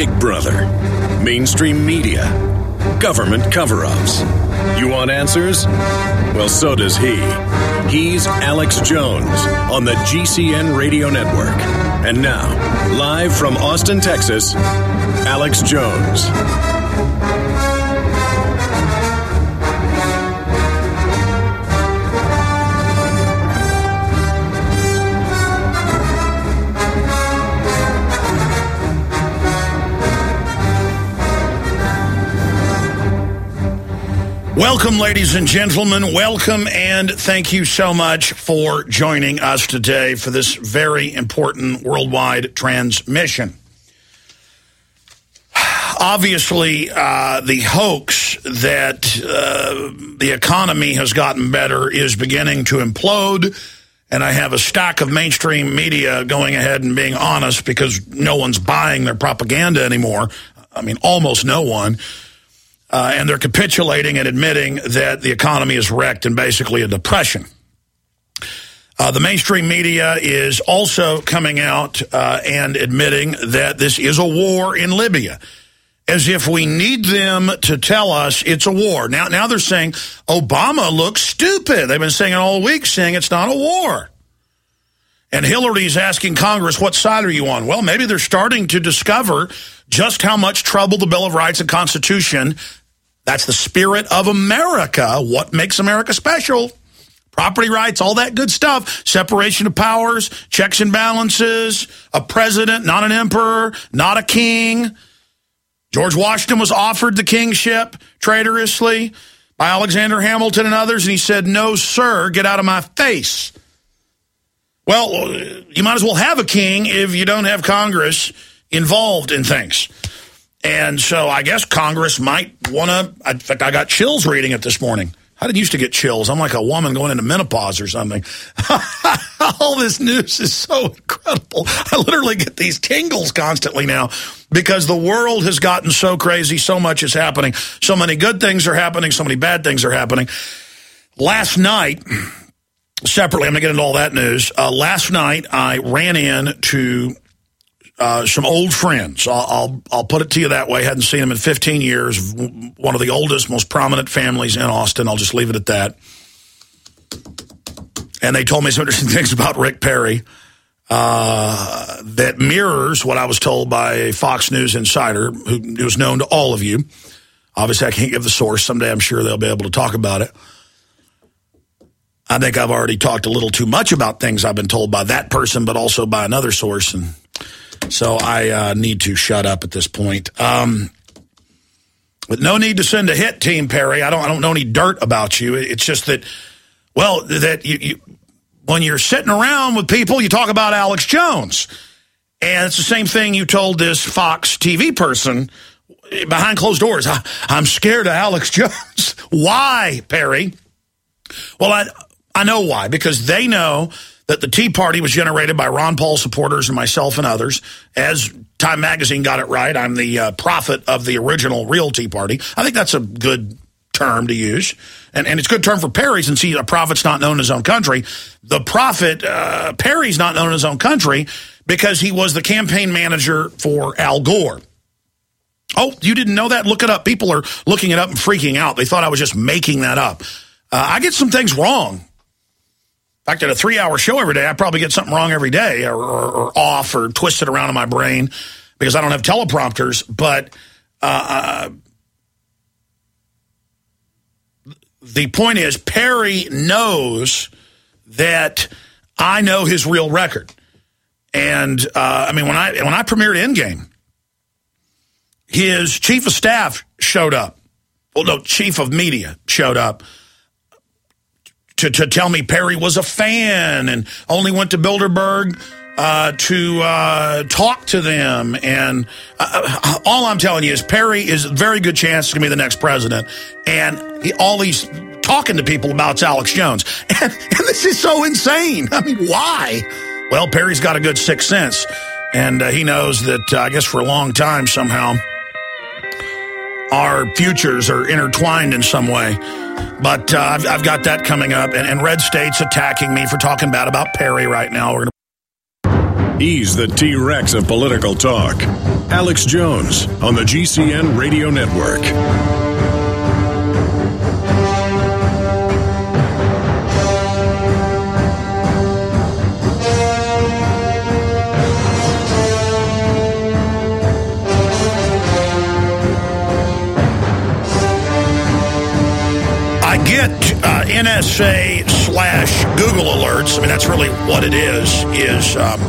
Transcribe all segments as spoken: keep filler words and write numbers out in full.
Big Brother, mainstream media, government cover-ups. You want answers? Well, so does he. He's Alex Jones on the G C N Radio Network. And now, live from Austin, Texas, Alex Jones. Welcome, ladies and gentlemen. Welcome, and thank you so much for joining us today for this very important worldwide transmission. Obviously, uh, the hoax that uh, the economy has gotten better is beginning to implode, and I have a stack of mainstream media going ahead and being honest because no one's buying their propaganda anymore. I mean, almost no one. Uh, and they're capitulating and admitting that the economy is wrecked and basically a depression. Uh, the mainstream media is also coming out uh, and admitting that this is a war in Libya, as if we need them to tell us it's a war. Now, now they're saying Obama looks stupid. They've been saying it all week, saying it's not a war. And Hillary's asking Congress, what side are you on? Well, maybe they're starting to discover just how much trouble the Bill of Rights and Constitution, that's the spirit of America, what makes America special. Property rights, all that good stuff, separation of powers, checks and balances, a president, not an emperor, not a king. George Washington was offered the kingship traitorously by Alexander Hamilton and others, and he said, no, sir, get out of my face. Well, you might as well have a king if you don't have Congress involved in things. And so I guess Congress might want to, in fact, I got chills reading it this morning. I didn't used to get chills. I'm like a woman going into menopause or something. All this news is so incredible. I literally get these tingles constantly now because the world has gotten so crazy. So much is happening. So many good things are happening. So many bad things are happening. Last night, separately, I'm going to get into all that news. Uh, last night, I ran into Uh, some old friends. I'll, I'll I'll put it to you that way. Hadn't seen them in fifteen years. One of the oldest, most prominent families in Austin. I'll just leave it at that. And they told me some interesting things about Rick Perry uh, that mirrors what I was told by a Fox News insider who was known to all of you. Obviously, I can't give the source. Someday I'm sure they'll be able to talk about it. I think I've already talked a little too much about things I've been told by that person, but also by another source, and so I uh, need to shut up at this point. Um, but no need to send a hit, Team Perry. I don't. I don't know any dirt about you. It's just that, well, that you, you when you're sitting around with people, you talk about Alex Jones, and it's the same thing you told this Fox T V person behind closed doors. I, I'm scared of Alex Jones. Why, Perry? Well, I I know why, because they know that the Tea Party was generated by Ron Paul supporters and myself and others. As Time Magazine got it right, I'm the uh, prophet of the original real Tea Party. I think that's a good term to use. And, and it's a good term for Perry, since he's a prophet's not known in his own country. The prophet, uh, Perry's not known in his own country because he was the campaign manager for Al Gore. Oh, you didn't know that? Look it up. People are looking it up and freaking out. They thought I was just making that up. Uh, I get some things wrong. In fact, at a three-hour show every day, I probably get something wrong every day, or, or, or off, or twisted around in my brain because I don't have teleprompters. But uh, the point is, Perry knows that I know his real record. And uh, I mean, when I when I premiered Endgame, his chief of staff showed up. Well, no, chief of media showed up. To, to tell me Perry was a fan and only went to Bilderberg uh, to uh, talk to them. And uh, all I'm telling you is Perry is a very good chance to be the next president. And he, all he's talking to people about is Alex Jones. And, and this is so insane. I mean, why? Well, Perry's got a good sixth sense. And uh, he knows that, uh, I guess for a long time somehow, our futures are intertwined in some way. But uh, I've, I've got that coming up. And, and Red State's attacking me for talking bad about Perry right now. We're gonna He's the T-Rex of political talk. Alex Jones on the G C N Radio Network. I get uh, N S A slash Google alerts. I mean, that's really what it is, is um,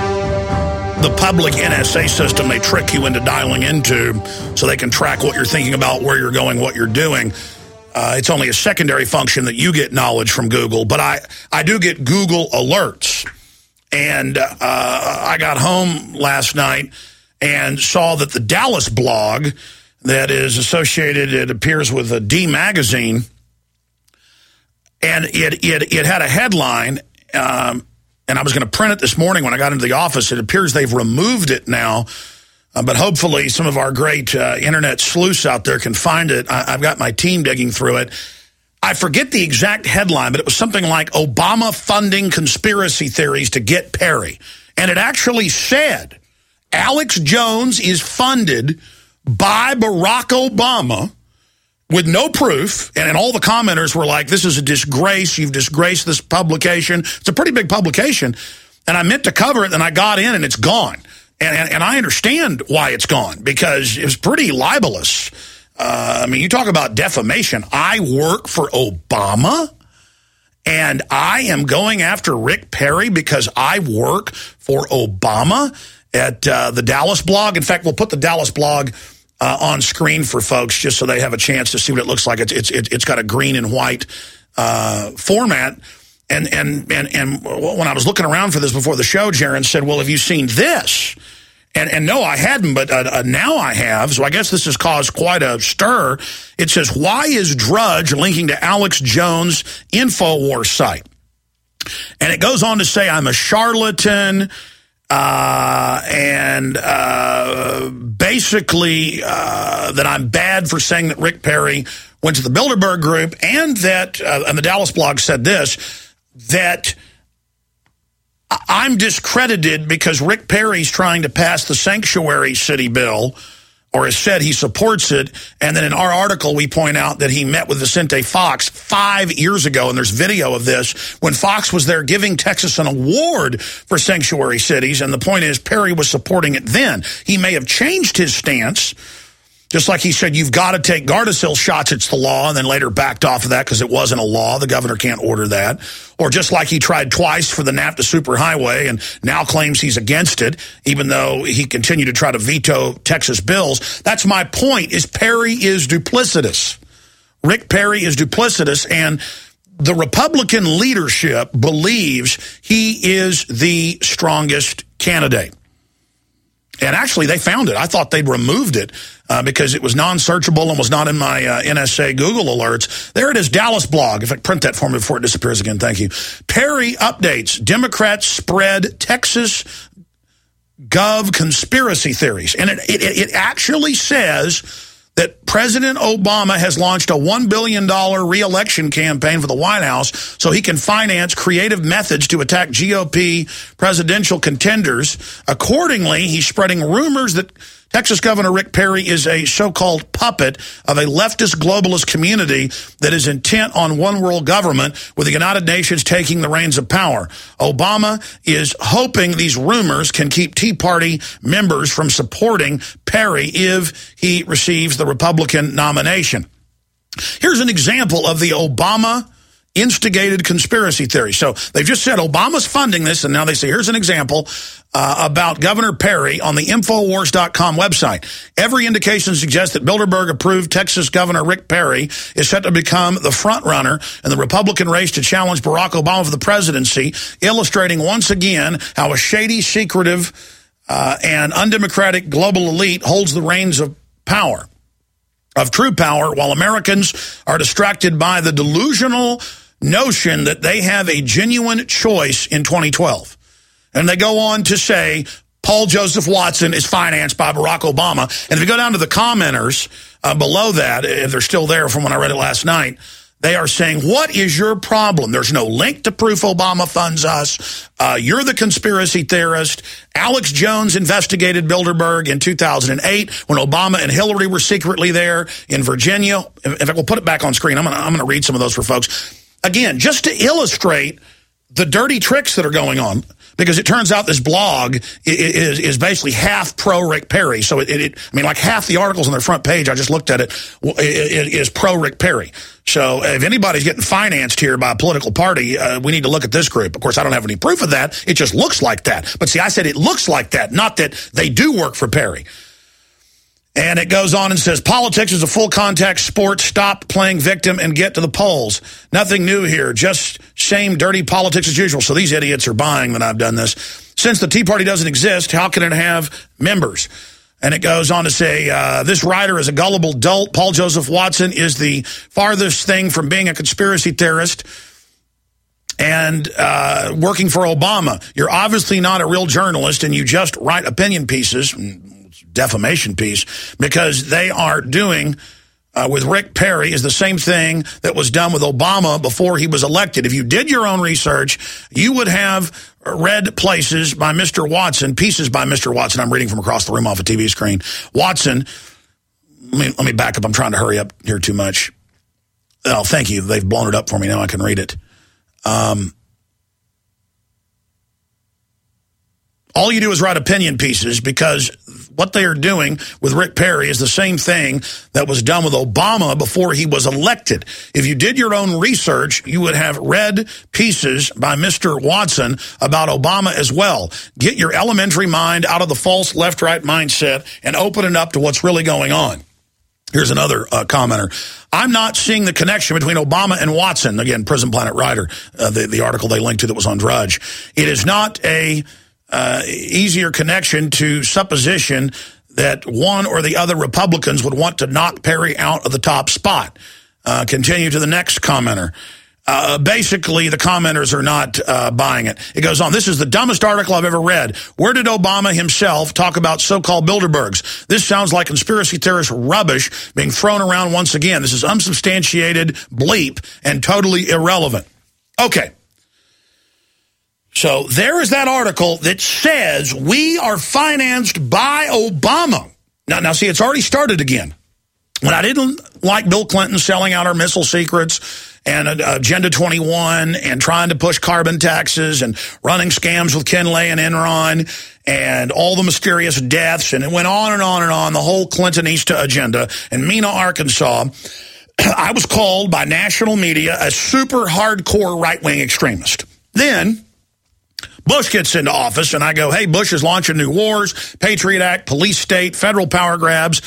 the public N S A system they trick you into dialing into so they can track what you're thinking about, where you're going, what you're doing. Uh, it's only a secondary function that you get knowledge from Google, but I, I do get Google alerts. And uh, I got home last night and saw that the Dallas blog that is associated, it appears with a D magazine, and it, it, it had a headline, um, and I was going to print it this morning when I got into the office. It appears they've removed it now, uh, but hopefully some of our great uh, internet sleuths out there can find it. I, I've got my team digging through it. I forget the exact headline, but it was something like Obama funding conspiracy theories to get Perry. And it actually said, Alex Jones is funded by Barack Obama with no proof, and, and all the commenters were like, this is a disgrace, you've disgraced this publication. It's a pretty big publication, and I meant to cover it, and I got in, and it's gone. And, and, and I understand why it's gone, because it was pretty libelous. Uh, I mean, you talk about defamation. I work for Obama, and I am going after Rick Perry because I work for Obama at uh, the Dallas blog. In fact, we'll put the Dallas blog Uh, on screen for folks, just so they have a chance to see what it looks like. It's it's it's got a green and white uh, format, and and and and when I was looking around for this before the show, Jaron said, "Well, have you seen this?" And and no, I hadn't, but uh, uh, now I have. So I guess this has caused quite a stir. It says, "Why is Drudge linking to Alex Jones' InfoWars site?" And it goes on to say, "I'm a charlatan." Uh, and uh, basically uh, that I'm bad for saying that Rick Perry went to the Bilderberg Group, and that, uh, and the Dallas blog said this, that I'm discredited because Rick Perry's trying to pass the sanctuary city bill, or has said he supports it, and then in our article we point out that he met with Vicente Fox five years ago, and there's video of this, when Fox was there giving Texas an award for sanctuary cities, and the point is Perry was supporting it then. He may have changed his stance, just like he said, you've got to take Gardasil shots, it's the law, and then later backed off of that because it wasn't a law. The governor can't order that. Or just like he tried twice for the NAFTA superhighway and now claims he's against it, even though he continued to try to veto Texas bills. That's my point, is Perry is duplicitous. Rick Perry is duplicitous, and the Republican leadership believes he is the strongest candidate. And actually, they found it. I thought they'd removed it uh, because it was non-searchable and was not in my uh, N S A Google alerts. There it is, Dallas blog. If I print that for me before it disappears again, thank you. Perry updates. Democrats spread Texas Gov conspiracy theories. And it, it, it actually says that President Obama has launched a one billion dollar re-election campaign for the White House so he can finance creative methods to attack G O P presidential contenders. Accordingly, he's spreading rumors that Texas Governor Rick Perry is a so-called puppet of a leftist globalist community that is intent on one world government, with the United Nations taking the reins of power. Obama is hoping these rumors can keep Tea Party members from supporting Perry if he receives the Republican nomination. Here's an example of the Obama instigated conspiracy theory. So they've just said Obama's funding this, and now they say, here's an example uh, about Governor Perry on the Infowars dot com website. Every indication suggests that Bilderberg-approved Texas Governor Rick Perry is set to become the front runner in the Republican race to challenge Barack Obama for the presidency, illustrating once again how a shady, secretive, uh, and undemocratic global elite holds the reins of power, of true power, while Americans are distracted by the delusional notion that they have a genuine choice in twenty twelve. And they go on to say Paul Joseph Watson is financed by Barack Obama. And if you go down to the commenters uh, below that, if they're still there from when I read it last night, They are saying, what is your problem? There's no link to proof Obama funds us. Uh, you're the conspiracy theorist. Alex Jones investigated Bilderberg in two thousand eight when Obama and Hillary were secretly there in Virginia. In fact, we'll put it back on screen. I'm going I'm to read some of those for folks. Again, just to illustrate the dirty tricks that are going on, because it turns out this blog is, is basically half pro-Rick Perry. So, it, it, I mean, like half the articles on their front page, I just looked at it, it is pro-Rick Perry. So if anybody's getting financed here by a political party, uh, we need to look at this group. Of course, I don't have any proof of that. It just looks like that. But see, I said it looks like that, not that they do work for Perry. And it goes on and says, politics is a full-contact sport. Stop playing victim and get to the polls. Nothing new here. Just same dirty politics as usual. So these idiots are buying that I've done this. Since the Tea Party doesn't exist, how can it have members? And it goes on to say, uh, this writer is a gullible dolt. Paul Joseph Watson is the farthest thing from being a conspiracy theorist and uh, working for Obama. You're obviously not a real journalist, and you just write opinion pieces, defamation piece, because they are doing uh, with Rick Perry is the same thing that was done with Obama before he was elected. If you did your own research, you would have read places by Mister Watson, pieces by Mister Watson. I'm reading from across the room off a T V screen. Watson, let me, let me back up. I'm trying to hurry up here too much. Oh, thank you. They've blown it up for me. Now I can read it. Um, all you do is write opinion pieces, because what they are doing with Rick Perry is the same thing that was done with Obama before he was elected. If you did your own research, you would have read pieces by Mister Watson about Obama as well. Get your elementary mind out of the false left-right mindset and open it up to what's really going on. Here's another uh, commenter. I'm not seeing the connection between Obama and Watson. Again, Prison Planet writer, uh, the, the article they linked to that was on Drudge. It is not a uh, easier connection to supposition that one or the other Republicans would want to knock Perry out of the top spot. Uh, continue to the next commenter. Uh, basically, the commenters are not uh, buying it. It goes on. This is the dumbest article I've ever read. Where did Obama himself talk about so-called Bilderbergs? This sounds like conspiracy theorist rubbish being thrown around once again. This is unsubstantiated bleep and totally irrelevant. Okay. So there is that article that says we are financed by Obama. Now, now see, it's already started again. When I didn't like Bill Clinton selling out our missile secrets and uh, Agenda twenty-one and trying to push carbon taxes and running scams with Ken Lay and Enron and all the mysterious deaths, and it went on and on and on, the whole Clintonista agenda. In Mena, Arkansas, I was called by national media a super hardcore right-wing extremist. Then Bush gets into office, and I go, hey, Bush is launching new wars, Patriot Act, police state, federal power grabs.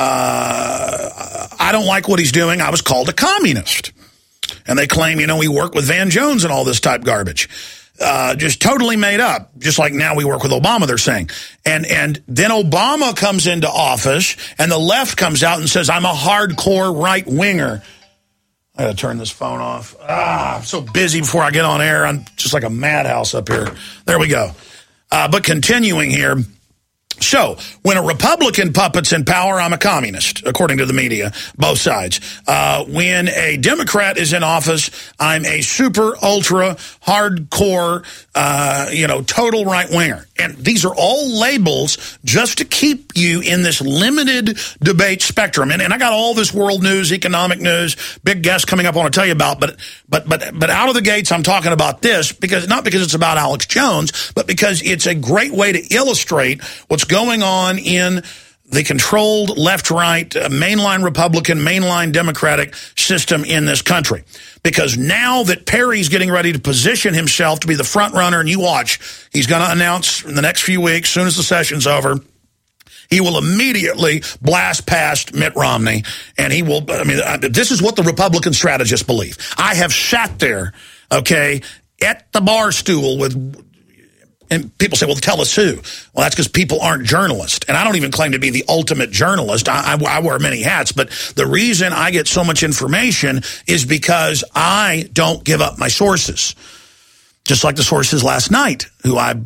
Uh, I don't like what he's doing. I was called a communist. And they claim, you know, we work with Van Jones and all this type garbage. Uh, just totally made up. Just like now we work with Obama, they're saying. And and then Obama comes into office, and the left comes out and says, I'm a hardcore right-winger. I got to turn this phone off. Ah, I'm so busy before I get on air. I'm just like a madhouse up here. There we go. Uh, but continuing here. So, when a Republican puppet's in power, I'm a communist, according to the media, both sides. Uh, when a Democrat is in office, I'm a super, ultra, hardcore, uh, you know, total right-winger. And these are all labels just to keep you in this limited debate spectrum. And, and I got all this world news, economic news, big guests coming up I want to tell you about. But, but, but, but out of the gates, I'm talking about this, because not because it's about Alex Jones, but because it's a great way to illustrate what's going on in the controlled left-right, uh, mainline Republican, mainline Democratic system in this country. Because now that Perry's getting ready to position himself to be the front runner, and you watch, he's going to announce in the next few weeks, as soon as the session's over, he will immediately blast past Mitt Romney, and he will, I mean, this is what the Republican strategists believe. I have sat there, okay, at the bar stool with... And people say, well, tell us who. Well, that's because people aren't journalists. And I don't even claim to be the ultimate journalist. I, I, I wear many hats. But the reason I get so much information is because I don't give up my sources. Just like the sources last night, who I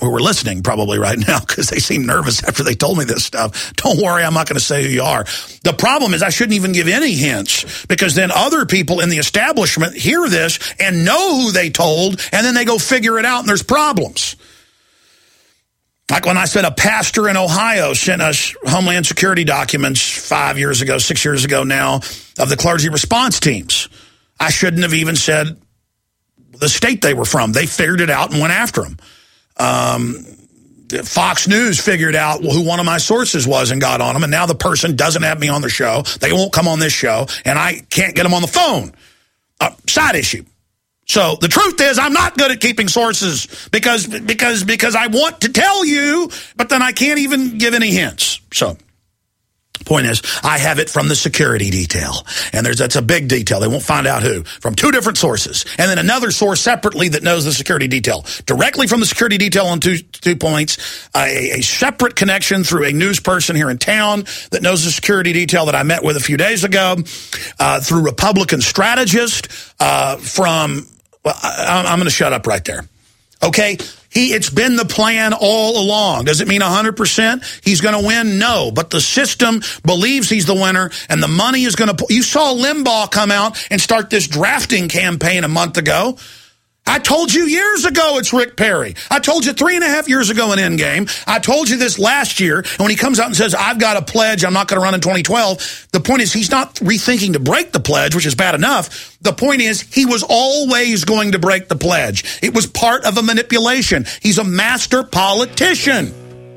who are listening probably right now because they seem nervous after they told me this stuff. Don't worry, I'm not going to say who you are. The problem is I shouldn't even give any hints because then other people in the establishment hear this and know who they told, and then they go figure it out, and there's problems. Like when I said a pastor in Ohio sent us Homeland Security documents five years ago, six years ago now, of the clergy response teams. I shouldn't have even said the state they were from. They figured it out and went after them. Um, Fox News figured out who one of my sources was and got on them, and now the person doesn't have me on the show. They won't come on this show, and I can't get them on the phone. Uh, side issue. So the truth is I'm not good at keeping sources because, because, because I want to tell you, but then I can't even give any hints. So point is, I have it from the security detail, and there's that's a big detail. They won't find out who. From two different sources, and then another source separately that knows the security detail. Directly from the security detail on two two points, a, a separate connection through a news person here in town that knows the security detail that I met with a few days ago, uh, through Republican strategist uh, from, well, I, I'm going to shut up right there. Okay? He, it's been the plan all along. Does it mean one hundred percent he's going to win? No. But the system believes he's the winner, and the money is going to... You saw Limbaugh come out and start this drafting campaign a month ago. I told you years ago it's Rick Perry. I told you three and a half years ago in Endgame. I told you this last year. And when he comes out and says, I've got a pledge, I'm not going to run in twenty twelve, the point is he's not rethinking to break the pledge, which is bad enough. The point is he was always going to break the pledge. It was part of a manipulation. He's a master politician.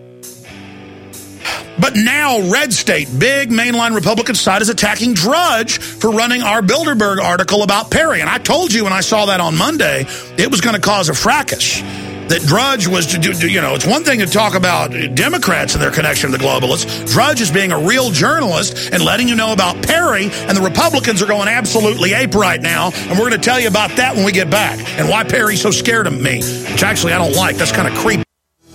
But now Red State, big mainline Republican side, is attacking Drudge for running our Bilderberg article about Perry. And I told you when I saw that on Monday, it was going to cause a fracas. That Drudge was to do, you know, it's one thing to talk about Democrats and their connection to the globalists. Drudge is being a real journalist and letting you know about Perry, and the Republicans are going absolutely ape right now. And we're going to tell you about that when we get back and why Perry's so scared of me, which actually I don't like. That's kind of creepy.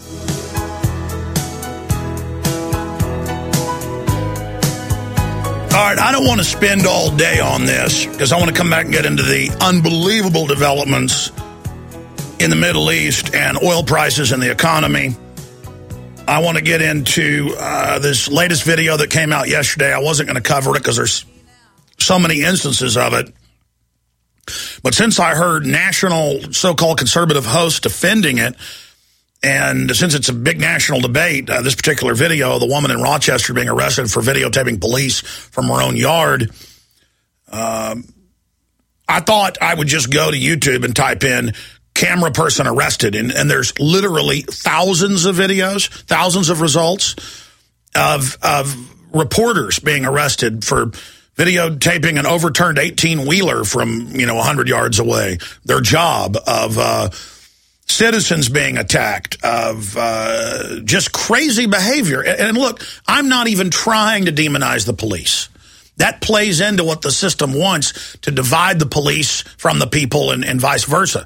All right, I don't want to spend all day on this because I want to come back and get into the unbelievable developments in the Middle East and oil prices and the economy. I want to get into uh, this latest video that came out yesterday. I wasn't going to cover it because there's so many instances of it. But since I heard national so-called conservative hosts defending it, and since it's a big national debate, uh, this particular video, the woman in Rochester being arrested for videotaping police from her own yard, um, I thought I would just go to YouTube and type in camera person arrested, and, and there's literally thousands of videos, thousands of results of, of reporters being arrested for videotaping an overturned eighteen-wheeler from, you know, one hundred yards away, their job of... Uh, citizens being attacked, of uh, just crazy behavior. And look, I'm not even trying to demonize the police. That plays into what the system wants, to divide the police from the people and, and vice versa.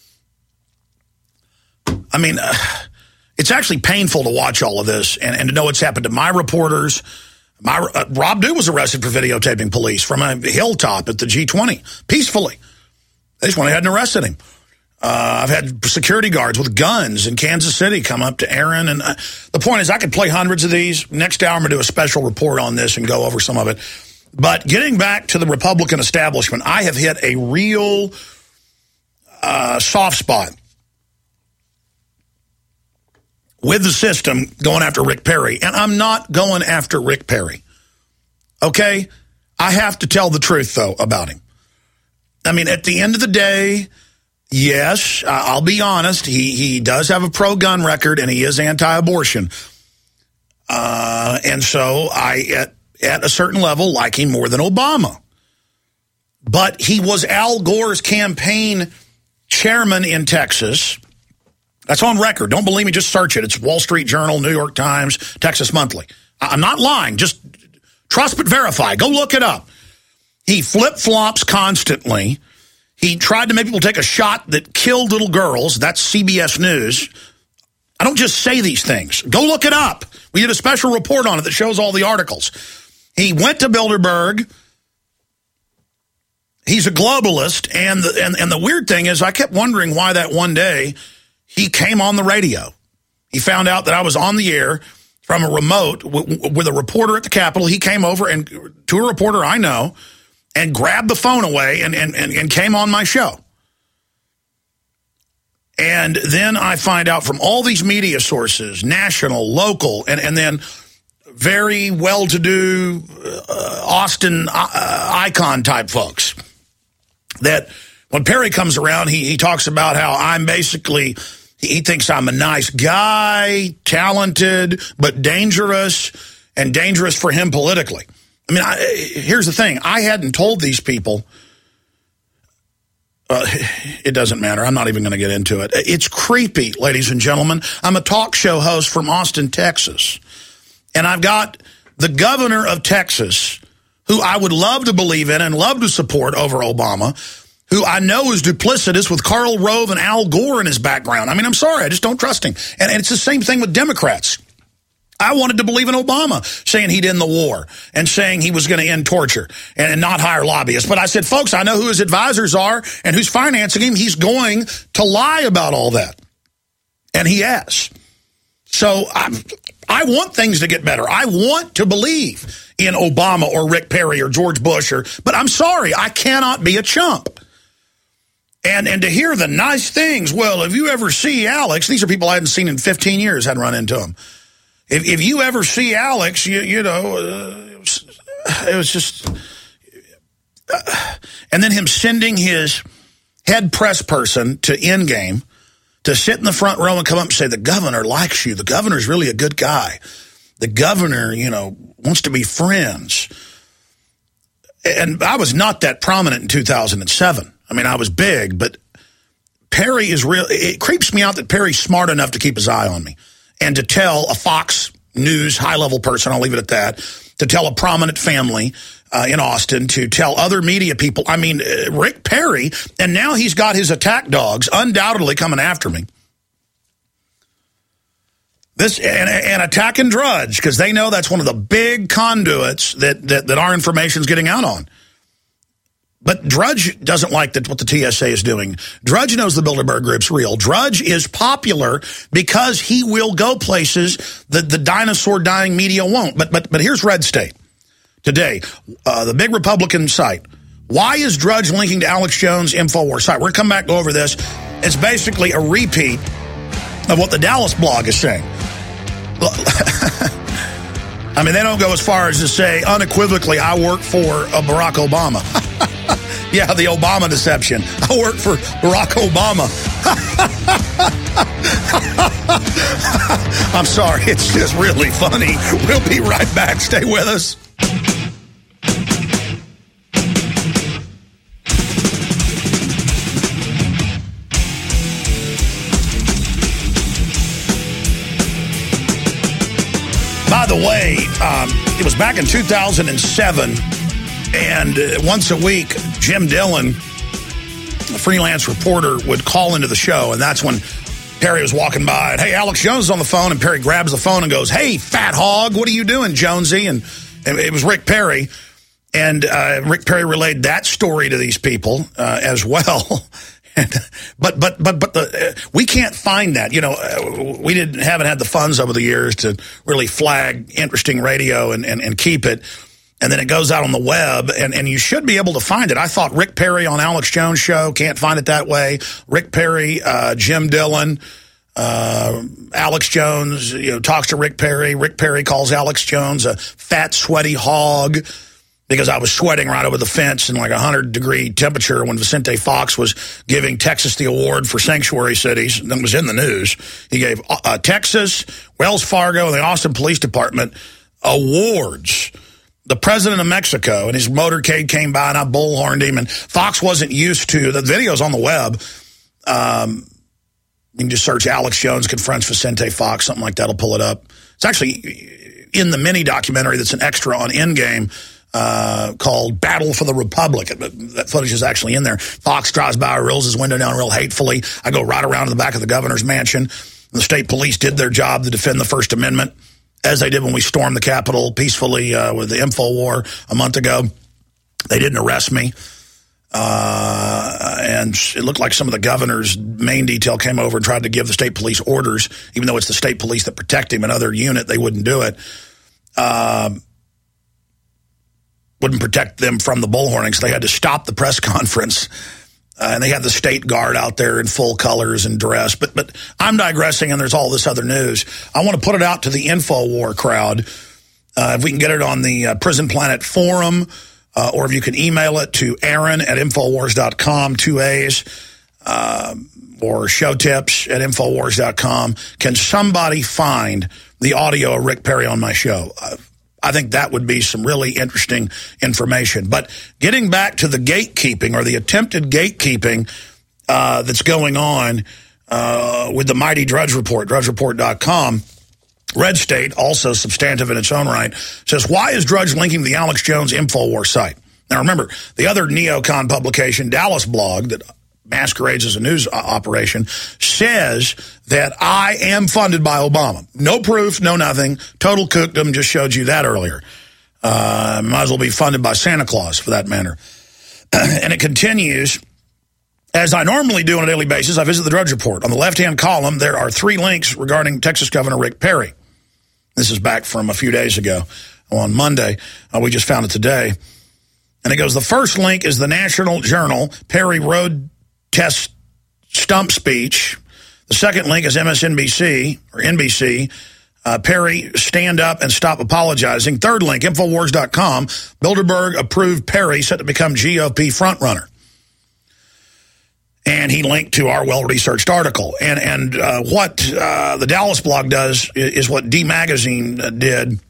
I mean, uh, it's actually painful to watch all of this and, and to know what's happened to my reporters. My uh, Rob Dew was arrested for videotaping police from a hilltop at the G twenty, peacefully. They just went ahead and arrested him. Uh, I've had security guards with guns in Kansas City come up to Aaron. And uh, the point is I could play hundreds of these. Next hour I'm going to do a special report on this and go over some of it. But getting back to the Republican establishment, I have hit a real uh, soft spot with the system going after Rick Perry. And I'm not going after Rick Perry. Okay? I have to tell the truth, though, about him. I mean, at the end of the day... Yes, I'll be honest, he, he does have a pro-gun record, and he is anti-abortion. Uh, and so I, at, at a certain level, like him more than Obama. But he was Al Gore's campaign chairman in Texas. That's on record. Don't believe me, just search it. It's Wall Street Journal, New York Times, Texas Monthly. I'm not lying. Just trust but verify. Go look it up. He flip-flops constantly. He tried to make people take a shot that killed little girls. That's C B S News. I don't just say these things. Go look it up. We did a special report on it that shows all the articles. He went to Bilderberg. He's a globalist. And the, and, and the weird thing is I kept wondering why that one day he came on the radio. He found out that I was on the air from a remote w- with a reporter at the Capitol. He came over and to a reporter I know and grabbed the phone away and, and, and, and came on my show. And then I find out from all these media sources, national, local, and, and then very well-to-do uh, Austin uh, icon type folks, that when Perry comes around, he, he talks about how I'm basically, he thinks I'm a nice guy, talented, but dangerous, and dangerous for him politically. I mean, I, here's the thing. I hadn't told these people. Uh, it doesn't matter. I'm not even going to get into it. It's creepy, ladies and gentlemen. I'm a talk show host from Austin, Texas. And I've got the governor of Texas, who I would love to believe in and love to support over Obama, who I know is duplicitous with Karl Rove and Al Gore in his background. I mean, I'm sorry. I just don't trust him. And, and it's the same thing with Democrats. I wanted to believe in Obama, saying he'd end the war and saying he was going to end torture and, and not hire lobbyists. But I said, folks, I know who his advisors are and who's financing him. He's going to lie about all that. And he has. So I'm, I want things to get better. I want to believe in Obama or Rick Perry or George Bush. or. But I'm sorry, I cannot be a chump. And and to hear the nice things, well, if you ever see Alex, these are people I hadn't seen in fifteen years, hadn't run into him. If if you ever see Alex, you you know, uh, it, was, it was just, uh, and then him sending his head press person to Endgame to sit in the front row and come up and say, the governor likes you. The governor's really a good guy. The governor, you know, wants to be friends. And I was not that prominent in two thousand seven. I mean, I was big, but Perry is real. It creeps me out that Perry's smart enough to keep his eye on me. And to tell a Fox News high-level person, I'll leave it at that, to tell a prominent family uh, in Austin, to tell other media people. I mean, uh, Rick Perry, and now he's got his attack dogs undoubtedly coming after me. This and, and attacking Drudge, because they know that's one of the big conduits that, that, that our information's getting out on. But Drudge doesn't like that what the T S A is doing. Drudge knows the Bilderberg Group's real. Drudge is popular because he will go places that the dinosaur-dying media won't. But but but here's Red State today, uh, the big Republican site. Why is Drudge linking to Alex Jones' InfoWars site? We're going to come back and go over this. It's basically a repeat of what the Dallas blog is saying. I mean, they don't go as far as to say unequivocally, I work for uh, Barack Obama. Yeah, the Obama deception. I work for Barack Obama. I'm sorry, it's just really funny. We'll be right back. Stay with us. By the way, um, it was back in two thousand seven, and uh, once a week, Jim Dillon, a freelance reporter, would call into the show, and that's when Perry was walking by, and, hey, Alex Jones is on the phone, and Perry grabs the phone and goes, hey, fat hog, what are you doing, Jonesy? And, and it was Rick Perry, and uh, Rick Perry relayed that story to these people uh, as well. But but but but the uh, we can't find that. You know, uh, we didn't haven't had the funds over the years to really flag interesting radio and, and, and keep it. And then it goes out on the web, and, and you should be able to find it. I thought Rick Perry on Alex Jones' show, can't find it that way. Rick Perry, uh, Jim Dillon, uh, Alex Jones, you know, talks to Rick Perry. Rick Perry calls Alex Jones a fat, sweaty hog, because I was sweating right over the fence in like a one hundred degree temperature when Vicente Fox was giving Texas the award for sanctuary cities. That was in the news. He gave uh, Texas, Wells Fargo, and the Austin Police Department awards. The president of Mexico and his motorcade came by, and I bullhorned him, and Fox wasn't used to, the video's on the web. Um, you can just search Alex Jones confronts Vicente Fox, something like that will pull it up. It's actually in the mini documentary that's an extra on Endgame, Uh, called Battle for the Republic. That footage is actually in there. Fox drives by, rolls his window down real hatefully. I go right around to the back of the governor's mansion. The state police did their job to defend the First Amendment, as they did when we stormed the Capitol peacefully uh, with the info war a month ago. They didn't arrest me. Uh, and it looked like some of the governor's main detail came over and tried to give the state police orders, even though it's the state police that protect him. Another unit, they wouldn't do it. Um, wouldn't protect them from the bullhorning, so they had to stop the press conference. Uh, and they had the state guard out there in full colors and dress. But but I'm digressing, and there's all this other news. I want to put it out to the InfoWar crowd. Uh, if we can get it on the uh, Prison Planet forum, uh, or if you can email it to Aaron at Infowars dot com, two A's, uh, or showtips at Infowars dot com. Can somebody find the audio of Rick Perry on my show? Uh, I think that would be some really interesting information. But getting back to the gatekeeping or the attempted gatekeeping uh, that's going on uh, with the mighty Drudge Report, drudge report dot com, Red State, also substantive in its own right, says, why is Drudge linking the Alex Jones InfoWars site? Now, remember, the other neocon publication, Dallas Blog, that masquerades as a news operation, says that I am funded by Obama. No proof, no nothing. Total kookdom, just showed you that earlier. Uh, might as well be funded by Santa Claus, for that matter. And it continues, as I normally do on a daily basis, I visit the Drudge Report. On the left-hand column, there are three links regarding Texas Governor Rick Perry. This is back from a few days ago on Monday. Uh, we just found it today. And it goes, the first link is the National Journal, Perry Road Test Stump Speech. The second link is M S N B C or N B C. Uh, Perry, stand up and stop apologizing. Third link, Infowars dot com. Bilderberg approved Perry, set to become G O P frontrunner. And he linked to our well-researched article. And and uh, what uh, the Dallas Blog does is what D Magazine did.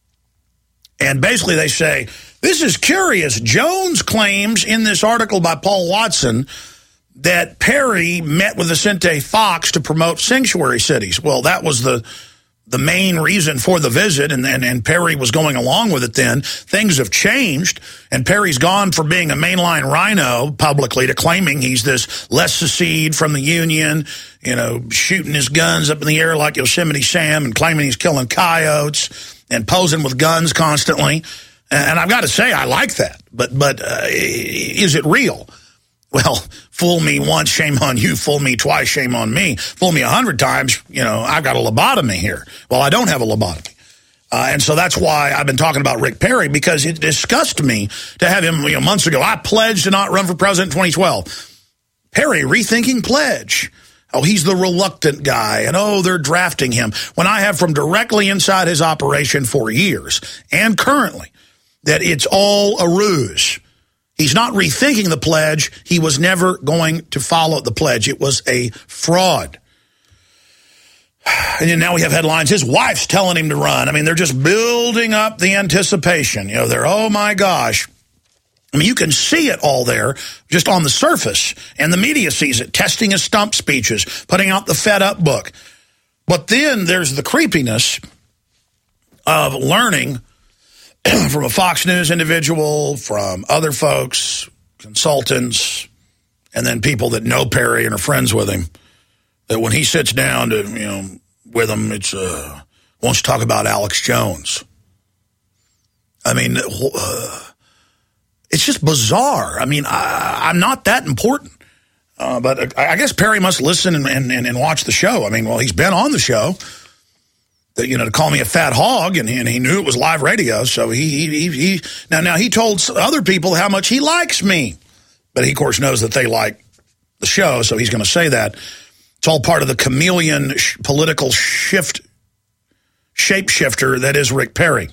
And basically they say, this is curious. Jones claims in this article by Paul Watson that Perry met with Vicente Fox to promote sanctuary cities. Well, that was the the main reason for the visit, and, and, and Perry was going along with it then. Things have changed, and Perry's gone from being a mainline rhino publicly to claiming he's this less secede from the Union, you know, shooting his guns up in the air like Yosemite Sam and claiming he's killing coyotes and posing with guns constantly. And I've got to say, I like that. But, but uh, is it real? Well, fool me once, shame on you. Fool me twice, shame on me. Fool me a hundred times, you know, I've got a lobotomy here. Well, I don't have a lobotomy. Uh, and so that's why I've been talking about Rick Perry, because it disgusted me to have him, you know, months ago. I pledged to not run for president in twenty twelve. Perry, rethinking pledge. Oh, he's the reluctant guy, and oh, they're drafting him. When I have from directly inside his operation for years, and currently, that it's all a ruse. He's not rethinking the pledge. He was never going to follow the pledge. It was a fraud. And then now we have headlines. His wife's telling him to run. I mean, they're just building up the anticipation. You know, they're, oh, my gosh. I mean, you can see it all there just on the surface. And the media sees it, testing his stump speeches, putting out the Fed Up book. But then there's the creepiness of learning from a Fox News individual, from other folks, consultants, and then people that know Perry and are friends with him, that when he sits down to, you know, with them, it's uh, wants to talk about Alex Jones. I mean, uh, it's just bizarre. I mean, I, I'm not that important. Uh, but I guess Perry must listen and, and, and watch the show. I mean, well, he's been on the show. That, you know, to call me a fat hog, and, and he knew it was live radio, so he, he, he, now, now he told other people how much he likes me, but he, of course, knows that they like the show, so he's going to say that. It's all part of the chameleon sh political shift, shapeshifter that is Rick Perry.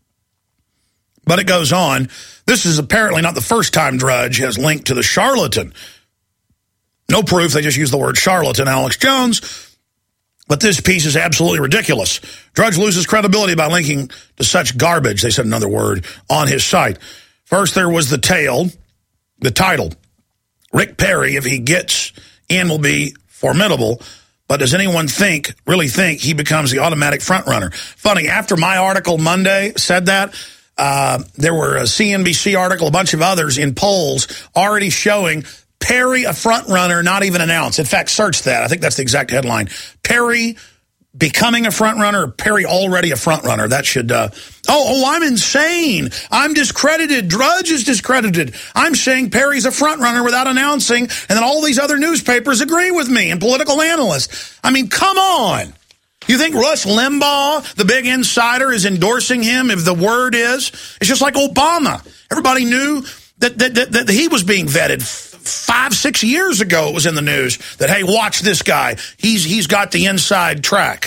But it goes on. This is apparently not the first time Drudge has linked to the charlatan. No proof, they just use the word charlatan, Alex Jones. But this piece is absolutely ridiculous. Drudge loses credibility by linking to such garbage, they said another word, on his site. First, there was the tale, the title. Rick Perry, if he gets in, will be formidable. But does anyone think, really think, he becomes the automatic frontrunner? Funny, after my article Monday said that, uh, there were a C N B C article, a bunch of others in polls already showing Perry, a front runner, not even announced. In fact, search that. I think that's the exact headline. Perry becoming a front runner, or Perry already a front runner? That should, uh, oh, oh, I'm insane. I'm discredited. Drudge is discredited. I'm saying Perry's a front runner without announcing, and then all these other newspapers agree with me and political analysts. I mean, come on. You think Rush Limbaugh, the big insider, is endorsing him if the word is? It's just like Obama. Everybody knew that, that, that, that he was being vetted five, six years ago. It was in the news that, hey, watch this guy. He's he's got the inside track.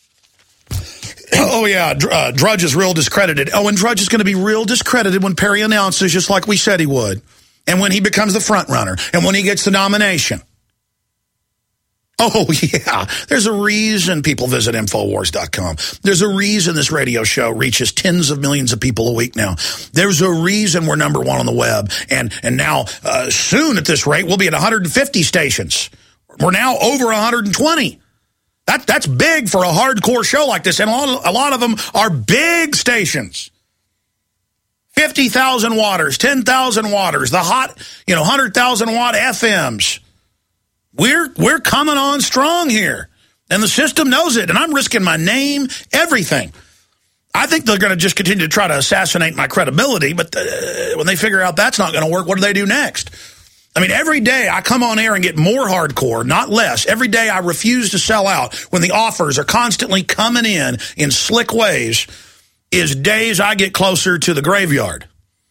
Oh, yeah, uh, Drudge is real discredited. Oh, and Drudge is going to be real discredited when Perry announces, just like we said he would, and when he becomes the front runner, and when he gets the nomination. Oh, yeah, there's a reason people visit Infowars dot com. There's a reason this radio show reaches tens of millions of people a week now. There's a reason we're number one on the web. And and now, uh, soon at this rate, we'll be at one hundred fifty stations. We're now over one hundred twenty. That, that's big for a hardcore show like this. And a lot of, a lot of them are big stations. fifty thousand watters, ten thousand watters, the hot, you know, one hundred thousand watt F Ms. We're we're coming on strong here, and the system knows it, and I'm risking my name, everything. I think they're going to just continue to try to assassinate my credibility, but uh, when they figure out that's not going to work, what do they do next? I mean, every day I come on air and get more hardcore, not less. Every day I refuse to sell out when the offers are constantly coming in in slick ways is days I get closer to the graveyard.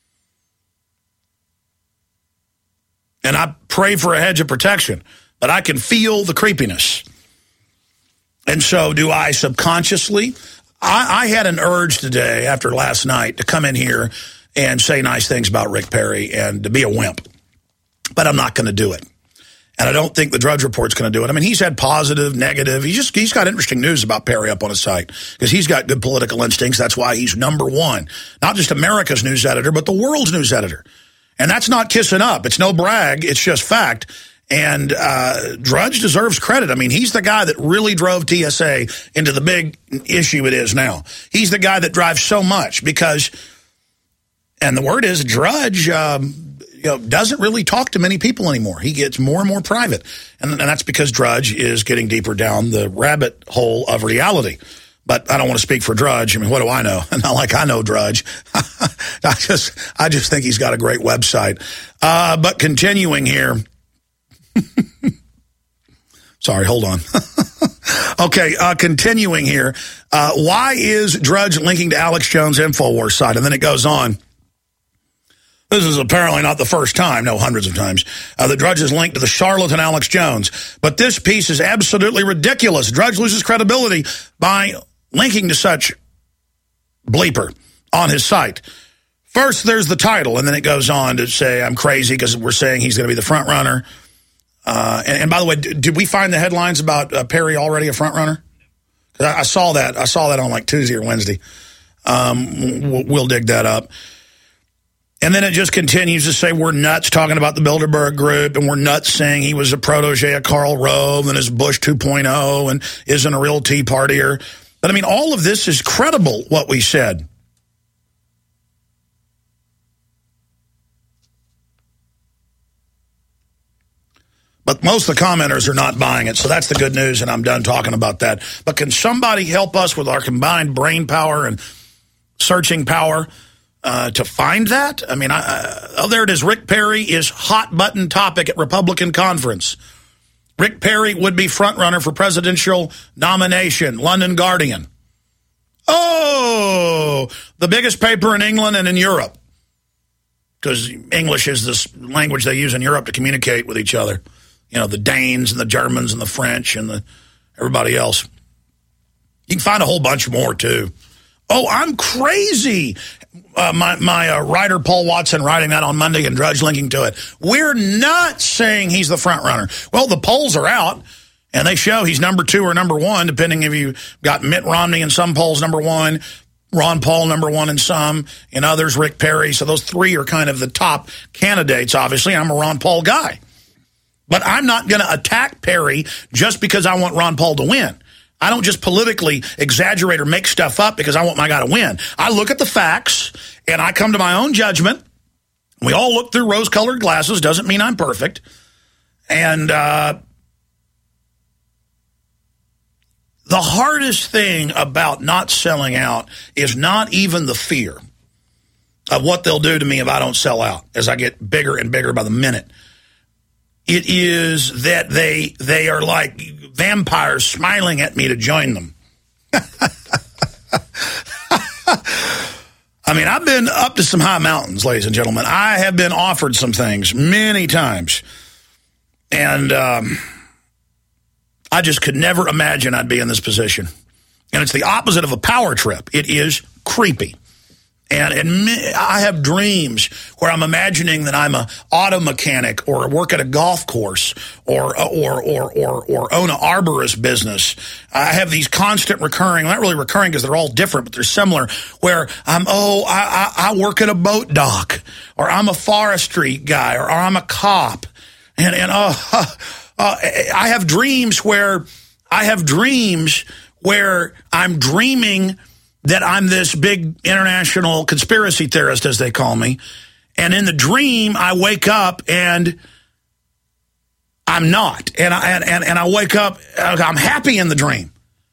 And I pray for a hedge of protection. But I can feel the creepiness. And so do I subconsciously? I, I had an urge today after last night to come in here and say nice things about Rick Perry and to be a wimp. But I'm not going to do it. And I don't think the Drudge Report's going to do it. I mean, he's had positive, negative. He's just he's got interesting news about Perry up on his site because he's got good political instincts. That's why he's number one. Not just America's news editor, but the world's news editor. And that's not kissing up. It's no brag. It's just fact. And uh, Drudge deserves credit. I mean, he's the guy that really drove T S A into the big issue it is now. He's the guy that drives so much because, and the word is, Drudge um, you know, doesn't really talk to many people anymore. He gets more and more private. And, and that's because Drudge is getting deeper down the rabbit hole of reality. But I don't want to speak for Drudge. I mean, what do I know? Not like I know Drudge. I just I just think he's got a great website. Uh, but continuing here. Sorry, hold on. Okay, uh, continuing here. Uh, why is Drudge linking to Alex Jones' Infowars site? And then it goes on. This is apparently not the first time, no, hundreds of times, uh, that Drudge is linked to the charlatan Alex Jones. But this piece is absolutely ridiculous. Drudge loses credibility by linking to such bleeper on his site. First, there's the title, and then it goes on to say, I'm crazy because we're saying he's going to be the front runner. Uh, and, and by the way, did, did we find the headlines about uh, Perry already a front runner? I, I saw that. I saw that on like Tuesday or Wednesday. Um, we'll, we'll dig that up. And then it just continues to say we're nuts talking about the Bilderberg Group, and we're nuts saying he was a protege of Karl Rove and is Bush two point oh and isn't a real Tea Partier. But I mean, all of this is credible, what we said. But most of the commenters are not buying it, so that's the good news, and I'm done talking about that. But can somebody help us with our combined brain power and searching power uh, to find that? I mean, I, uh, oh, there it is. Rick Perry is hot-button topic at Republican conference. Rick Perry would be front-runner for presidential nomination, London Guardian. Oh, the biggest paper in England and in Europe, because English is this language they use in Europe to communicate with each other. You know, the Danes and the Germans and the French and the everybody else. You can find a whole bunch more, too. Oh, I'm crazy. Uh, my my uh, writer, Paul Watson, writing that on Monday and Drudge linking to it. We're not saying he's the front runner. Well, the polls are out, and they show he's number two or number one, depending if you got Mitt Romney in some polls number one, Ron Paul number one in some, in others, Rick Perry. So those three are kind of the top candidates, obviously. I'm a Ron Paul guy. But I'm not going to attack Perry just because I want Ron Paul to win. I don't just politically exaggerate or make stuff up because I want my guy to win. I look at the facts, and I come to my own judgment. We all look through rose-colored glasses. Doesn't mean I'm perfect. And uh, the hardest thing about not selling out is not even the fear of what they'll do to me if I don't sell out as I get bigger and bigger by the minute. It is that they they are like vampires smiling at me to join them. I mean, I've been up to some high mountains, ladies and gentlemen. I have been offered some things many times. And um, I just could never imagine I'd be in this position. And it's the opposite of a power trip. It is creepy. And, and I have dreams where I'm imagining that I'm a auto mechanic or work at a golf course or or or or or own an arborist business. I have these constant recurring, not really recurring because they're all different, but they're similar, where I'm, oh, I, I, I work at a boat dock, or I'm a forestry guy, or, or I'm a cop. And, and uh, uh, uh, I have dreams where I have dreams where I'm dreaming that I'm this big international conspiracy theorist, as they call me. And in the dream, I wake up and I'm not. And I, and, and, and I wake up, I'm happy in the dream.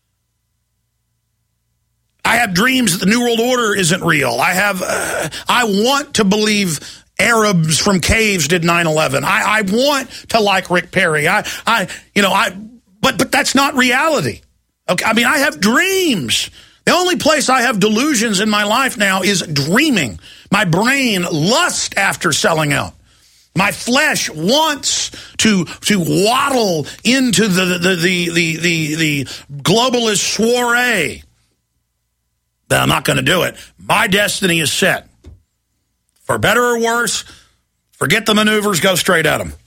I have dreams that the New World Order isn't real. I have, uh, I want to believe Arabs from caves did nine eleven. I, I want to like Rick Perry. I, I, you know, I, but, but that's not reality. Okay. I mean, I have dreams. The only place I have delusions in my life now is dreaming. My brain lusts after selling out. My flesh wants to to waddle into the the the the the, the globalist soiree. But I'm not going to do it. My destiny is set. For better or worse, forget the maneuvers, go straight at them.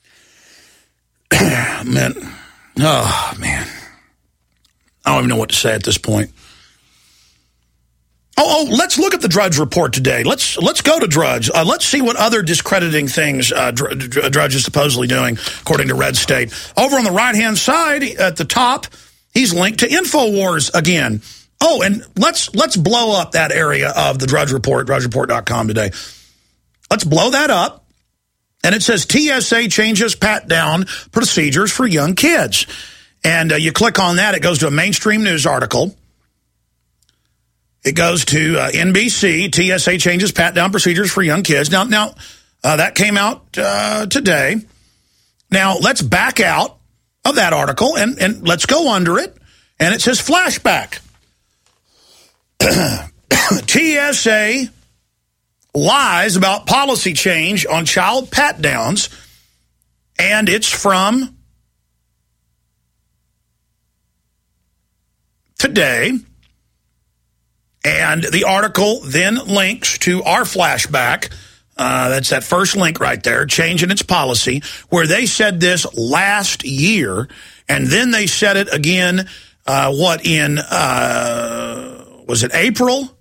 Man, oh man, I don't even know what to say at this point. Oh, oh, let's look at the Drudge Report today. Let's let's go to Drudge. Uh, let's see what other discrediting things uh, Drudge is supposedly doing, according to Red State. Over on the right-hand side, at the top, he's linked to InfoWars again. Oh, and let's let's blow up that area of the Drudge Report, drudge report dot com today. Let's blow that up. And it says T S A changes pat-down procedures for young kids. And uh, you click on that, it goes to a mainstream news article. It goes to uh, N B C, T S A changes pat-down procedures for young kids. Now, now uh, that came out uh, today. Now, let's back out of that article, and, and let's go under it. And it says flashback. T S A lies about policy change on child pat-downs, and it's from today. And the article then links to our flashback. Uh, that's that first link right there, changing its policy, where they said this last year, and then they said it again, uh, what, in, uh, was it April?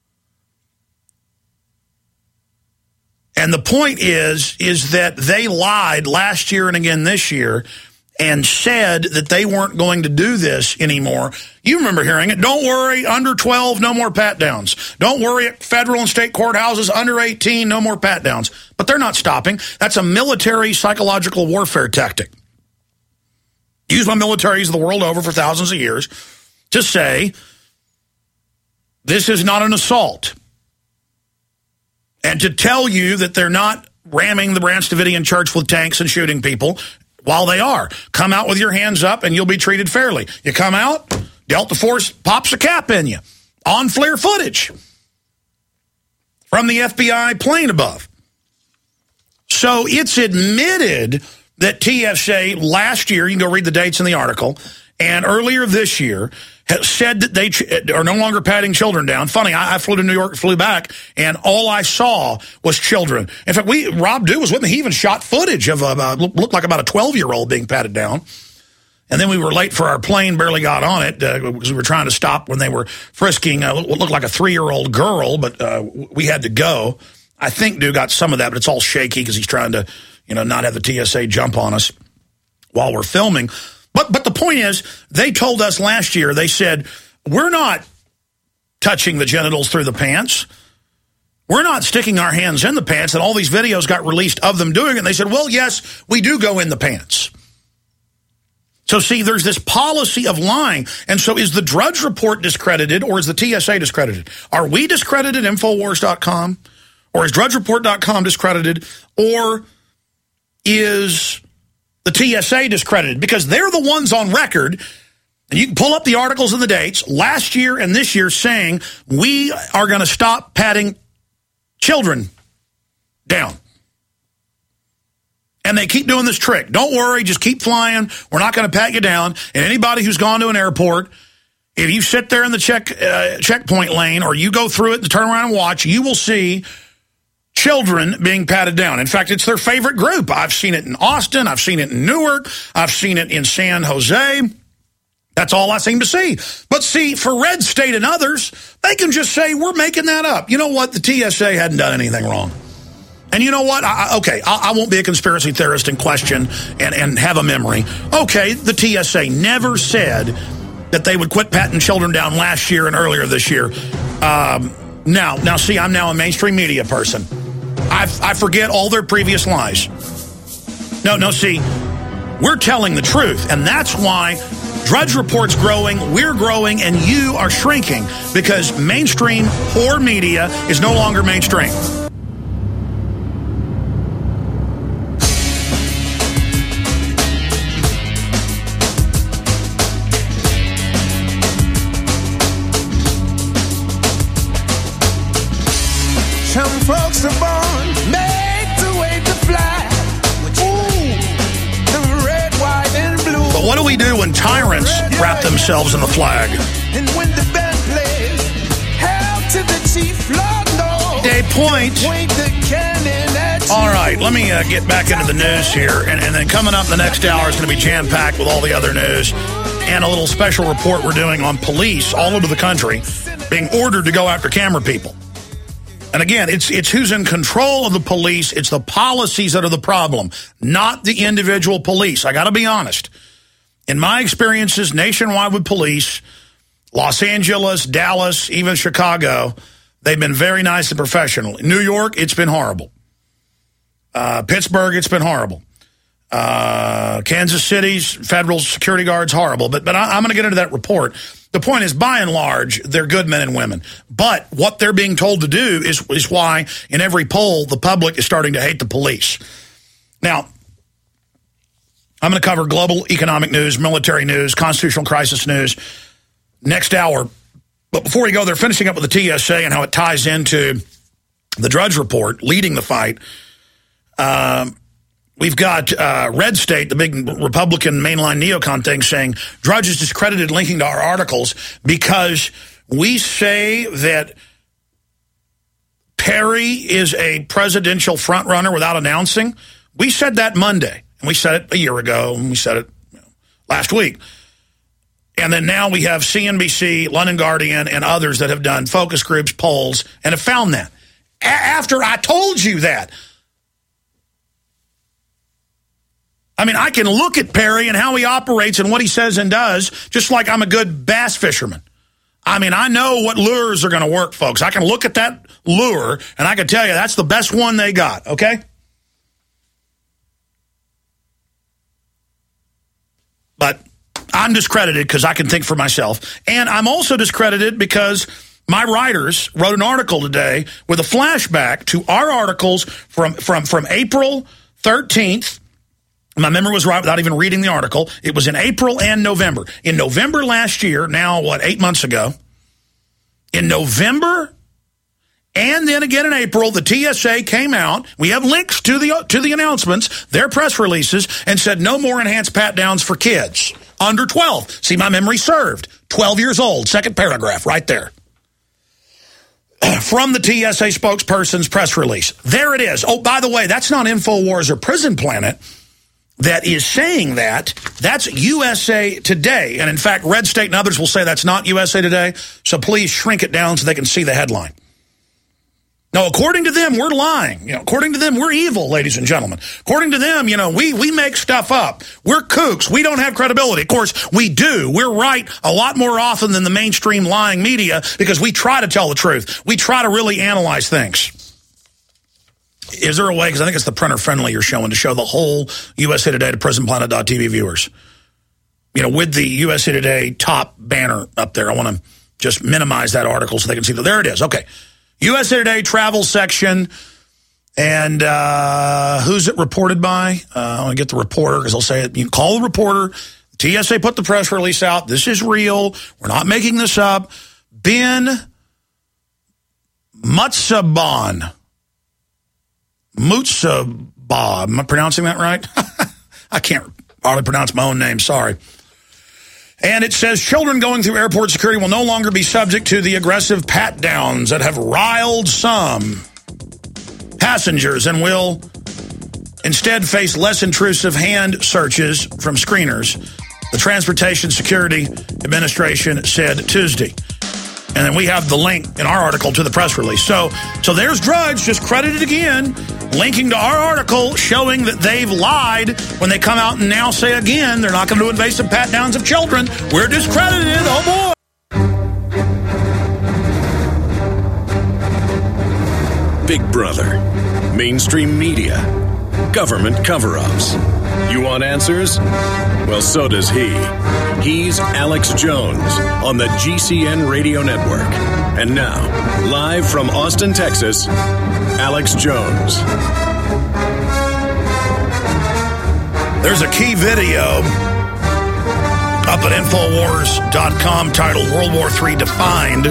And the point is, is that they lied last year and again this year and said that they weren't going to do this anymore. You remember hearing it. Don't worry, under twelve, no more pat-downs. Don't worry, at federal and state courthouses, under eighteen, no more pat-downs. But they're not stopping. That's a military psychological warfare tactic used by militaries the world over for thousands of years to say, this is not an assault. And to tell you that they're not ramming the Branch Davidian Church with tanks and shooting people, while they are. Come out with your hands up and you'll be treated fairly. You come out, Delta Force pops a cap in you. On FLIR footage from the F B I plane above. So it's admitted that T S A last year, you can go read the dates in the article, and earlier this year, said that they are no longer patting children down. Funny, I, I flew to New York, flew back, and all I saw was children. In fact, we Rob Dew was with me. He even shot footage of a, uh, looked like about a twelve-year-old being patted down. And then we were late for our plane, barely got on it, uh, because we were trying to stop when they were frisking uh, what looked like a three-year-old girl, but uh, we had to go. I think Dew got some of that, but it's all shaky because he's trying to, you know, not have the T S A jump on us while we're filming. But but the point is, they told us last year, they said, we're not touching the genitals through the pants. We're not sticking our hands in the pants. And all these videos got released of them doing it. And they said, well, yes, we do go in the pants. So see, there's this policy of lying. And so is the Drudge Report discredited or is the T S A discredited? Are we discredited, Infowars dot com? Or is Drudge Report dot com discredited? Or is the T S A discredited? Because they're the ones on record, and you can pull up the articles and the dates, last year and this year saying we are going to stop patting children down. And they keep doing this trick. Don't worry, just keep flying. We're not going to pat you down. And anybody who's gone to an airport, if you sit there in the check uh, checkpoint lane or you go through it and turn around and watch, you will see children being patted down. In fact, it's their favorite group. I've seen it in Austin. I've seen it in Newark. I've seen it in San Jose. That's all I seem to see. But see, for Red State and others, they can just say, we're making that up. You know what? The T S A hadn't done anything wrong. And you know what? I, okay, I, I won't be a conspiracy theorist and question and, and have a memory. Okay, the T S A never said that they would quit patting children down last year and earlier this year. Um, now, now, see, I'm now a mainstream media person. I, I forget all their previous lies. No, no, see, we're telling the truth. And that's why Drudge Report's growing, we're growing, and you are shrinking because mainstream whore media is no longer mainstream. Some folks are born made to wait to fly. Ooh, the red, white, and blue. But what do we do when tyrants wrap themselves in the flag? And when the band plays, hail to the chief, Lord knows. Day point. Point the cannon at you. All right, let me uh, get back into the news here. And, and then coming up in the next hour is going to be jam-packed with all the other news and a little special report we're doing on police all over the country being ordered to go after camera people. And again, it's it's who's in control of the police. It's the policies that are the problem, not the individual police. I got to be honest. In my experiences nationwide with police, Los Angeles, Dallas, even Chicago, they've been very nice and professional. New York, it's been horrible. Uh, Pittsburgh, it's been horrible. Uh, Kansas City's federal security guards, horrible. But, but I, I'm going to get into that report. The point is, by and large, they're good men and women. But what they're being told to do is, is why, in every poll, the public is starting to hate the police. Now, I'm going to cover global economic news, military news, constitutional crisis news next hour. But before we go, they're finishing up with the T S A and how it ties into the Drudge Report, leading the fight. Um... We've got uh, Red State, the big Republican mainline neocon thing, saying Drudge is discredited linking to our articles because we say that Perry is a presidential frontrunner without announcing. We said that Monday, and we said it a year ago, and we said it you know, last week. And then now we have C N B C, London Guardian, and others that have done focus groups, polls, and have found that. A- after I told you that. I mean, I can look at Perry and how he operates and what he says and does, just like I'm a good bass fisherman. I mean, I know what lures are going to work, folks. I can look at that lure, and I can tell you that's the best one they got, okay? But I'm discredited because I can think for myself. And I'm also discredited because my writers wrote an article today with a flashback to our articles from, from, from April thirteenth. My memory was right without even reading the article. It was in April and November. In November last year, now, what, eight months ago, in November and then again in April, the T S A came out. We have links to the to the announcements, their press releases, and said no more enhanced pat-downs for kids under twelve. See, my memory served. twelve years old, second paragraph right there. From the T S A spokesperson's press release. There it is. Oh, by the way, that's not InfoWars or Prison Planet that is saying that. That's U S A Today. And in fact, Red State and others will say that's not U S A Today. So please shrink it down so they can see the headline. No, according to them, we're lying. You know, according to them, we're evil, ladies and gentlemen. According to them, you know, we, we make stuff up. We're kooks. We don't have credibility. Of course, we do. We're right a lot more often than the mainstream lying media because we try to tell the truth. We try to really analyze things. Is there a way, because I think it's the printer-friendly you're showing, to show the whole U S A Today to prison planet dot T V viewers? you know, with the U S A Today top banner up there. I want to just minimize that article so they can see that. There it is. Okay. U S A Today travel section. And uh, who's it reported by? Uh, I want to get the reporter because I'll say it. You can call the reporter. T S A put the press release out. This is real. We're not making this up. Ben Mutsaban. Mutsaba. Am I pronouncing that right? I can't hardly pronounce my own name. Sorry. And it says children going through airport security will no longer be subject to the aggressive pat-downs that have riled some passengers and will instead face less intrusive hand searches from screeners, the Transportation Security Administration said Tuesday. And then we have the link in our article to the press release. So, so there's Drudge just credited again, linking to our article showing that they've lied when they come out and now say again they're not going to do invasive pat-downs of children. We're discredited. Oh, boy. Big Brother, mainstream media, government cover-ups. You want answers? Well, so does he. He's Alex Jones on the G C N Radio Network. And now, live from Austin, Texas, Alex Jones. There's a key video up at Infowars dot com titled World War Three Defined,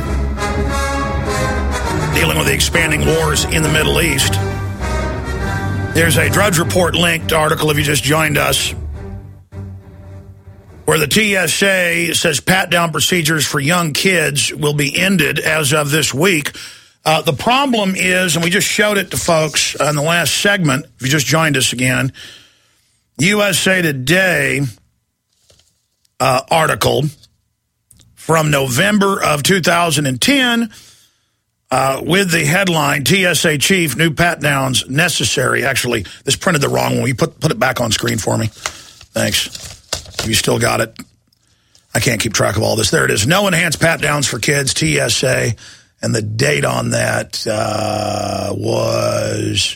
dealing with the expanding wars in the Middle East. There's a Drudge Report linked article if you just joined us, where the T S A says pat-down procedures for young kids will be ended as of this week. Uh, the problem is, and we just showed it to folks in the last segment, if you just joined us again, U S A Today uh, article from November of two thousand ten, Uh, with the headline, T S A Chief, New Pat-Downs Necessary. Actually, this printed the wrong one. Will you put, put it back on screen for me? Thanks. If you still got it. I can't keep track of all this. There it is. No enhanced pat-downs for kids, T S A. And the date on that uh, was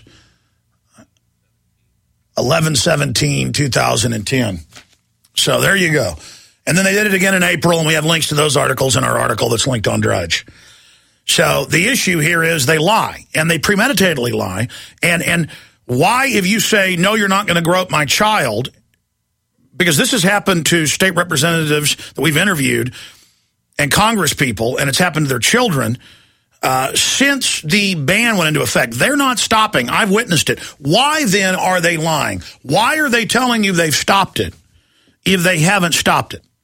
eleven seventeen two thousand ten. So there you go. And then they did it again in April, and we have links to those articles in our article that's linked on Drudge. So the issue here is they lie, and they premeditatedly lie. And and why, if you say, no, you're not going to grow up my child, because this has happened to state representatives that we've interviewed and Congress people, and it's happened to their children, uh, since the ban went into effect. They're not stopping. I've witnessed it. Why then are they lying? Why are they telling you they've stopped it if they haven't stopped it?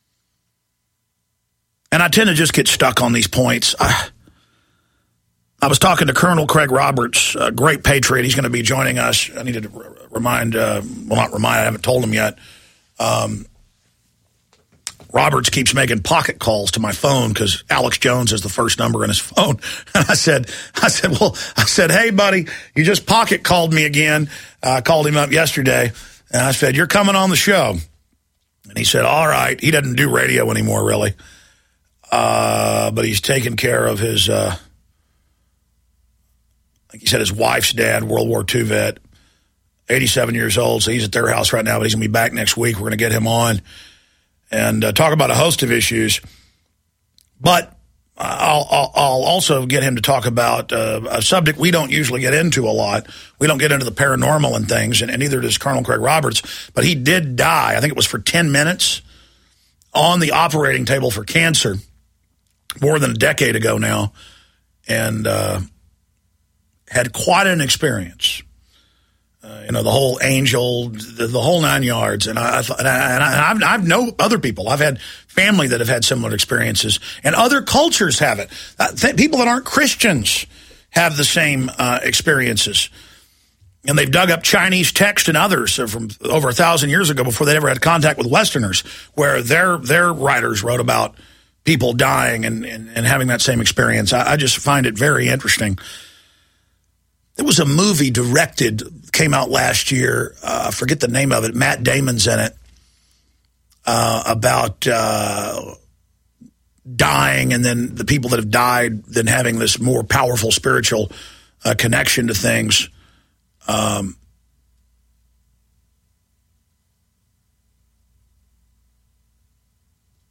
And I tend to just get stuck on these points. I, I was talking to Colonel Craig Roberts, a great patriot. He's going to be joining us. I needed to remind, uh, well, not remind, I haven't told him yet. Um, Roberts keeps making pocket calls to my phone because Alex Jones is the first number in his phone. And I said, I said, well, I said, hey, buddy, you just pocket called me again. I uh, called him up yesterday. And I said, you're coming on the show. And he said, all right. He doesn't do radio anymore, really. Uh, but he's taken care of his, uh, like he said, his wife's dad, World War Two vet, eighty-seven years old. So he's at their house right now, but he's going to be back next week. We're going to get him on and uh, talk about a host of issues. But I'll, I'll, I'll also get him to talk about uh, a subject we don't usually get into a lot. We don't get into the paranormal and things, and, and neither does Colonel Craig Roberts. But he did die. I think it was for ten minutes on the operating table for cancer. More than a decade ago now, and uh, had quite an experience. Uh, you know, the whole angel, the, the whole nine yards. And I, and, I, and I, I've, I've know other people. I've had family that have had similar experiences, and other cultures have it. Uh, th- people that aren't Christians have the same uh, experiences. And they've dug up Chinese text and others from over a thousand years ago before they ever had contact with Westerners, where their their writers wrote about people dying and, and, and having that same experience. I, I just find it very interesting. There was a movie directed, came out last year, uh, I forget the name of it, Matt Damon's in it, uh, about uh, dying, and then the people that have died then having this more powerful spiritual uh, connection to things. Um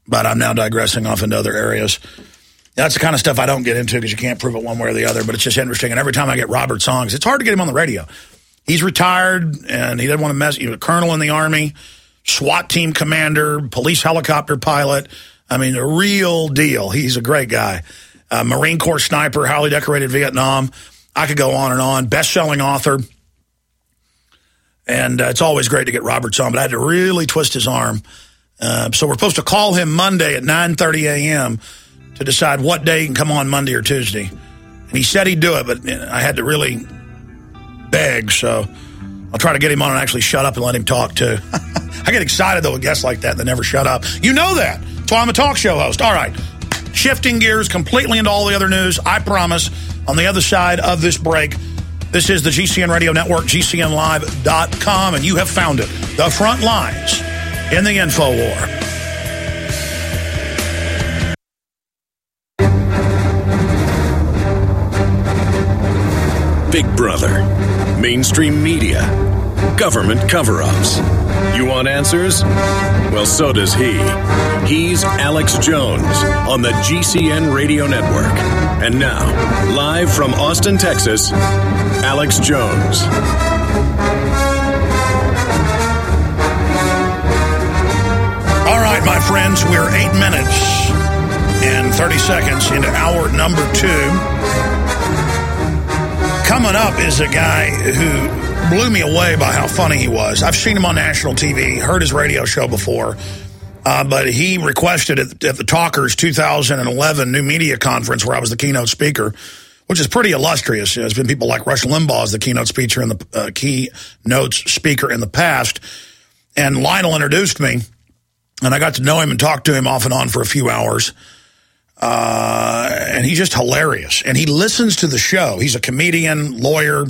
But I'm now digressing off into other areas. That's the kind of stuff I don't get into because you can't prove it one way or the other, but it's just interesting. And every time I get Robert songs, it's hard to get him on the radio. He's retired, and he doesn't want to mess. He's a colonel in the Army, SWAT team commander, police helicopter pilot. I mean, a real deal. He's a great guy. Uh, Marine Corps sniper, highly decorated Vietnam. I could go on and on. Best-selling author. And uh, it's always great to get Roberts on, but I had to really twist his arm. Uh, so we're supposed to call him Monday at nine thirty a.m. to decide what day he can come on, Monday or Tuesday. And he said he'd do it, but I had to really beg, so I'll try to get him on and actually shut up and let him talk, too. I get excited, though, with guests like that that never shut up. You know that. That's why I'm a talk show host. All right. Shifting gears completely into all the other news. I promise, on the other side of this break, this is the G C N Radio Network, G C N live dot com, and you have found it. The front lines in the info war. Big Brother, mainstream media, government cover-ups. You want answers? Well, so does he. He's Alex Jones on the G C N Radio Network. And now, live from Austin, Texas, Alex Jones. All right, my friends, we're eight minutes and thirty seconds into hour number two. Coming up is a guy who blew me away by how funny he was. I've seen him on national T V, heard his radio show before, uh, but he requested at, at the Talkers two thousand eleven New Media Conference, where I was the keynote speaker, which is pretty illustrious. There's been people like Rush Limbaugh as the keynote speaker in the uh, keynote speaker in the past, and Lionel introduced me, and I got to know him and talk to him off and on for a few hours. Uh, and he's just hilarious. And he listens to the show. He's a comedian, lawyer.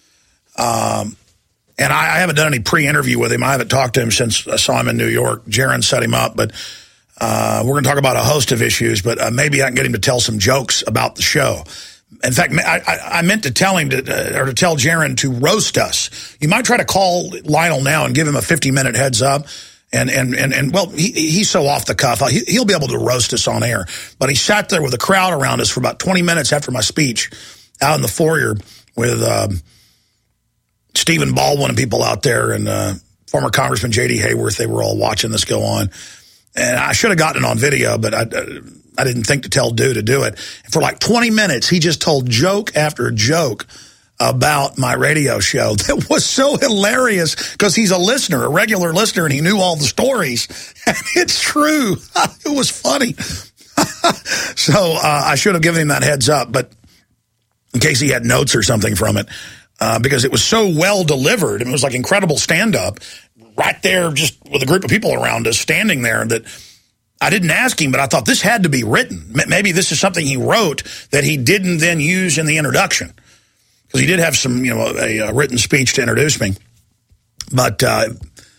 Um, and I, I haven't done any pre-interview with him. I haven't talked to him since I saw him in New York. Jaron set him up. But uh, we're going to talk about a host of issues. But uh, maybe I can get him to tell some jokes about the show. In fact, I, I, I meant to tell him to, uh, or to tell Jaron to roast us. You might try to call Lionel now and give him a fifty-minute heads up. And, and, and, and well, he, he's so off the cuff. He, he'll be able to roast us on air. But he sat there with a crowd around us for about twenty minutes after my speech out in the foyer with um, Stephen Baldwin and people out there, and uh, former Congressman J D Hayworth. They were all watching this go on. And I should have gotten it on video, but I, I didn't think to tell Dew to do it. And for like twenty minutes, he just told joke after joke about my radio show. That was so hilarious because he's a listener, a regular listener, and he knew all the stories. And it's true. It was funny. So uh, I should have given him that heads up, but in case he had notes or something from it, uh, because it was so well delivered, and it was like incredible stand-up right there, just with a group of people around us standing there, that I didn't ask him, but I thought this had to be written. Maybe this is something he wrote that he didn't then use in the introduction. Because he did have some, you know, a, a written speech to introduce me. But uh,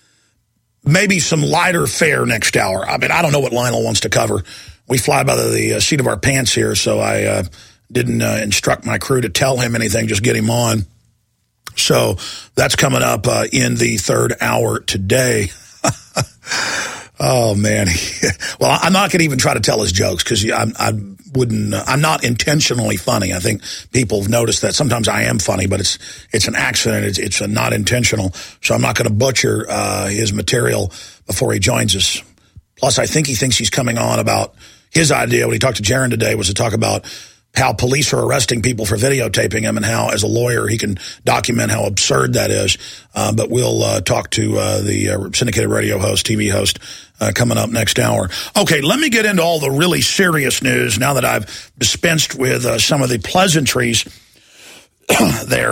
maybe some lighter fare next hour. I mean, I don't know what Lionel wants to cover. We fly by the, the uh, seat of our pants here, so I uh, didn't uh, instruct my crew to tell him anything, just get him on. So that's coming up uh, in the third hour today. Oh, man. Well, I'm not going to even try to tell his jokes because I, I wouldn't. Uh, I'm not intentionally funny. I think people have noticed that sometimes I am funny, but it's it's an accident. It's, it's a not intentional. So I'm not going to butcher uh, his material before he joins us. Plus, I think he thinks he's coming on about his idea when he talked to Jaron today was to talk about how police are arresting people for videotaping him and how, as a lawyer, he can document how absurd that is. Uh, but we'll uh, talk to uh, the uh, syndicated radio host, T V host, uh, coming up next hour. Okay, let me get into all the really serious news now that I've dispensed with uh, some of the pleasantries there.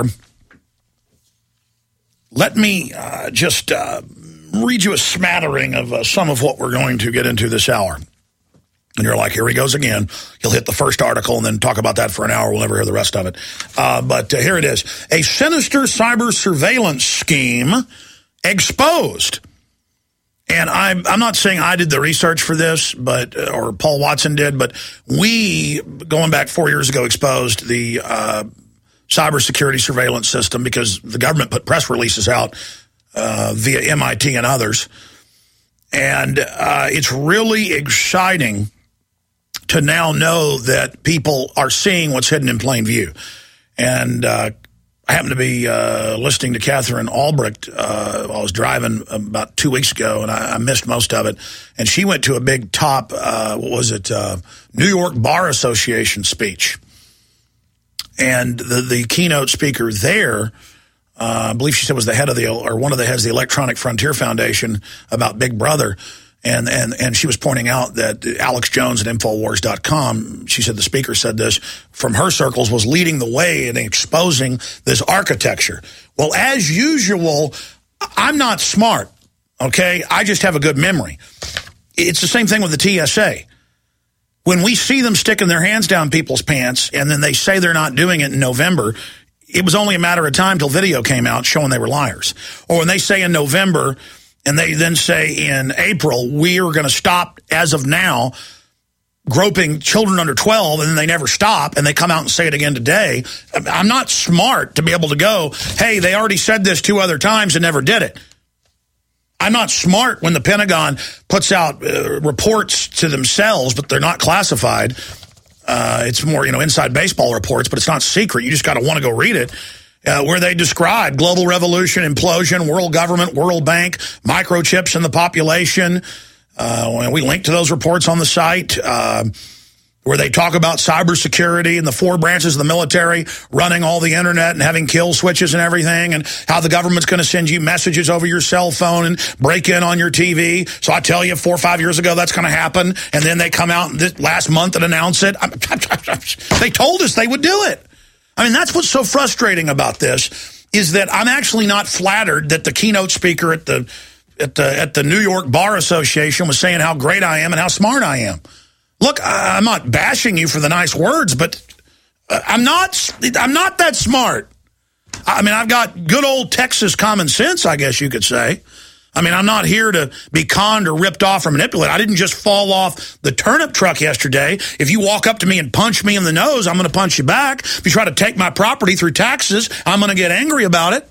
Let me uh, just uh, read you a smattering of uh, some of what we're going to get into this hour. And you're like, here he goes again. He'll hit the first article and then talk about that for an hour. We'll never hear the rest of it. Uh, but uh, here it is. A sinister cyber surveillance scheme exposed. And I'm, I'm not saying I did the research for this, but uh, or Paul Watson did, but we, going back four years ago, exposed the uh, cybersecurity surveillance system because the government put press releases out uh, via M I T and others. And uh, it's really exciting to now know that people are seeing what's hidden in plain view. And uh, I happened to be uh, listening to Catherine Albrecht uh, while I was driving about two weeks ago, and I, I missed most of it. And she went to a big top, uh, what was it, uh, New York Bar Association speech. And the, the keynote speaker there, uh, I believe she said was the head of the, or one of the heads of the Electronic Frontier Foundation about Big Brother. And, and, and she was pointing out that Alex Jones at Infowars dot com, she said the speaker said this, from her circles, was leading the way in exposing this architecture. Well, as usual, I'm not smart, okay? I just have a good memory. It's the same thing with the T S A. When we see them sticking their hands down people's pants and then they say they're not doing it in November, it was only a matter of time till video came out showing they were liars. Or when they say in November and they then say in April, we are going to stop as of now groping children under twelve, and then they never stop, and they come out and say it again today. I'm not smart to be able to go, hey, they already said this two other times and never did it. I'm not smart when the Pentagon puts out uh, reports to themselves, but they're not classified. Uh, it's more, you know, inside baseball reports, but it's not secret. You just got to want to go read it, uh, where they describe global revolution, implosion, world government, World Bank, microchips in the population. Uh, we link to those reports on the site, uh, where they talk about cybersecurity and the four branches of the military running all the internet and having kill switches and everything, and how the government's going to send you messages over your cell phone and break in on your T V. So I tell you, four or five years ago, that's going to happen. And then they come out this last month and announce it. They told us they would do it. I mean, that's what's so frustrating about this, is that I'm actually not flattered that the keynote speaker at the, at the, at the New York Bar Association was saying how great I am and how smart I am. Look, I'm not bashing you for the nice words, but I'm not I'm not that smart. I mean, I've got good old Texas common sense, I guess you could say. I mean, I'm not here to be conned or ripped off or manipulated. I didn't just fall off the turnip truck yesterday. If you walk up to me and punch me in the nose, I'm going to punch you back. If you try to take my property through taxes, I'm going to get angry about it.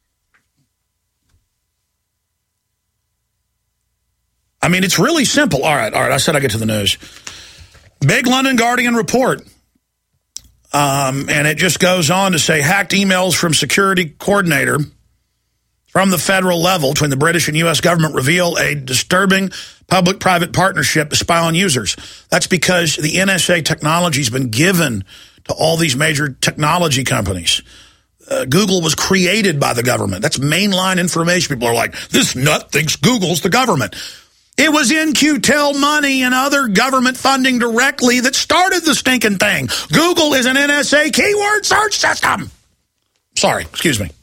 I mean, it's really simple. All right, all right, I said I'd get to the news. Big London Guardian report. Um, and it just goes on to say hacked emails from security coordinator from the federal level between the British and U S government reveal a disturbing public-private partnership to spy on users. That's because the N S A technology has been given to all these major technology companies. Uh, Google was created by the government. That's mainline information. People are like, this nut thinks Google's the government. It was N Q Tel money and other government funding directly that started the stinking thing. Google is an N S A keyword search system. Sorry, excuse me.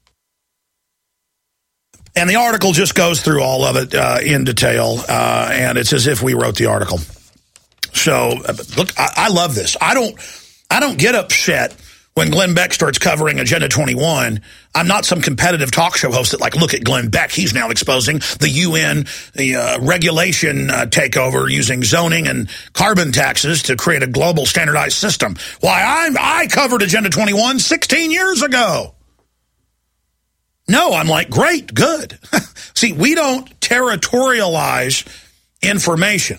And the article just goes through all of it uh, in detail, uh, and it's as if we wrote the article. So, uh, look, I, I love this. I don't, I don't get upset when Glenn Beck starts covering Agenda twenty-one. I'm not some competitive talk show host that, like, look at Glenn Beck. He's now exposing the U N the uh, regulation uh, takeover using zoning and carbon taxes to create a global standardized system. Why, I'm, I covered Agenda twenty-one sixteen years ago. No, I'm like, great, good. See, we don't territorialize information.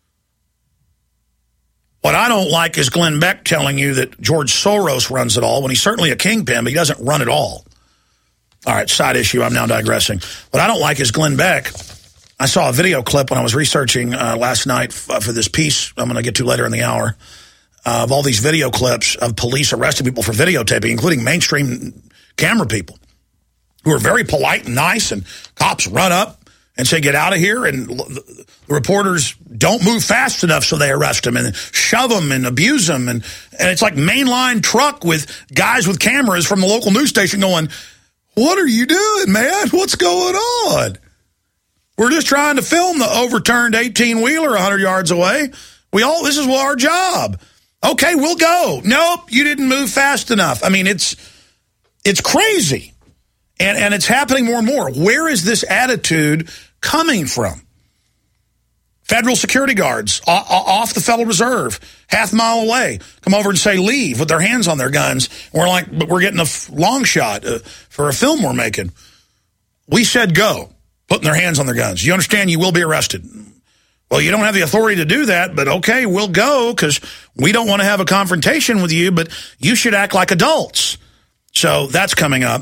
What I don't like is Glenn Beck telling you that George Soros runs it all, when he's certainly a kingpin, but he doesn't run it all. All right, side issue, I'm now digressing. What I don't like is Glenn Beck. I saw a video clip when I was researching uh, last night f- for this piece I'm going to get to later in the hour, uh, of all these video clips of police arresting people for videotaping, including mainstream camera people, who are very polite and nice, and cops run up and say, get out of here, and the reporters don't move fast enough, so they arrest them and shove them and abuse them. And, and it's like mainline truck with guys with cameras from the local news station going, what are you doing, man? What's going on? We're just trying to film the overturned eighteen-wheeler one hundred yards away. We all, this is our job. Okay, we'll go. Nope, you didn't move fast enough. I mean, it's it's crazy. And, and it's happening more and more. Where is this attitude coming from? Federal security guards off the Federal Reserve, half mile away, come over and say leave with their hands on their guns. And we're like, but we're getting a long shot uh, for a film we're making. We said go. putting their hands on their guns. You understand you will be arrested. Well, you don't have the authority to do that, but okay, we'll go because we don't want to have a confrontation with you, but you should act like adults. So that's coming up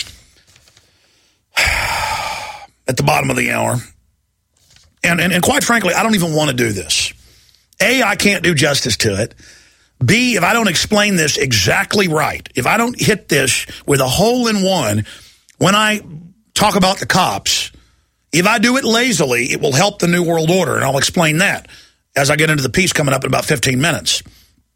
at the bottom of the hour. And, and, and quite frankly, I don't even want to do this. A, I can't do justice to it. B, if I don't explain this exactly right, if I don't hit this with a hole in one when I talk about the cops, if I do it lazily, it will help the New World Order, and I'll explain that as I get into the piece coming up in about fifteen minutes.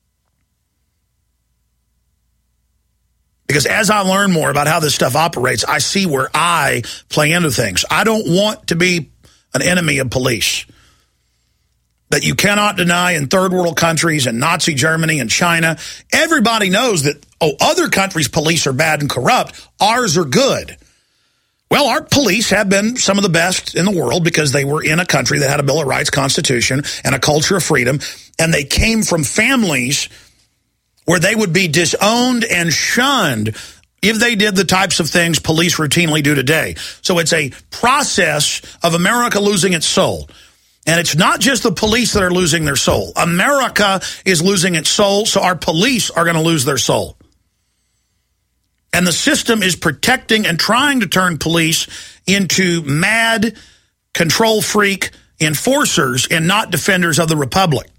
Because as I learn more about how this stuff operates, I see where I play into things. I don't want to be an enemy of police. That you cannot deny in third world countries and Nazi Germany and China. Everybody knows that, oh, other countries' police are bad and corrupt. Ours are good. Well, our police have been some of the best in the world because they were in a country that had a Bill of Rights, Constitution, and a culture of freedom, and they came from families where they would be disowned and shunned if they did the types of things police routinely do today. So it's a process of America losing its soul. And it's not just the police that are losing their soul. America is losing its soul, so our police are going to lose their soul. And the system is protecting and trying to turn police into mad, control freak enforcers and not defenders of the Republic.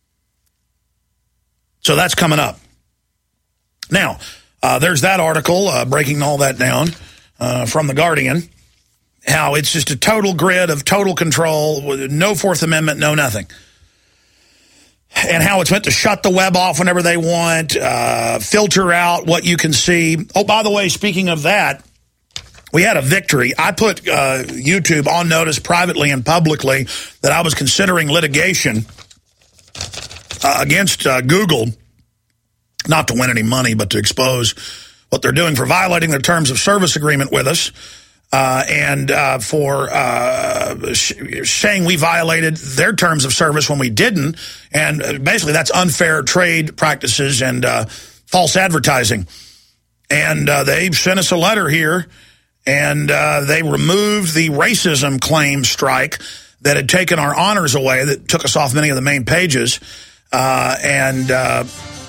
So that's coming up. Now, uh, there's that article uh, breaking all that down uh, from The Guardian. How it's just a total grid of total control, with no Fourth Amendment, no nothing. And how it's meant to shut the web off whenever they want, uh, filter out what you can see. Oh, by the way, speaking of that, we had a victory. I put uh, YouTube on notice privately and publicly that I was considering litigation uh, against uh, Google, not to win any money, but to expose what they're doing for violating their terms of service agreement with us. Uh, and uh, for uh, sh saying we violated their terms of service when we didn't. And basically that's unfair trade practices and uh, false advertising. And uh, they sent us a letter here, and uh, they removed the racism claim strike that had taken our honors away, that took us off many of the main pages. Uh, and... Uh,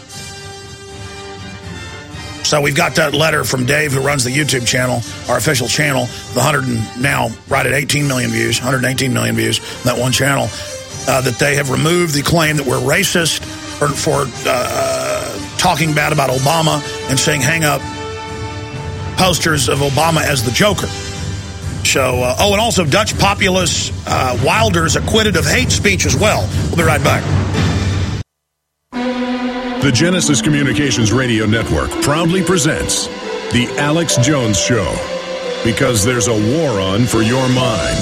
So we've got that letter from Dave, who runs the YouTube channel, our official channel, the one hundred and now right at eighteen million views, one hundred eighteen million views on that one channel, uh, that they have removed the claim that we're racist for, for uh, talking bad about Obama and saying hang up posters of Obama as the Joker. So, uh, oh, and also Dutch populist uh, Wilders acquitted of hate speech as well. We'll be right back. The Genesis Communications Radio Network proudly presents The Alex Jones Show, because there's a war on for your mind.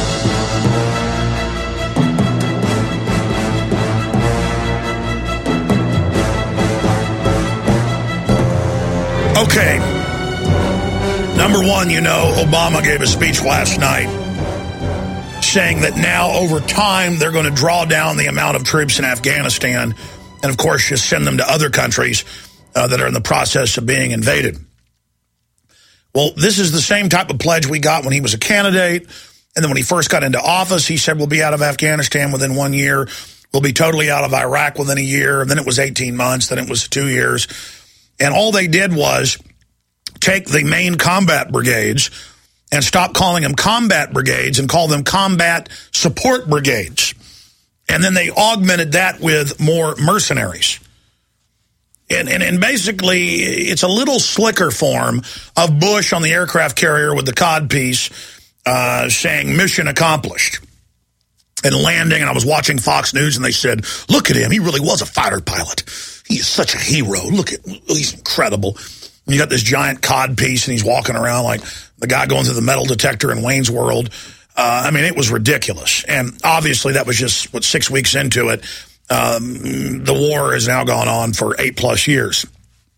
Okay. Number one, you know, Obama gave a speech last night saying that now over time they're going to draw down the amount of troops in Afghanistan. And, of course, just send them to other countries uh, that are in the process of being invaded. Well, this is the same type of pledge we got when he was a candidate. And then when he first got into office, he said we'll be out of Afghanistan within one year. We'll be totally out of Iraq within a year. And then it was eighteen months. Then it was two years. And all they did was take the main combat brigades and stop calling them combat brigades and call them combat support brigades. And then they augmented that with more mercenaries. And, and, and basically, it's a little slicker form of Bush on the aircraft carrier with the codpiece uh, saying mission accomplished. And landing, and I was watching Fox News, and they said, look at him, he really was a fighter pilot. He is such a hero. Look at, he's incredible. And you got this giant codpiece, and he's walking around like the guy going through the metal detector in Wayne's World. Uh, I mean, it was ridiculous. And obviously that was just, what, six weeks into it. Um, the war has now gone on for eight plus years.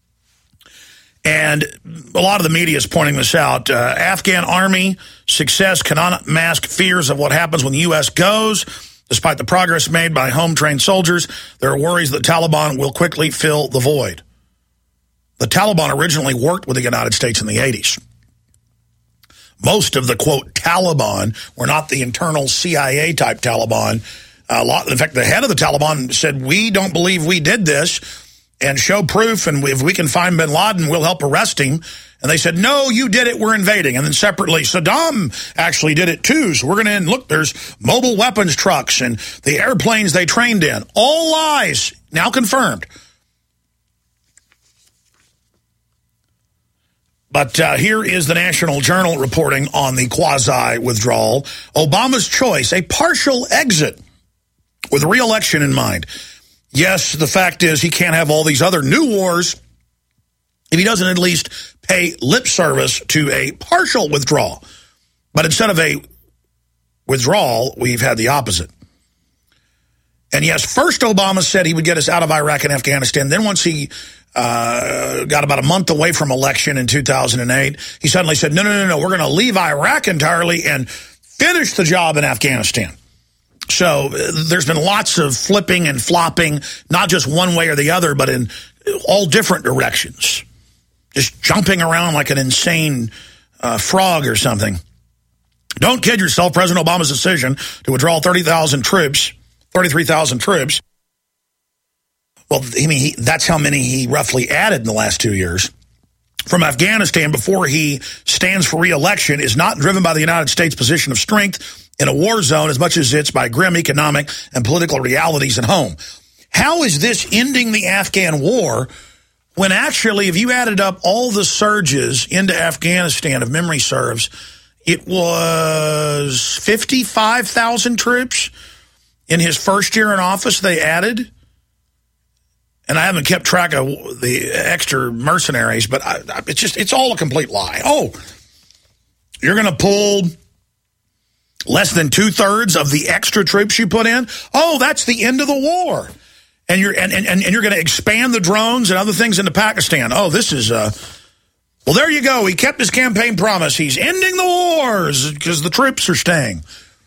And a lot of the media is pointing this out. Uh, Afghan army success cannot mask fears of what happens when the U S goes. Despite the progress made by home-trained soldiers, there are worries that the Taliban will quickly fill the void. The Taliban originally worked with the United States in the eighties. most of the, quote, Taliban were not the internal C I A-type Taliban. A lot, in fact, the head of the Taliban said, we don't believe we did this, and show proof, and if we can find bin Laden, we'll help arrest him. And they said, no, you did it, we're invading. And then separately, Saddam actually did it too, so we're going to, look, there's mobile weapons trucks and the airplanes they trained in. All lies, now confirmed. But uh, here is the National Journal reporting on the quasi-withdrawal. Obama's choice, a partial exit with re-election in mind. Yes, the fact is he can't have all these other new wars if he doesn't at least pay lip service to a partial withdrawal. But instead of a withdrawal, we've had the opposite. And yes, first Obama said he would get us out of Iraq and Afghanistan. Then once he uh, got about a month away from election in two thousand eight, he suddenly said, no, no, no, no, we're going to leave Iraq entirely and finish the job in Afghanistan. So uh, there's been lots of flipping and flopping, not just one way or the other, but in all different directions. Just jumping around like an insane uh, frog or something. Don't kid yourself. President Obama's decision to withdraw thirty thousand troops, thirty-three thousand troops. Well, I mean, he, that's how many he roughly added in the last two years. From Afghanistan before he stands for re-election is not driven by the United States' position of strength in a war zone as much as it's by grim economic and political realities at home. How is this ending the Afghan war when actually, if you added up all the surges into Afghanistan, if memory serves, it was fifty-five thousand troops in his first year in office they added? And I haven't kept track of the extra mercenaries, but I, I, it's just, it's all a complete lie. Oh, you're going to pull less than two-thirds of the extra troops you put in? Oh, that's the end of the war. And you're and, and, and you're going to expand the drones and other things into Pakistan. Oh, this is, uh, well, there you go. He kept his campaign promise. He's ending the wars because the troops are staying.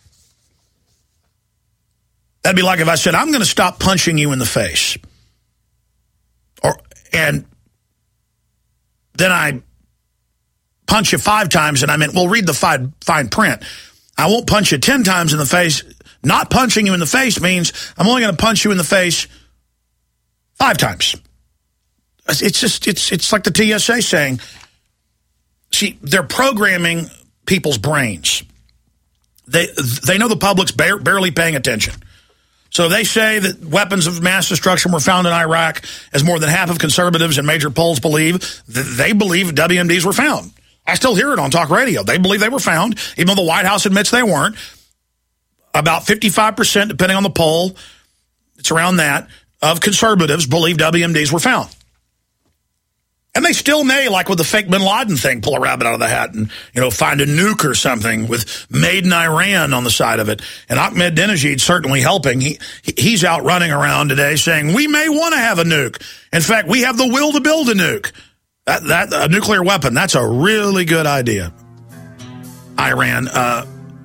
That'd be like if I said, I'm going to stop punching you in the face. Or and then I punch you five times, and I meant, well, read the fine, fine print. I won't punch you ten times in the face. Not punching you in the face means I'm only going to punch you in the face five times. It's just, it's it's like the T S A saying, see, they're programming people's brains. They they know the public's bar barely paying attention. So they say that weapons of mass destruction were found in Iraq, as more than half of conservatives and major polls believe. They believe W M Ds were found. I still hear it on talk radio. They believe they were found, even though the White House admits they weren't. About fifty-five percent, depending on the poll, it's around that, of conservatives believe W M Ds were found. And they still may, like with the fake bin Laden thing, pull a rabbit out of the hat and, you know, find a nuke or something with made in Iran on the side of it. And Ahmadinejad certainly helping. He He's out running around today saying, we may want to have a nuke. In fact, we have the will to build a nuke. That, that a nuclear weapon, that's a really good idea. Iran, uh,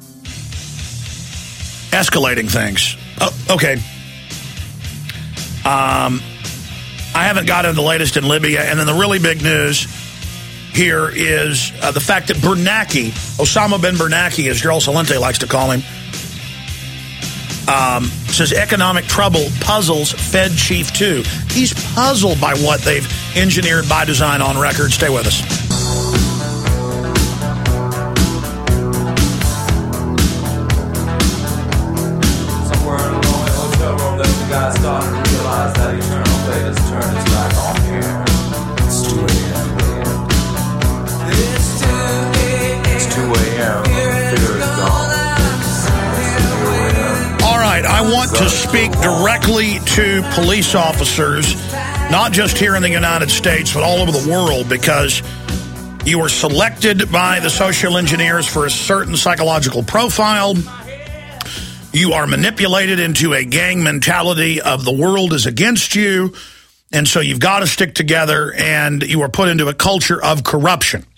escalating things. Oh, okay. Um... I haven't gotten the latest in Libya. And then the really big news here is uh, the fact that Bernanke, Osama bin Bernanke, as Gerald Celente likes to call him, um, says economic trouble puzzles Fed chief too. He's puzzled by what they've engineered by design on record. Stay with us. Somewhere in a lonely hotel room, that the guy started to realize that eternal fate is turned its back on here. It's two A M It's two A M Fear is gone. All right, I want to speak directly to police officers, not just here in the United States, but all over the world, because you were selected by the social engineers for a certain psychological profile. You are manipulated into a gang mentality of the world is against you, and so you've got to stick together, and you are put into a culture of corruption.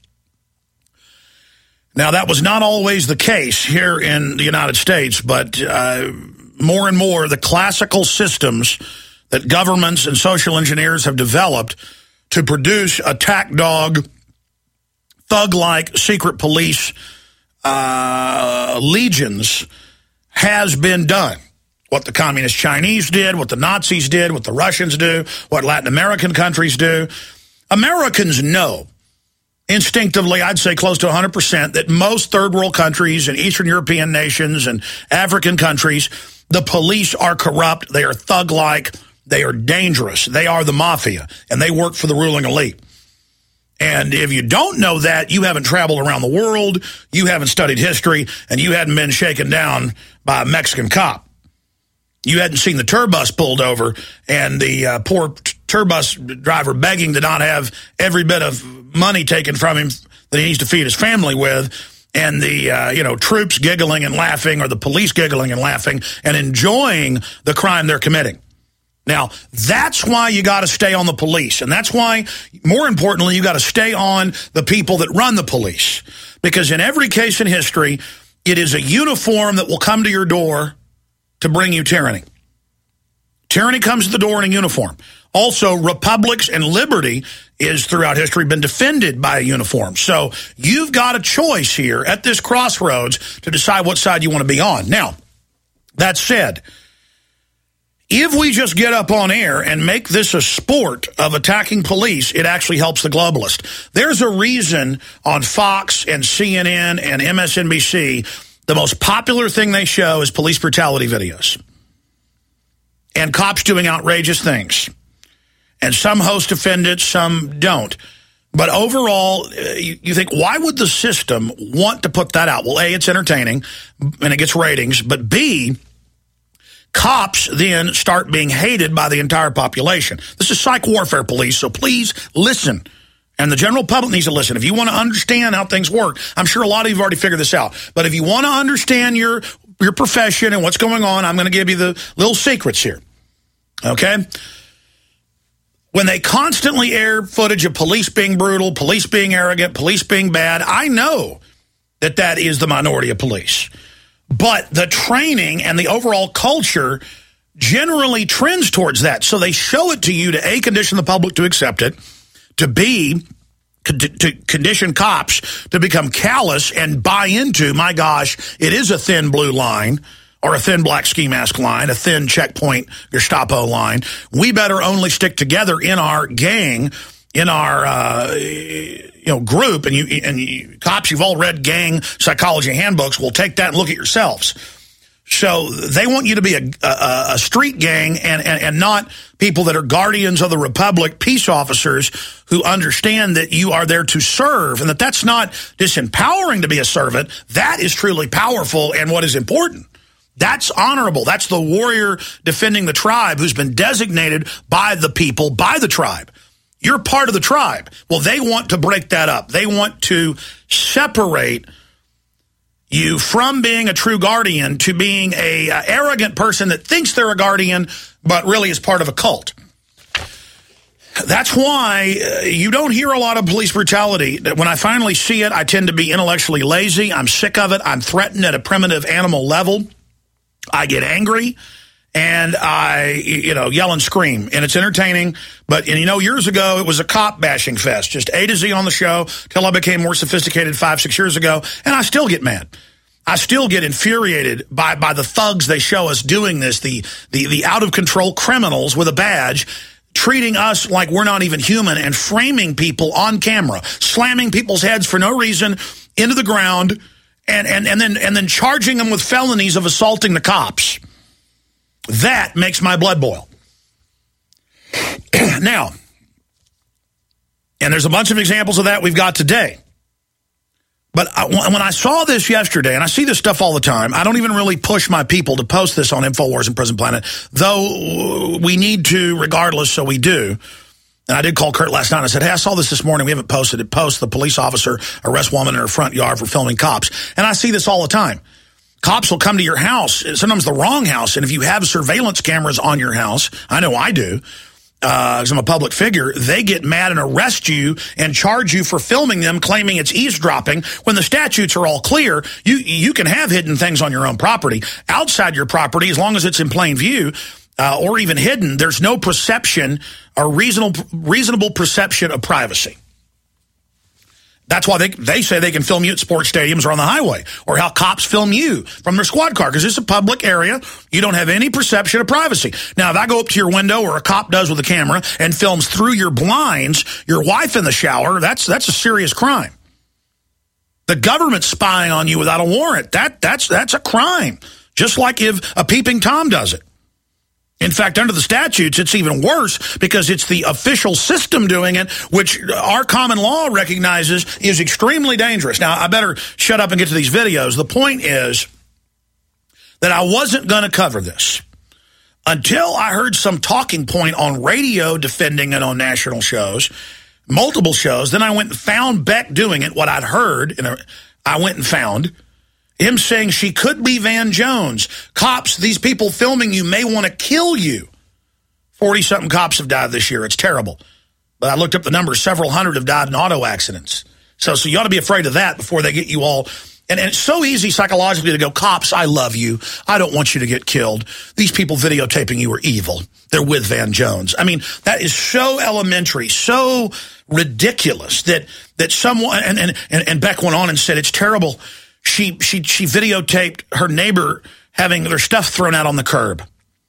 Now, that was not always the case here in the United States, but uh, more and more the classical systems that governments and social engineers have developed to produce attack dog, thug-like secret police uh, legions has been done. What the communist Chinese did, what the Nazis did, what the Russians do, what Latin American countries do. Americans know instinctively, I'd say close to one hundred percent, that most third world countries and Eastern European nations and African countries, the police are corrupt, they are thug-like, they are dangerous, they are the mafia, and they work for the ruling elite. And if you don't know that, you haven't traveled around the world, you haven't studied history, and you hadn't been shaken down by a Mexican cop. You hadn't seen the tour bus pulled over and the uh, poor tour bus driver begging to not have every bit of money taken from him that he needs to feed his family with, and the uh, you know troops giggling and laughing, or the police giggling and laughing and enjoying the crime they're committing. Now, that's why you got to stay on the police, and that's why, more importantly, you got to stay on the people that run the police, because in every case in history, it is a uniform that will come to your door to bring you tyranny. Tyranny comes to the door in a uniform. Also, republics and liberty is throughout history been defended by a uniform. So you've got a choice here at this crossroads to decide what side you want to be on. Now, that said, if we just get up on air and make this a sport of attacking police, it actually helps the globalist. There's a reason on Fox and C N N and M S N B C, the most popular thing they show is police brutality videos and cops doing outrageous things. And some host offend it, some don't. But overall, you, you think, why would the system want to put that out? Well, A, it's entertaining, and it gets ratings. But B, cops then start being hated by the entire population. This is psych warfare, police, so please listen. And the general public needs to listen. If you want to understand how things work, I'm sure a lot of you have already figured this out. But if you want to understand your, your profession and what's going on, I'm going to give you the little secrets here. Okay? When they constantly air footage of police being brutal, police being arrogant, police being bad, I know that that is the minority of police. But the training and the overall culture generally trends towards that. So they show it to you to, A, condition the public to accept it, to B, to condition cops to become callous and buy into, my gosh, it is a thin blue line, or a thin black ski mask line, a thin checkpoint Gestapo line. We better only stick together in our gang, in our uh, you know group. And you and you, cops, you've all read gang psychology handbooks. Well, take that and look at yourselves. So they want you to be a, a, a street gang and, and, and not people that are guardians of the republic, peace officers who understand that you are there to serve and that that's not disempowering to be a servant. That is truly powerful and what is important. That's honorable. That's the warrior defending the tribe who's been designated by the people, by the tribe. You're part of the tribe. Well, they want to break that up. They want to separate you from being a true guardian to being a uh, arrogant person that thinks they're a guardian but really is part of a cult. That's why uh, you don't hear a lot of police brutality. When I finally see it, I tend to be intellectually lazy. I'm sick of it. I'm threatened at a primitive animal level. I get angry, and I, you know, yell and scream, and it's entertaining. But, and you know, years ago, it was a cop bashing fest, just A to Z on the show, till I became more sophisticated five, six years ago, and I still get mad. I still get infuriated by, by the thugs they show us doing this, the, the, the out-of-control criminals with a badge, treating us like we're not even human and framing people on camera, slamming people's heads for no reason into the ground, And, and, and then and then charging them with felonies of assaulting the cops. That makes my blood boil. Now, and there's a bunch of examples of that we've got today. But I, when I saw this yesterday, and I see this stuff all the time, I don't even really push my people to post this on InfoWars and Prison Planet, though we need to regardless, so we do. And I did call Kurt last night. I said, hey, I saw this this morning. We haven't posted it. Post the police officer arrest woman in her front yard for filming cops. And I see this all the time. Cops will come to your house, sometimes the wrong house. And if you have surveillance cameras on your house, I know I do, because uh, I'm a public figure, they get mad and arrest you and charge you for filming them, claiming it's eavesdropping. When the statutes are all clear, you, you can have hidden things on your own property. Outside your property, as long as it's in plain view, Uh, or even hidden, there's no perception or reasonable reasonable perception of privacy. That's why they they say they can film you at sports stadiums or on the highway, or how cops film you from their squad car, because it's a public area. You don't have any perception of privacy. Now, if I go up to your window, or a cop does with a camera, and films through your blinds, your wife in the shower, that's that's a serious crime. The government spying on you without a warrant, that that's that's a crime. Just like if a peeping Tom does it. In fact, under the statutes, it's even worse because it's the official system doing it, which our common law recognizes is extremely dangerous. Now, I better shut up and get to these videos. The point is that I wasn't going to cover this until I heard some talking point on radio defending it on national shows, multiple shows. Then I went and found Beck doing it, what I'd heard, and I went and found him saying she could be Van Jones. Cops, these people filming you may want to kill you. forty-something cops have died this year. It's terrible. But I looked up the numbers. Several hundred have died in auto accidents. So so you ought to be afraid of that before they get you all. And, and it's so easy psychologically to go, cops, I love you. I don't want you to get killed. These people videotaping you are evil. They're with Van Jones. I mean, that is so elementary, so ridiculous that that someone, and, and, and, and Beck went on and said, it's terrible. She she she videotaped her neighbor having their stuff thrown out on the curb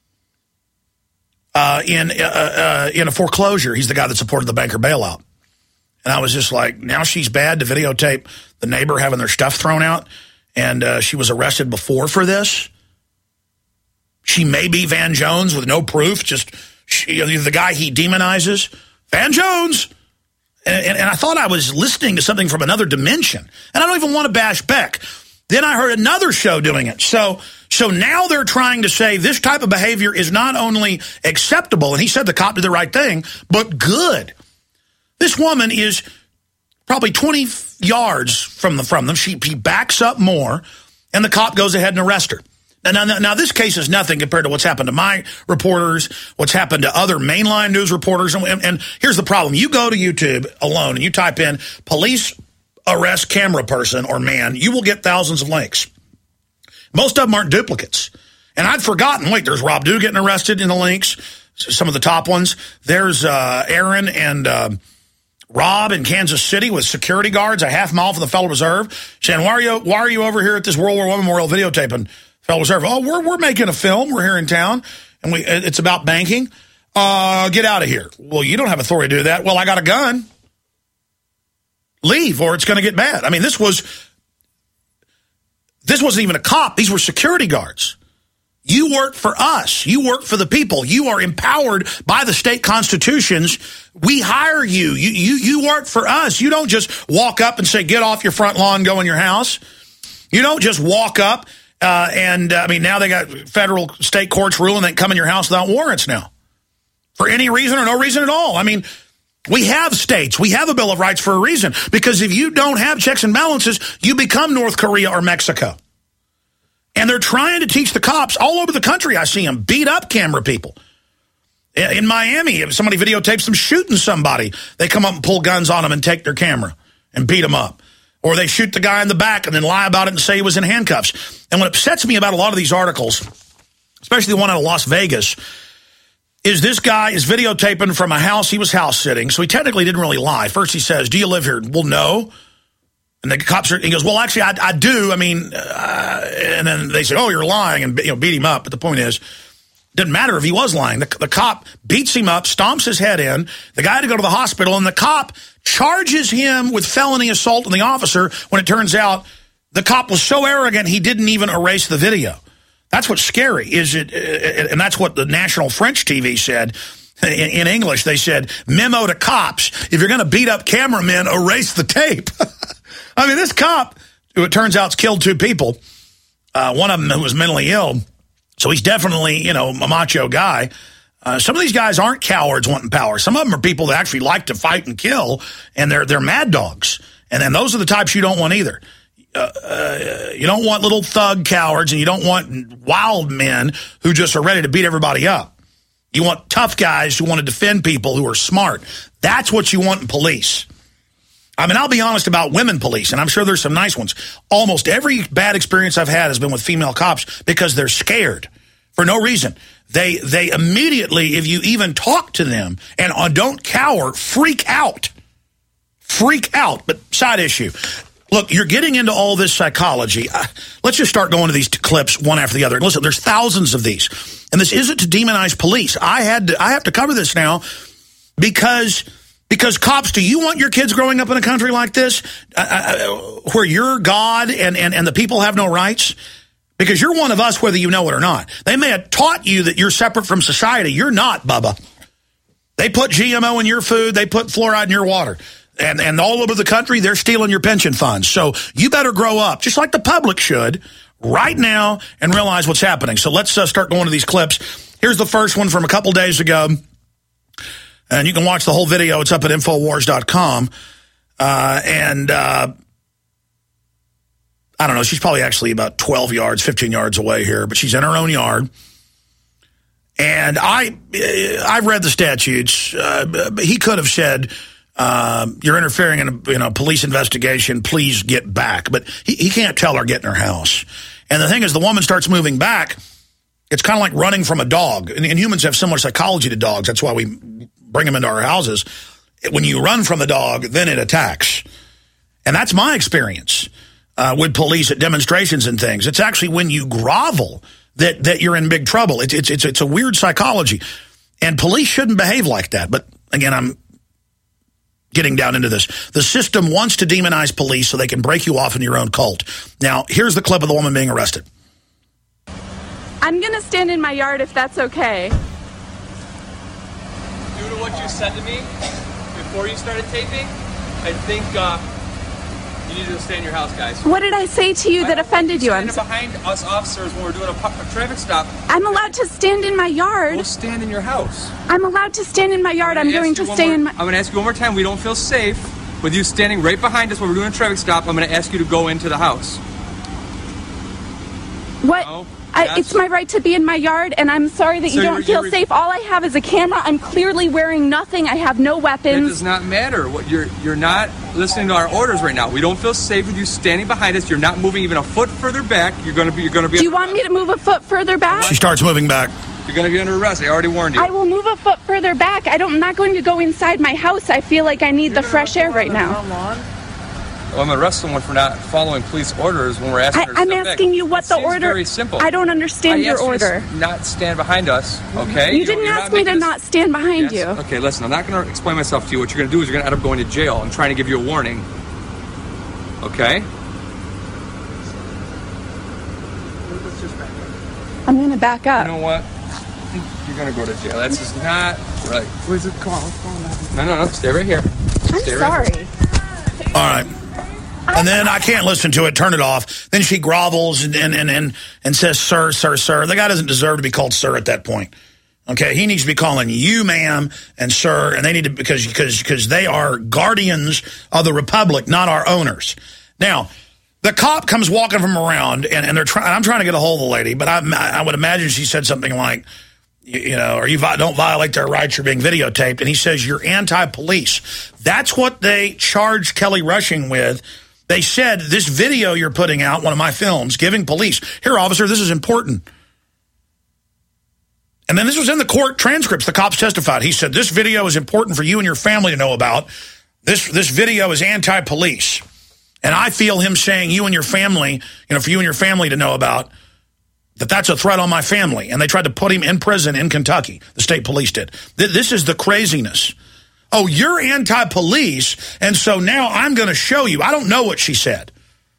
uh, in uh, uh, in a foreclosure. He's the guy that supported the banker bailout, and I was just like, now she's bad to videotape the neighbor having their stuff thrown out, and uh, she was arrested before for this. She may be Van Jones with no proof, just she, the guy he demonizes, Van Jones. And, and, and I thought I was listening to something from another dimension. And I don't even want to bash Beck. Then I heard another show doing it. So so now they're trying to say this type of behavior is not only acceptable, and he said the cop did the right thing, but good. This woman is probably twenty yards from, the, from them. She, she backs up more, and the cop goes ahead and arrests her. Now, now, now, this case is nothing compared to what's happened to my reporters, what's happened to other mainline news reporters. And, and, and here's the problem. You go to YouTube alone and you type in police arrest camera person or man, you will get thousands of links. Most of them aren't duplicates. And I'd forgotten, wait, there's Rob Dew getting arrested in the links, some of the top ones. There's uh, Aaron and uh, Rob in Kansas City with security guards a half mile from the Federal Reserve saying, why are you, why are you over here at this World War One Memorial videotaping Federal Reserve? Oh, we're we're making a film. We're here in town, and we it's about banking. Uh, get out of here. Well, you don't have authority to do that. Well, I got a gun. Leave, or it's going to get bad. I mean, this was this wasn't even a cop. These were security guards. You work for us. You work for the people. You are empowered by the state constitutions. We hire you. You you you work for us. You don't just walk up and say, get off your front lawn, go in your house. You don't just walk up. Uh, and, uh, I mean, now they got federal state courts ruling they can come in your house without warrants now. For any reason or no reason at all. I mean, we have states. We have a Bill of Rights for a reason. Because if you don't have checks and balances, you become North Korea or Mexico. And they're trying to teach the cops all over the country. I see them beat up camera people. In Miami, if somebody videotapes them shooting somebody, they come up and pull guns on them and take their camera and beat them up. Or they shoot the guy in the back and then lie about it and say he was in handcuffs. And what upsets me about a lot of these articles, especially the one out of Las Vegas, is this guy is videotaping from a house. He was house sitting, so he technically didn't really lie. First he says, do you live here? Well, no. And the cops are, he goes, well, actually, I, I do. I mean, uh, and then they say, oh, you're lying, and you know, beat him up. But the point is, didn't matter if he was lying. The, the cop beats him up, stomps his head in. The guy had to go to the hospital, and the cop charges him with felony assault on the officer when it turns out the cop was so arrogant he didn't even erase the video. That's what's scary, is it? And that's what the national French T V said. In, in English, they said, memo to cops, if you're going to beat up cameramen, erase the tape. I mean, this cop, who it turns out has killed two people, uh, one of them who was mentally ill, so he's definitely, you know, a macho guy. Uh, some of these guys aren't cowards wanting power. Some of them are people that actually like to fight and kill, and they're they're mad dogs. And then those are the types you don't want either. Uh, uh, you don't want little thug cowards, and you don't want wild men who just are ready to beat everybody up. You want tough guys who want to defend people who are smart. That's what you want in police. I mean, I'll be honest about women police, and I'm sure there's some nice ones. Almost every bad experience I've had has been with female cops because they're scared for no reason. They they immediately, if you even talk to them and uh, don't cower, freak out. freak out. But side issue. Look, you're getting into all this psychology. Uh, let's just start going to these t- clips one after the other. Listen, there's thousands of these. And this isn't to demonize police. I had to, I have to cover this now because, because cops, do you want your kids growing up in a country like this uh, uh, where you're God and, and, and the people have no rights? Because you're one of us whether you know it or not. They may have taught you that you're separate from society. You're not, Bubba. They put G M O in your food. They put fluoride in your water. And, and all over the country, they're stealing your pension funds. So you better grow up, just like the public should, right now and realize what's happening. So let's uh, start going to these clips. Here's the first one from a couple days ago. And you can watch the whole video. It's up at Infowars dot com. Uh, and uh, I don't know. She's probably actually about twelve yards, fifteen yards away here. But she's in her own yard. And I, I've read the statutes. Uh, he could have said... Uh, you're interfering in a, in a police investigation, please get back. But he, he can't tell her get in her house. And the thing is, the woman starts moving back. It's kind of like running from a dog. And, and humans have similar psychology to dogs. That's why we bring them into our houses. When you run from the dog, then it attacks. And that's my experience uh, with police at demonstrations and things. It's actually when you grovel that, that you're in big trouble. It's, it's, it's, it's a weird psychology. And police shouldn't behave like that. But again, I'm getting down into this. The system wants to demonize police so they can break you off in your own cult. Now, here's the clip of the woman being arrested. I'm going to stand in my yard if that's okay. Due to what you said to me before you started taping, I think uh, you need to stay in your house, guys. What did I say to you I that offended you? I'm behind us officers when we're doing a, a traffic stop. I'm allowed to stand in my yard. We'll stand in your house. I'm allowed to stand in my yard. I'm, I'm going to stay more, in my... I'm going to ask you one more time. We don't feel safe with you standing right behind us when we're doing a traffic stop. I'm going to ask you to go into the house. What? No? I, Yes. it's my right to be in my yard, and I'm sorry that So you don't you're- feel you're- safe. All I have is a camera. I'm clearly wearing nothing. I have no It weapons. does not matter. What you're you're not listening to our orders right now. We don't feel safe with you standing behind us. You're not moving even a foot further back. You're going to be you're going to be Do you want me to move a foot further back? She starts moving back. You're going to be under arrest. I already warned you. I will move a foot further back. I don't, I'm not going to go inside my house. I feel like I need the fresh air right now. Well, I'm going to arrest someone for not following police orders when we're asking I, her to I'm step asking back. you what It the seems order... very simple. I don't understand I your asked you to order. s- not stand behind us, okay? You didn't you're ask not me to making this- not stand behind Yes? you. Okay, listen, I'm not going to explain myself to you. What you're going to do is you're going to end up going to jail. I'm trying to give you a warning. Okay? I'm going to back up. You know what? You're going to go to jail. That's just not right. Where's the car? No, no, no. Stay right here. I'm Stay right sorry. here. All right. And then I can't listen to it, turn it off. Then she grovels and, and, and, and, and says, sir, sir, sir. The guy doesn't deserve to be called sir at that point. Okay, he needs to be calling you, ma'am, and sir, and they need to, because because because they are guardians of the republic, not our owners. Now, the cop comes walking from around, and, and they're trying. I'm trying to get a hold of the lady, but I, I would imagine she said something like, you, you know, or you vi- don't violate their rights, you're being videotaped. And he says, you're anti-police. That's what they charged Kelly Rushing with. They said, this video you're putting out, one of my films, giving police, here, officer, this is important. And then this was in the court transcripts. The cops testified. He said, this video is important for you and your family to know about. This this video is anti-police. And I feel him saying you and your family, you know, for you and your family to know about, that that's a threat on my family. And they tried to put him in prison in Kentucky. The state police did. This is the craziness. Oh, you're anti-police, and so now I'm going to show you. I don't know what she said.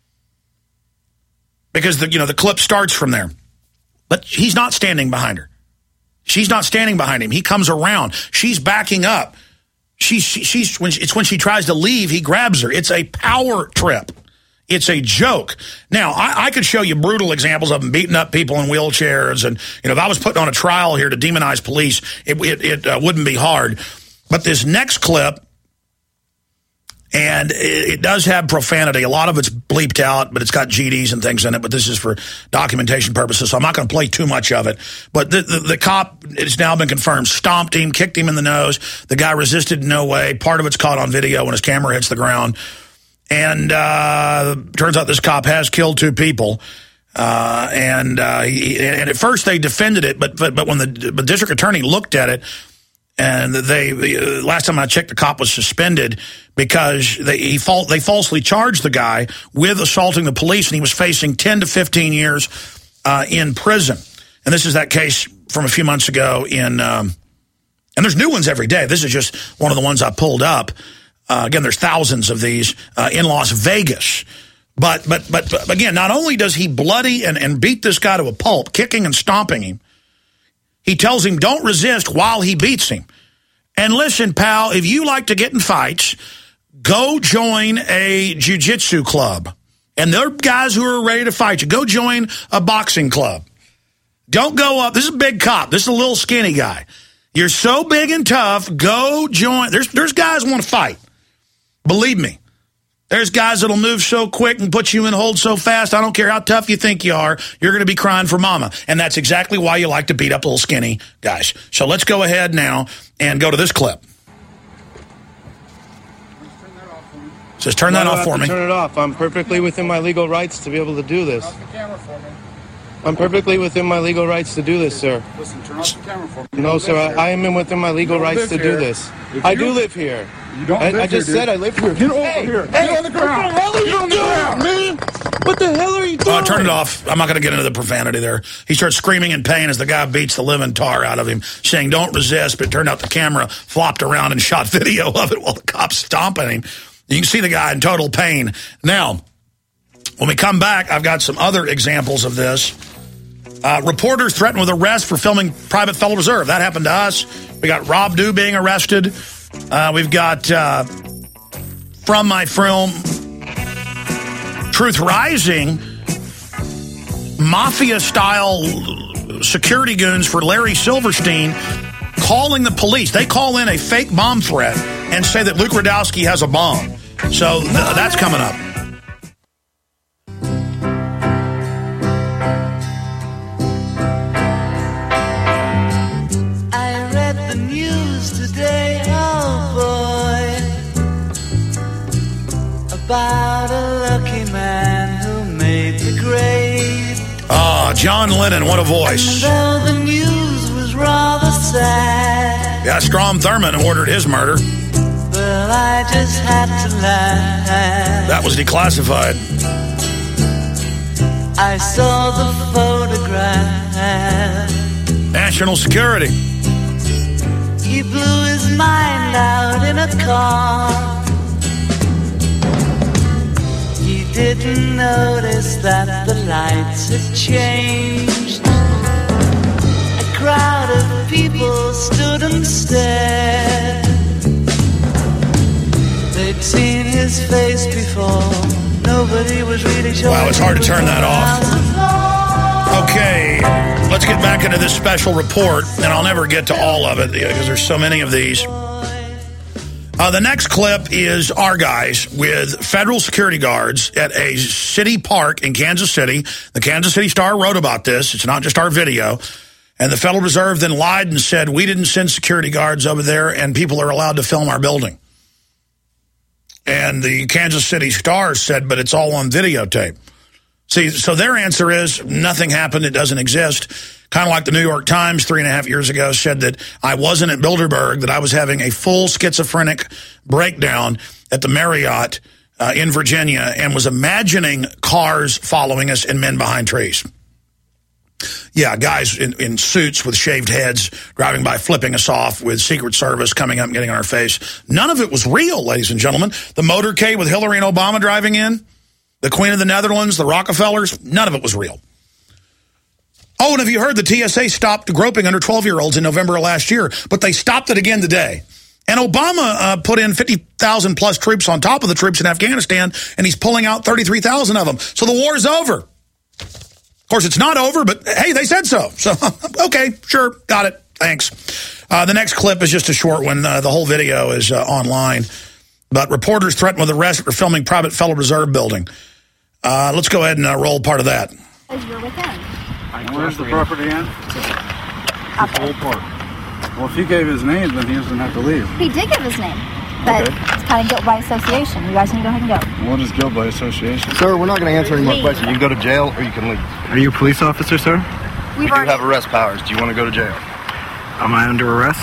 Because the you know the clip starts from there. But he's not standing behind her. She's not standing behind him. He comes around. She's backing up. She's, she, she's when she, it's when she tries to leave, he grabs her. It's a power trip. It's a joke. Now, I, I could show you brutal examples of them beating up people in wheelchairs. And, you know, if I was putting on a trial here to demonize police, it, it, it uh, wouldn't be hard. But this next clip, and it, it does have profanity. A lot of it's bleeped out, but it's got G Ds and things in it. But this is for documentation purposes, so I'm not going to play too much of it. But the, the, the cop, it's now been confirmed, stomped him, kicked him in the nose. The guy resisted in no way. Part of it's caught on video when his camera hits the ground. And uh, turns out this cop has killed two people. Uh, and uh, he, and at first they defended it, but but, but when the, the district attorney looked at it, And they uh, last time I checked, the cop was suspended because they he fal- they falsely charged the guy with assaulting the police, and he was facing ten to fifteen years uh, in prison. And this is that case from a few months ago in, um, and there's new ones every day. This is just one of the ones I pulled up. Uh, again, there's thousands of these uh, in Las Vegas. But, but but but again, not only does he bloody and, and beat this guy to a pulp, kicking and stomping him, he tells him don't resist while he beats him. And listen, pal, if you like to get in fights, go join a jiu-jitsu club. And there are guys who are ready to fight you. Go join a boxing club. Don't go up. This is a big cop. This is a little skinny guy. You're so big and tough, go join. There's, there's guys who want to fight. Believe me. There's guys that'll move so quick and put you in hold so fast, I don't care how tough you think you are, you're going to be crying for mama. And that's exactly why you like to beat up little skinny guys. So let's go ahead now and go to this clip. Says turn that off for me. Turn it off. I'm perfectly within my legal rights to be able to do this. Off the camera for me. I'm perfectly within my legal rights to do this, sir. Listen, turn off the camera for me. No, sir, I, I am within my legal rights to do this. I do live here. You don't I, live I just here, said dude. I live here. Get over hey, here. Hey, Get on the ground. What the hell are you doing, man? What the hell are you doing? Uh, turn it off. I'm not going to get into the profanity there. He starts screaming in pain as the guy beats the living tar out of him, saying, don't resist. But it turned out the camera flopped around and shot video of it while the cop's stomping him. You can see the guy in total pain. Now, when we come back, I've got some other examples of this. Uh, reporters threatened with arrest for filming Private Federal Reserve. That happened to us. We got Rob Dew being arrested. Uh, we've got, uh, from my film, Truth Rising, mafia-style security goons for Larry Silverstein calling the police. They call in a fake bomb threat and say that Luke Rudkowski has a bomb. So th- that's coming up. I read the news today, oh boy, about a lucky man who made the grade. Ah, John Lennon, what a voice. And though the news was rather sad, yeah, Strom Thurmond ordered his murder. well, I just had to laugh. That was declassified. I saw the photograph. National security. He blew his mind out in a car. He didn't notice that the lights had changed. A crowd of people stood and stared. They'd seen his face before. Nobody was really sure. Wow, it's hard to turn that off. Okay, let's get back into this special report, and I'll never get to all of it because there's so many of these. Uh, the next clip is our guys with federal security guards at a city park in Kansas City. The Kansas City Star wrote about this. It's not just our video. And the Federal Reserve then lied and said, we didn't send security guards over there, and people are allowed to film our building. And the Kansas City Star said, but it's all on videotape. See, so their answer is nothing happened. It doesn't exist. Kind of like the New York Times three and a half years ago said that I wasn't at Bilderberg, that I was having a full schizophrenic breakdown at the Marriott uh, in Virginia and was imagining cars following us and men behind trees. Yeah, guys in, in suits with shaved heads driving by, flipping us off with Secret Service coming up and getting in our face. None of it was real, ladies and gentlemen. The motorcade with Hillary and Obama driving in, the Queen of the Netherlands, the Rockefellers, none of it was real. Oh, and have you heard the T S A stopped groping under twelve-year-olds in November of last year, but they stopped it again today. And Obama uh, put in fifty thousand plus troops on top of the troops in Afghanistan, and he's pulling out thirty-three thousand of them. So the war's over. Of course, it's not over, but hey, they said so. So, okay, sure, got it, thanks. Uh, the next clip is just a short one. Uh, the whole video is uh, online. But reporters threatened with arrest for filming private Federal Reserve building. Uh, let's go ahead and uh, roll part of that. You're within. Where's the property in? Up there. Old Park. Well, if he gave his name, then he doesn't have to leave. He did give his name, but Okay. it's kind of guilt by association. You guys need to go ahead and go. What is guilt by association? Sir, we're not going to answer any more Leave. questions. You can go to jail or you can leave. Are you a police officer, sir? We've We do already. have arrest powers. Do you want to go to jail? Am I under arrest?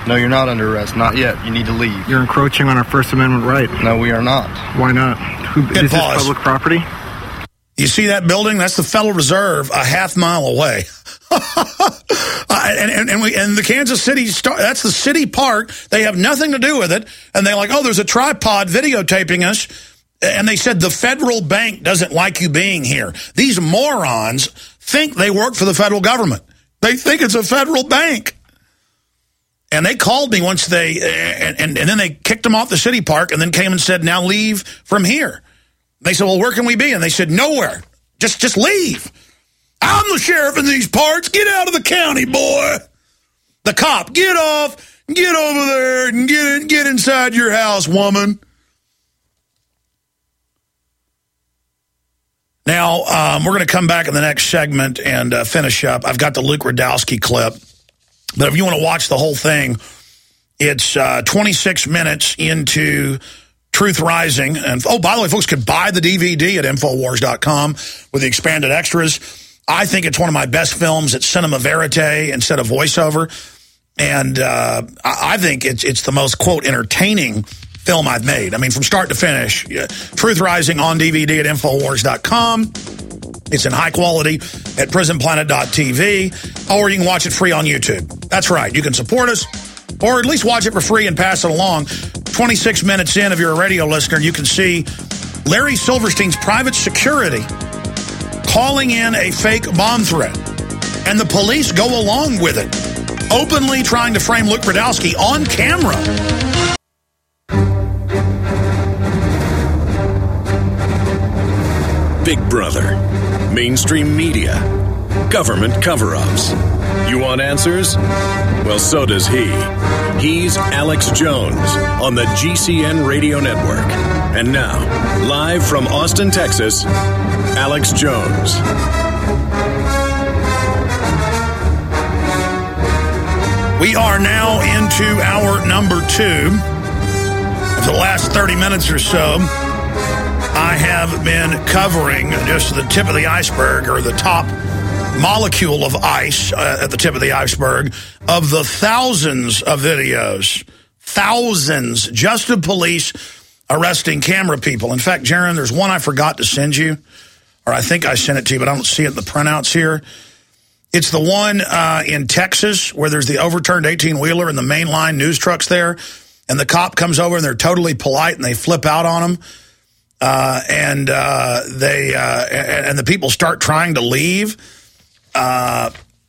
No, you're not under arrest. Not yet. You need to leave. You're encroaching on our First Amendment right. No, we are not. Why not? Who, Good is this pause. public property? You see that building? That's the Federal Reserve a half mile away. uh, and, and, and, we, and the Kansas City, Star, that's the city park. They have nothing to do with it. And they're like, oh, there's a tripod videotaping us. And they said the federal bank doesn't like you being here. These morons think they work for the federal government. They think it's a federal bank. And they called me once they, and, and, and then they kicked them off the city park and then came and said, now leave from here. They said, well, where can we be? And they said, nowhere. Just, just leave. I'm the sheriff in these parts. Get out of the county, boy. The cop, get off, get over there and get in, get inside your house, woman. Now, um, we're going to come back in the next segment and uh, finish up. I've got the Luke Rudkowski clip. But if you want to watch the whole thing, it's uh, twenty-six minutes into Truth Rising. And oh, by the way, folks could buy the D V D at Infowars dot com with the expanded extras. I think it's one of my best films. It's cinema verite instead of voiceover. And uh, I think it's, it's the most, quote, entertaining film I've made. I mean, from start to finish. Yeah. Truth Rising on D V D at Infowars dot com. It's in high quality at prison planet dot t v, or you can watch it free on YouTube. That's right. You can support us, or at least watch it for free and pass it along. twenty-six minutes in, if you're a radio listener, you can see Larry Silverstein's private security calling in a fake bomb threat. And the police go along with it, openly trying to frame Luke Rudkowski on camera. Big Brother, mainstream media, government cover-ups. You want answers? Well, so does he. He's Alex Jones on the G C N Radio Network. And now, live from Austin, Texas, Alex Jones. We are now into hour number two. For the last thirty minutes or so, I have been covering just the tip of the iceberg, or the top molecule of ice uh, at the tip of the iceberg, of the thousands of videos, thousands, just of police arresting camera people. In fact, Jaron, there's one I forgot to send you, or I think I sent it to you, but I don't see it in the printouts here. It's the one uh, in Texas where there's the overturned eighteen-wheeler and the mainline news trucks there, and the cop comes over and they're totally polite and they flip out on him. Uh, and uh, they uh, and the people start trying to leave, uh,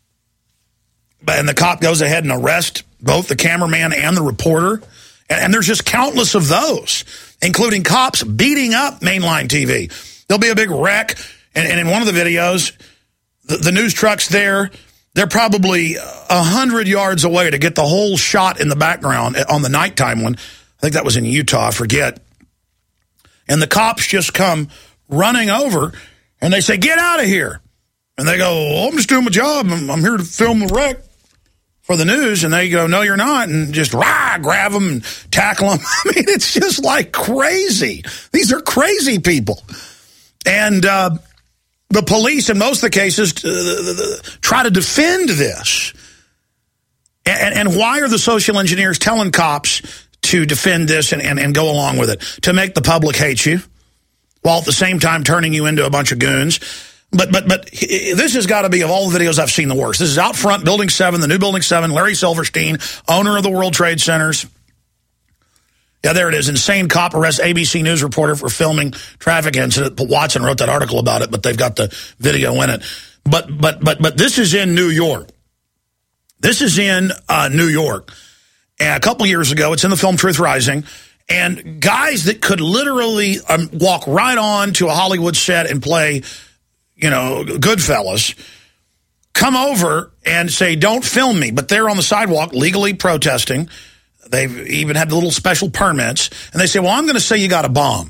and the cop goes ahead and arrests both the cameraman and the reporter. And, and there's just countless of those, including cops beating up mainline T V. There'll be a big wreck, and, and in one of the videos, the, the news truck's there. They're probably a hundred yards away to get the whole shot in the background on the nighttime one. I think that was in Utah. I forget. And the cops just come running over, and they say, get out of here. And they go, well, I'm just doing my job. I'm, I'm here to film the wreck for the news. And they go, no, you're not. And just rah, grab them and tackle them. I mean, it's just like crazy. These are crazy people. And uh, the police, in most of the cases, uh, try to defend this. And, and why are the social engineers telling cops to defend this and, and, and go along with it? To make the public hate you, while at the same time turning you into a bunch of goons. But but but this has got to be, of all the videos I've seen, the worst. This is out front, Building seven, the new Building seven, Larry Silverstein, owner of the World Trade Centers. Yeah, there it is. Insane cop arrests A B C News reporter for filming traffic incident. Watson wrote that article about it, but they've got the video in it. But but but but this is in New York. This is in uh, New York. And a couple years ago, it's in the film Truth Rising, and guys that could literally um, walk right on to a Hollywood set and play, you know, Goodfellas, come over and say, don't film me. But they're on the sidewalk legally protesting. They've even had the little special permits. And they say, well, I'm going to say you got a bomb.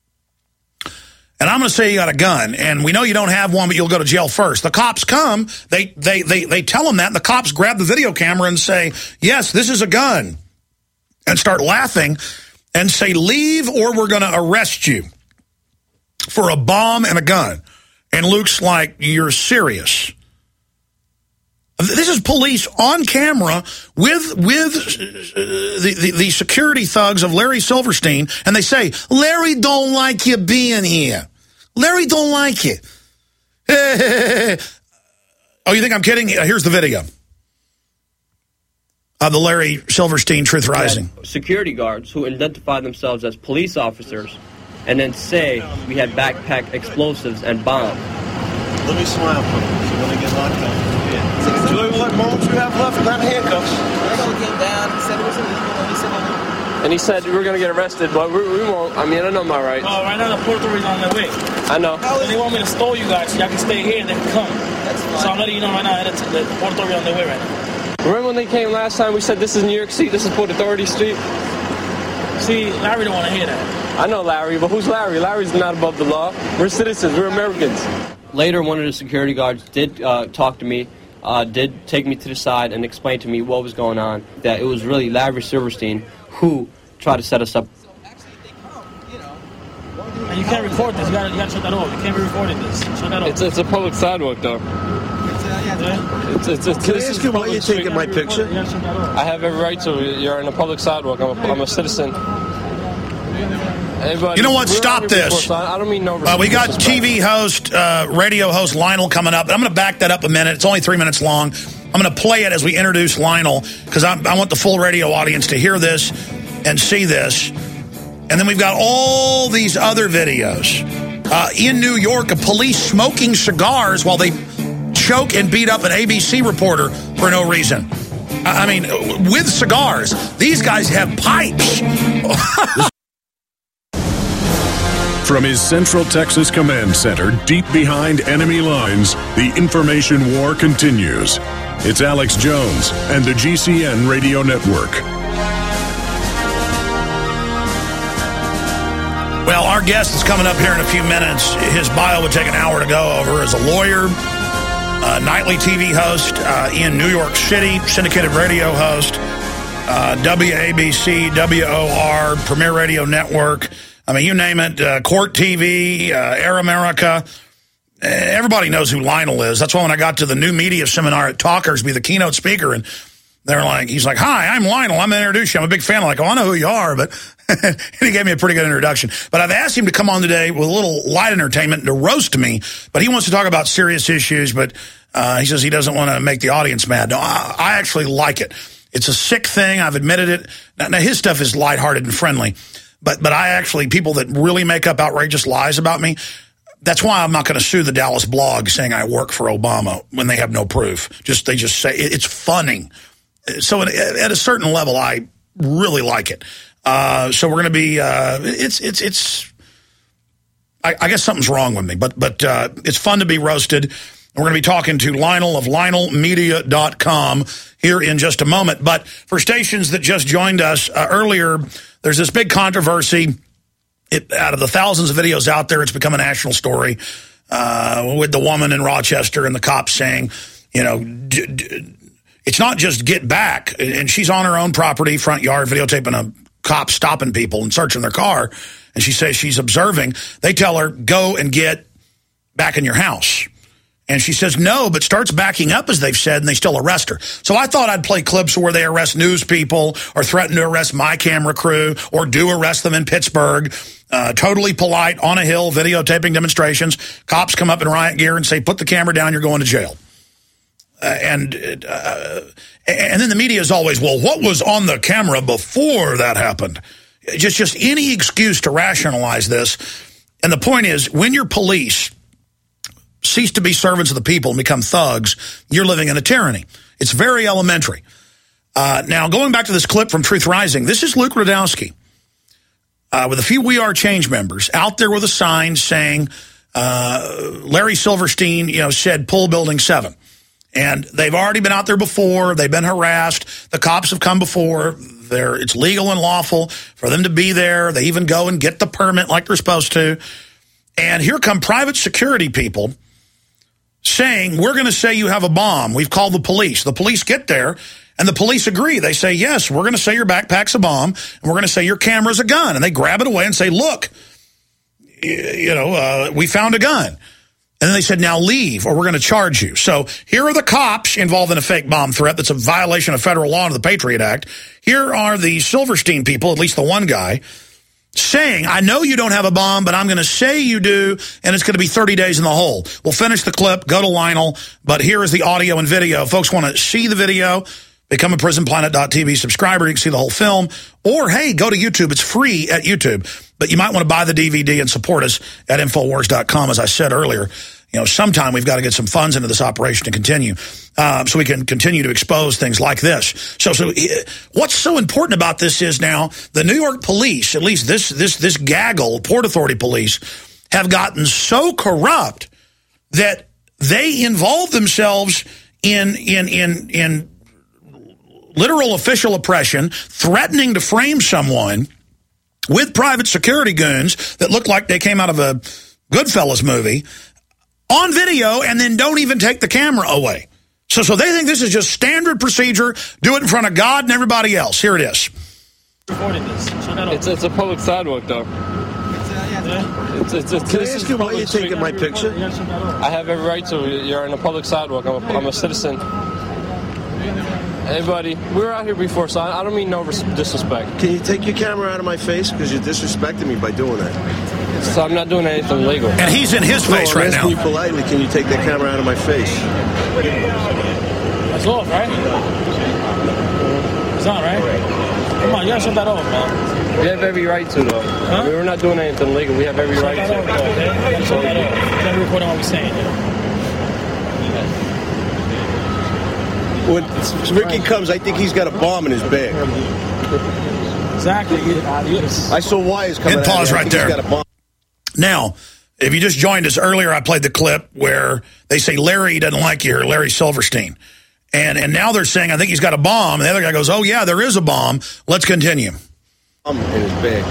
And I'm going to say you got a gun. And we know you don't have one, but you'll go to jail first. The cops come. They, they, they, they tell them that. And the cops grab the video camera and say, yes, this is a gun. And start laughing and say, leave or we're going to arrest you for a bomb and a gun. And Luke's like, you're serious. This is police on camera with with uh, the, the, the security thugs of Larry Silverstein, and they say, Larry don't like you being here. Larry don't like you. Oh, you think I'm kidding? Here's the video of the Larry Silverstein Truth Rising. Security guards who identify themselves as police officers and then say we had backpack explosives and bombs. Let me smile for them. So when they get locked up. Yeah. Joey, what moments you have left? Not handcuffs. He came down. He said it was illegal. He said, and he said we're going to get arrested, but we, we won't. I mean, I know my rights. oh, right now the Port Authority's on their way. I know. So they want me to stall you guys so y'all can stay here and they can come. That's fine. So I'm letting you know right now that the Port Authority on their way right now. Remember when they came last time? We said this is New York City. This is Port Authority Street. See, Larry don't want to hear that. I know Larry, but who's Larry? Larry's not above the law. We're citizens. We're Americans. Later, one of the security guards did uh, talk to me, uh, did take me to the side and explain to me what was going on, that it was really Larry Silverstein who tried to set us up. And you can't record this. You gotta, you gotta shut that off. You can't be recording this. Shut that off. It's, it's a public sidewalk, though. Yeah. It's, it's, it's, Can I ask you why you're taking my picture? I have every right to. You're in a public sidewalk. I'm a, I'm a citizen. Everybody, you know what? Stop this. I don't mean no. Uh, we got T V host, uh, radio host Lionel coming up. I'm going to back that up a minute. It's only three minutes long. I'm going to play it as we introduce Lionel because I want the full radio audience to hear this and see this. And then we've got all these other videos. Uh, in New York, a police smoking cigars while they choke and beat up an A B C reporter for no reason. I mean, with cigars. These guys have pipes. From his Central Texas Command Center, deep behind enemy lines, the information war continues. It's Alex Jones and the G C N Radio Network. Well, our guest is coming up here in a few minutes. His bio would take an hour to go over. As a lawyer, a nightly T V host uh, in New York City, syndicated radio host, uh, W A B C, W O R, Premier Radio Network. I mean, you name it, uh, Court T V, uh, Air America. Everybody knows who Lionel is. That's why when I got to the new media seminar at Talkers, be the keynote speaker, and they're like, he's like, hi, I'm Lionel. I'm going to introduce you. I'm a big fan. I'm like, oh, I know who you are, but and he gave me a pretty good introduction. But I've asked him to come on today with a little light entertainment to roast me, but he wants to talk about serious issues, but uh, he says he doesn't want to make the audience mad. No, I, I actually like it. It's a sick thing. I've admitted it. Now, now his stuff is lighthearted and friendly. But but I actually, people that really make up outrageous lies about me, that's why I'm not going to sue the Dallas Blog saying I work for Obama when they have no proof. Just They just say it's funny. So at, at a certain level, I really like it. Uh, so we're going to be, uh, it's, it's, it's, I, I guess something's wrong with me, but, but uh, it's fun to be roasted. We're going to be talking to Lionel of Lionel Media dot com here in just a moment. But for stations that just joined us uh, earlier, there's this big controversy. It, out of the thousands of videos out there, it's become a national story uh, with the woman in Rochester and the cops saying, you know, d d it's not just get back. And she's on her own property, front yard, videotaping a cop stopping people and searching their car. And she says she's observing. They tell her, go and get back in your house. And she says no, but starts backing up, as they've said, and they still arrest her. So I thought I'd play clips where they arrest news people or threaten to arrest my camera crew or do arrest them in Pittsburgh. Uh, totally polite, on a hill, videotaping demonstrations. Cops come up in riot gear and say, put the camera down, you're going to jail. Uh, and uh, and then the media is always, well, what was on the camera before that happened? Just, just any excuse to rationalize this. And the point is, when you're police cease to be servants of the people and become thugs, you're living in a tyranny. It's very elementary. Uh, now, going back to this clip from Truth Rising, this is Luke Rudkowski uh, with a few We Are Change members out there with a sign saying, uh, Larry Silverstein, you know, said pull Building seven. And they've already been out there before. They've been harassed. The cops have come before. They're, it's legal and lawful for them to be there. They even go and get the permit like they're supposed to. And here come private security people saying, we're going to say you have a bomb. We've called the police. The police get there, and the police agree. They say, yes, we're going to say your backpack's a bomb, and we're going to say your camera's a gun. And they grab it away and say, look, you know, uh, we found a gun. And then they said, now leave or we're going to charge you. So here are the cops involved in a fake bomb threat that's a violation of federal law under the Patriot Act. Here are the Silverstein people, at least the one guy, saying, I know you don't have a bomb, but I'm going to say you do, and it's going to be thirty days in the hole. We'll finish the clip, go to Lionel, but here is the audio and video. Folks want to see the video, become a prison planet dot T V subscriber. You can see the whole film. Or, hey, go to YouTube. It's free at YouTube. But you might want to buy the D V D and support us at Infowars dot com, as I said earlier. You know, sometime we've got to get some funds into this operation to continue, uh, so we can continue to expose things like this. So, so what's so important about this is now the New York police, at least this this this gaggle, Port Authority police, have gotten so corrupt that they involve themselves in in in in literal official oppression, threatening to frame someone with private security goons that look like they came out of a Goodfellas movie on video, and then don't even take the camera away. So so they think this is just standard procedure. Do it in front of God and everybody else. Here it is. It's, it's a public sidewalk, though. It's, it's, it's, Can I ask you why you're taking my picture? I have every right to. You're on a public sidewalk. I'm a, I'm a citizen. Hey, buddy, we were out here before, so I, I don't mean no disrespect. Can you take your camera out of my face? Because you're disrespecting me by doing that. So I'm not doing anything illegal. And he's in his face no, I'm right asking now. You politely, can you take that camera out of my face? It's off, right? It's on, right? Come on, you gotta shut that off, man. We have every right to, though. Huh? We're not doing anything illegal. We have every shut right that to. Off, though, okay? You gotta shut that off. You gotta record what we're saying. When Ricky comes, I think he's got a bomb in his bag. Exactly. I saw wires coming Hit out. pause right there. He's got a bomb. Now, if you just joined us earlier, I played the clip where they say Larry doesn't like you, or Larry Silverstein. And and now they're saying, I think he's got a bomb. And the other guy goes, oh, yeah, there is a bomb. Let's continue. I'm in his bag.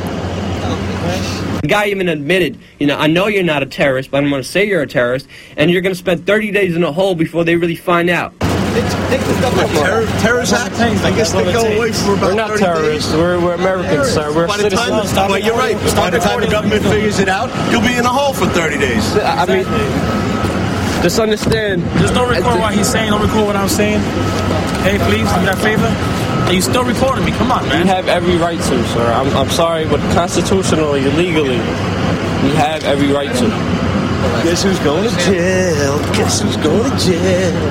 The guy even admitted, you know, I know you're not a terrorist, but I'm going to say you're a terrorist, and you're going to spend thirty days in a hole before they really find out. Terror, terrorist act? I guess they go away for about We're not terrorists. days. We're, we're Americans, sir. We're By the time, citizens. well, you're right. By the time the government figures it out, you'll be in a hole for thirty days. I mean, just understand. Just don't record what he's saying. Don't record what I'm saying. Hey, please, do me that favor. And you still recording me. Come on, man. We have every right to, sir. I'm, I'm sorry, but constitutionally, legally, we have every right to. Guess who's going to jail? Guess who's going to jail?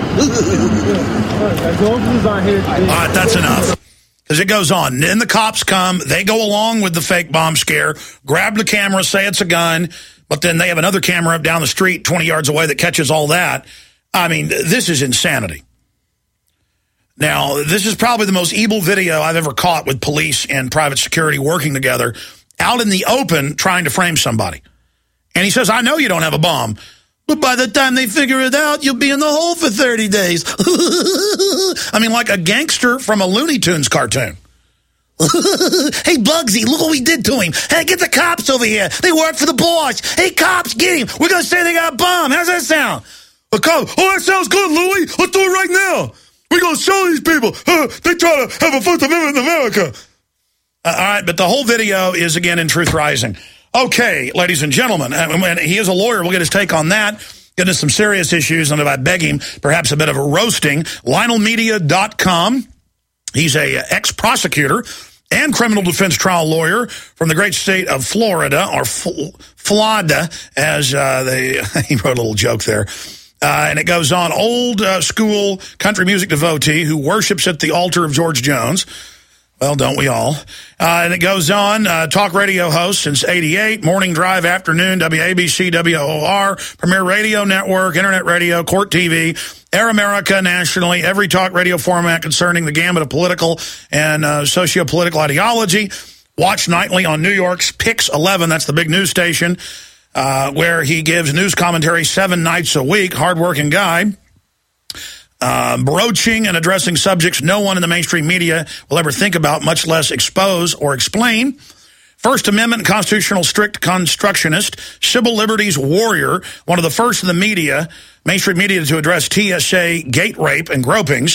All right, that's enough. Because it goes on. Then the cops come. They go along with the fake bomb scare, grab the camera, say it's a gun, but then they have another camera up down the street twenty yards away that catches all that. I mean, this is insanity. Now, this is probably the most evil video I've ever caught with police and private security working together out in the open trying to frame somebody. And he says, I know you don't have a bomb, but by the time they figure it out, you'll be in the hole for thirty days. I mean, like a gangster from a Looney Tunes cartoon. Hey, Bugsy, look what we did to him. Hey, get the cops over here. They work for the boss. Hey, cops, get him. We're going to say they got a bomb. How's that sound? A cop. Oh, that sounds good, Louie. Let's do it right now. We're going to show these people. Uh, they try to have a First Amendment in America. Uh, all right, but the whole video is, again, in Truth Rising. Okay, ladies and gentlemen, and he is a lawyer. We'll get his take on that. Get into some serious issues, and if I beg him, perhaps a bit of a roasting. Lionel Media dot com. He's a ex-prosecutor and criminal defense trial lawyer from the great state of Florida, or Florida, as uh, they he wrote a little joke there. Uh, and it goes on, old uh, school country music devotee who worships at the altar of George Jones. Well, don't we all? Uh, and it goes on, uh, talk radio host since eighty-eight, morning drive, afternoon, W A B C, W O R, Premier Radio Network, Internet Radio, Court T V, Air America nationally, every talk radio format concerning the gamut of political and uh, socio-political ideology. Watch nightly on New York's Pix eleven, that's the big news station, uh, where he gives news commentary seven nights a week, hardworking guy. Uh, broaching and addressing subjects no one in the mainstream media will ever think about, much less expose or explain. First Amendment constitutional strict constructionist, civil liberties warrior, one of the first in the media, mainstream media to address T S A gate rape and gropings.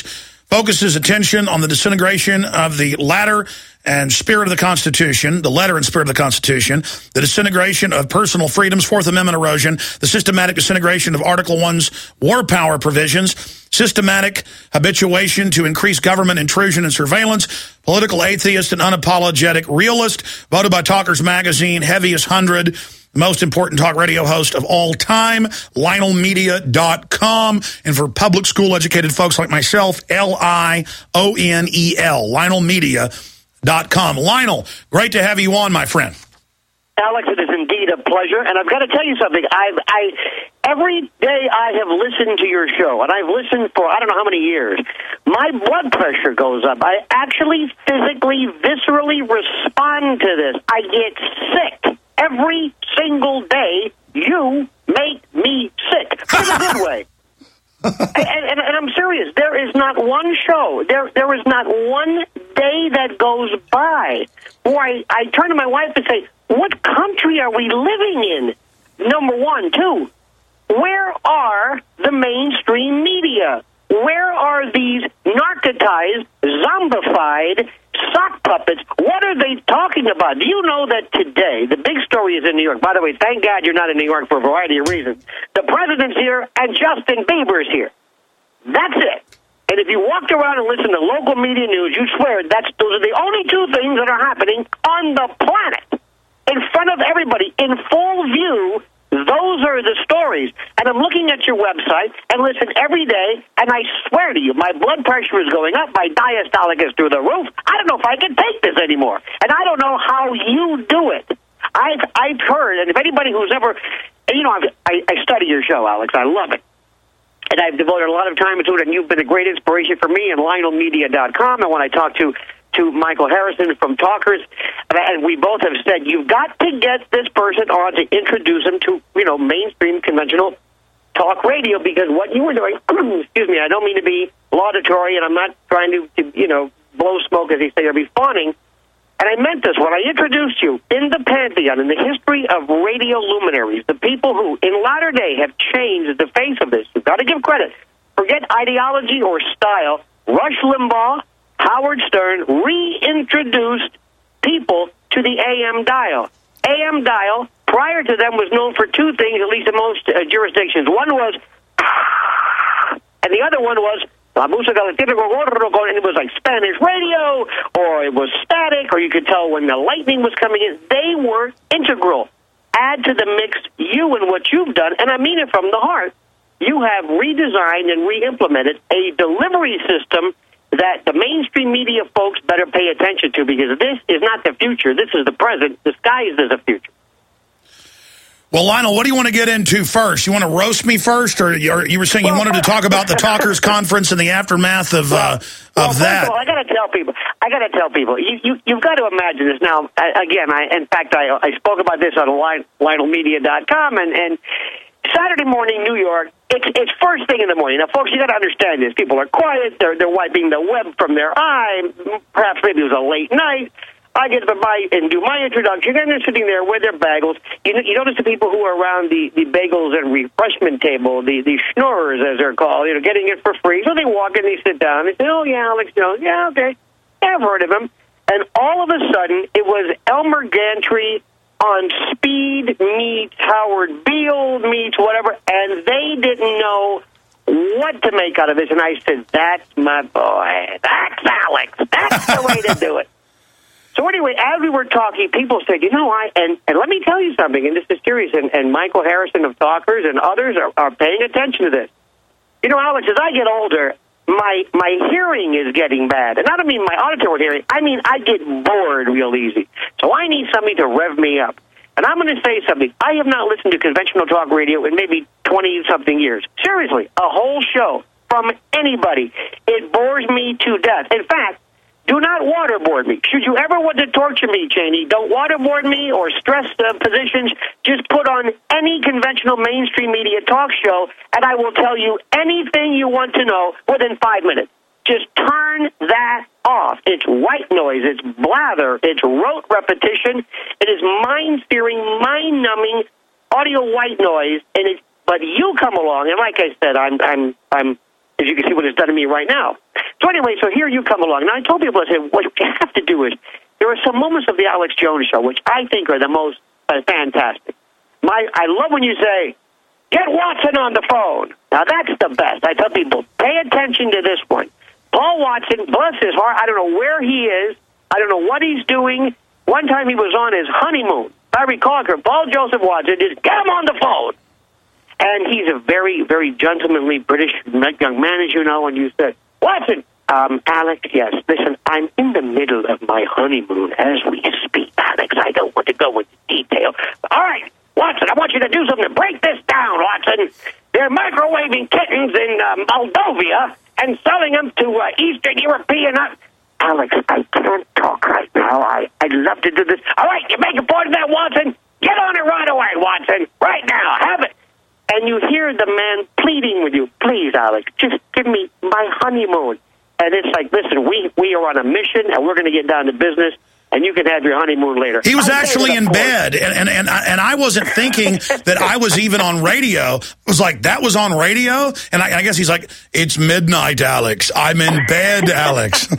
focuses attention on the disintegration of the latter and spirit of the Constitution, the letter and spirit of the Constitution, the disintegration of personal freedoms, Fourth Amendment erosion, the systematic disintegration of Article One's war power provisions, systematic habituation to increase government intrusion and surveillance, political atheist and unapologetic realist, voted by Talkers Magazine, heaviest hundred, most important talk radio host of all time, Lionel Media dot com. And for public school educated folks like myself, L I O N E L, Lionel Media dot com. Lionel, great to have you on, my friend. Alex, it is indeed a pleasure, and I've got to tell you something. I've, I every day I have listened to your show, and I've listened for I don't know how many years. My blood pressure goes up. I actually physically, viscerally respond to this. I get sick every single day. You make me sick, but in a good way. and, and, and I'm serious. There is not one show, there there is not one day that goes by where I, I turn to my wife and say, what country are we living in? Number one. Two, where are the mainstream media? Where are these narcotized, zombified sock puppets? What are they talking about? Do you know that today, the big story is in New York. By the way, thank God you're not in New York for a variety of reasons. The president's here and Justin Bieber's here. That's it. And if you walked around and listened to local media news, you'd swear that's those are the only two things that are happening on the planet. In front of everybody, in full view, those are the stories. And I'm looking at your website and listen every day, and I swear to you, my blood pressure is going up, my diastolic is through the roof. I don't know if I can take this anymore. And I don't know how you do it. I've, I've heard, and if anybody who's ever, you know, I've, I, I study your show, Alex. I love it. And I've devoted a lot of time to it, and you've been a great inspiration for me and Lionel Media dot com. And when I talk to to Michael Harrison from Talkers, and we both have said, you've got to get this person on to introduce him to, you know, mainstream conventional talk radio, because what you were doing, excuse me, I don't mean to be laudatory, and I'm not trying to, to, you know, blow smoke, as they say, or be fawning, and I meant this when I introduced you in the pantheon, in the history of radio luminaries, the people who, in latter day, have changed the face of this. You've got to give credit. Forget ideology or style. Rush Limbaugh, Howard Stern reintroduced people to the A M dial. A M dial, prior to them, was known for two things, at least in most uh, jurisdictions. One was, and the other one was, and it was like Spanish radio, or it was static, or you could tell when the lightning was coming in. They were integral. Add to the mix you and what you've done, and I mean it from the heart. You have redesigned and re-implemented a delivery system that the mainstream media folks better pay attention to, because this is not the future. This is the present. Disguised as the future. Well, Lionel, what do you want to get into first? You want to roast me first, or you were saying you well, wanted to talk about the Talkers Conference and the aftermath of well, uh, well, of that? Of all, I got to tell people. I got to tell people. You, you you've got to imagine this now. I, again, I in fact I I spoke about this on Lionel Media dot com, and and Saturday morning, New York. It's it's first thing in the morning. Now, folks, you got to understand this. People are quiet. They're they're wiping the web from their eye. Perhaps maybe it was a late night. I get by and do my introduction, and they're sitting there with their bagels. You, you notice the people who are around the, the bagels and refreshment table, the, the schnorrers, as they're called, you know, getting it for free. So they walk in, they sit down, they say, oh, yeah, Alex Jones, yeah, okay. Yeah, I've heard of him. And all of a sudden, it was Elmer Gantry on speed meets Howard Beale meets whatever, and they didn't know what to make out of this. And I said, that's my boy. That's Alex. That's the way to do it. So anyway, as we were talking, people said, you know, I and, and let me tell you something, and this is serious, and, and Michael Harrison of Talkers and others are, are paying attention to this. You know, Alex, as I get older, my my hearing is getting bad. And I don't mean my auditory hearing. I mean I get bored real easy. So I need something to rev me up. And I'm going to say something. I have not listened to conventional talk radio in maybe twenty-something years. Seriously, a whole show from anybody. It bores me to death. In fact, do not waterboard me. Should you ever want to torture me, Cheney, don't waterboard me or stress the positions. Just put on any conventional mainstream media talk show, and I will tell you anything you want to know within five minutes. Just turn that off. It's white noise. It's blather. It's rote repetition. It is mind-steering, mind-numbing audio white noise. And it, but you come along, and like I said, I'm I'm I'm as you can see what it's done to me right now. So anyway, so here you come along. Now, I told people, I said, what you have to do is, there are some moments of the Alex Jones Show which I think are the most uh, fantastic. My, I love when you say, get Watson on the phone. Now, that's the best. I tell people, pay attention to this one. Paul Watson, bless his heart, I don't know where he is. I don't know what he's doing. One time he was on his honeymoon. If I recall, Paul Joseph Watson, just get him on the phone. And he's a very, very gentlemanly British young man, as you know, and you said, Watson, um, Alex, yes, listen, I'm in the middle of my honeymoon as we speak, Alex. I don't want to go into detail. All right, Watson, I want you to do something to break this down, Watson. They're microwaving kittens in uh, Moldova and selling them to uh, Eastern European... Uh, Alex, I can't talk right now. I, I'd love to do this. All right, you make a point of that, Watson. Get on it right away, Watson. Right now, have it. And you hear the man pleading with you, please, Alex, just give me my honeymoon. And it's like, listen, we, we are on a mission, and we're going to get down to business, and you can have your honeymoon later. He was I actually in course. bed, and, and, and, I, and I wasn't thinking that I was even on radio. It was like, that was on radio? And I, I guess he's like, it's midnight, Alex. I'm in bed, Alex.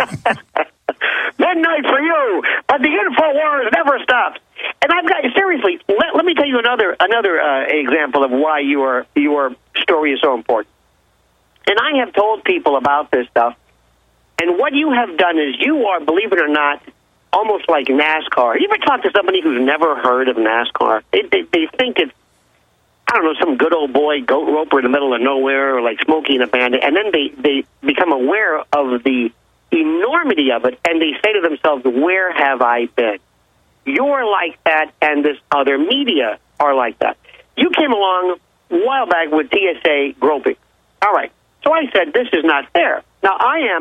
Midnight for you, but the info wars never stops. And I've got, seriously, let, let me tell you another another uh, example of why your your story is so important. And I have told people about this stuff, and what you have done is you are, believe it or not, almost like NASCAR. You ever talk to somebody who's never heard of NASCAR? They, they, they think it's, I don't know, some good old boy goat roper in the middle of nowhere, or like Smokey and a Bandit, and then they, they become aware of the enormity of it, and they say to themselves, where have I been? You're like that, and this other media are like that. You came along a while back with T S A groping. All right. So I said, this is not fair. Now, I am,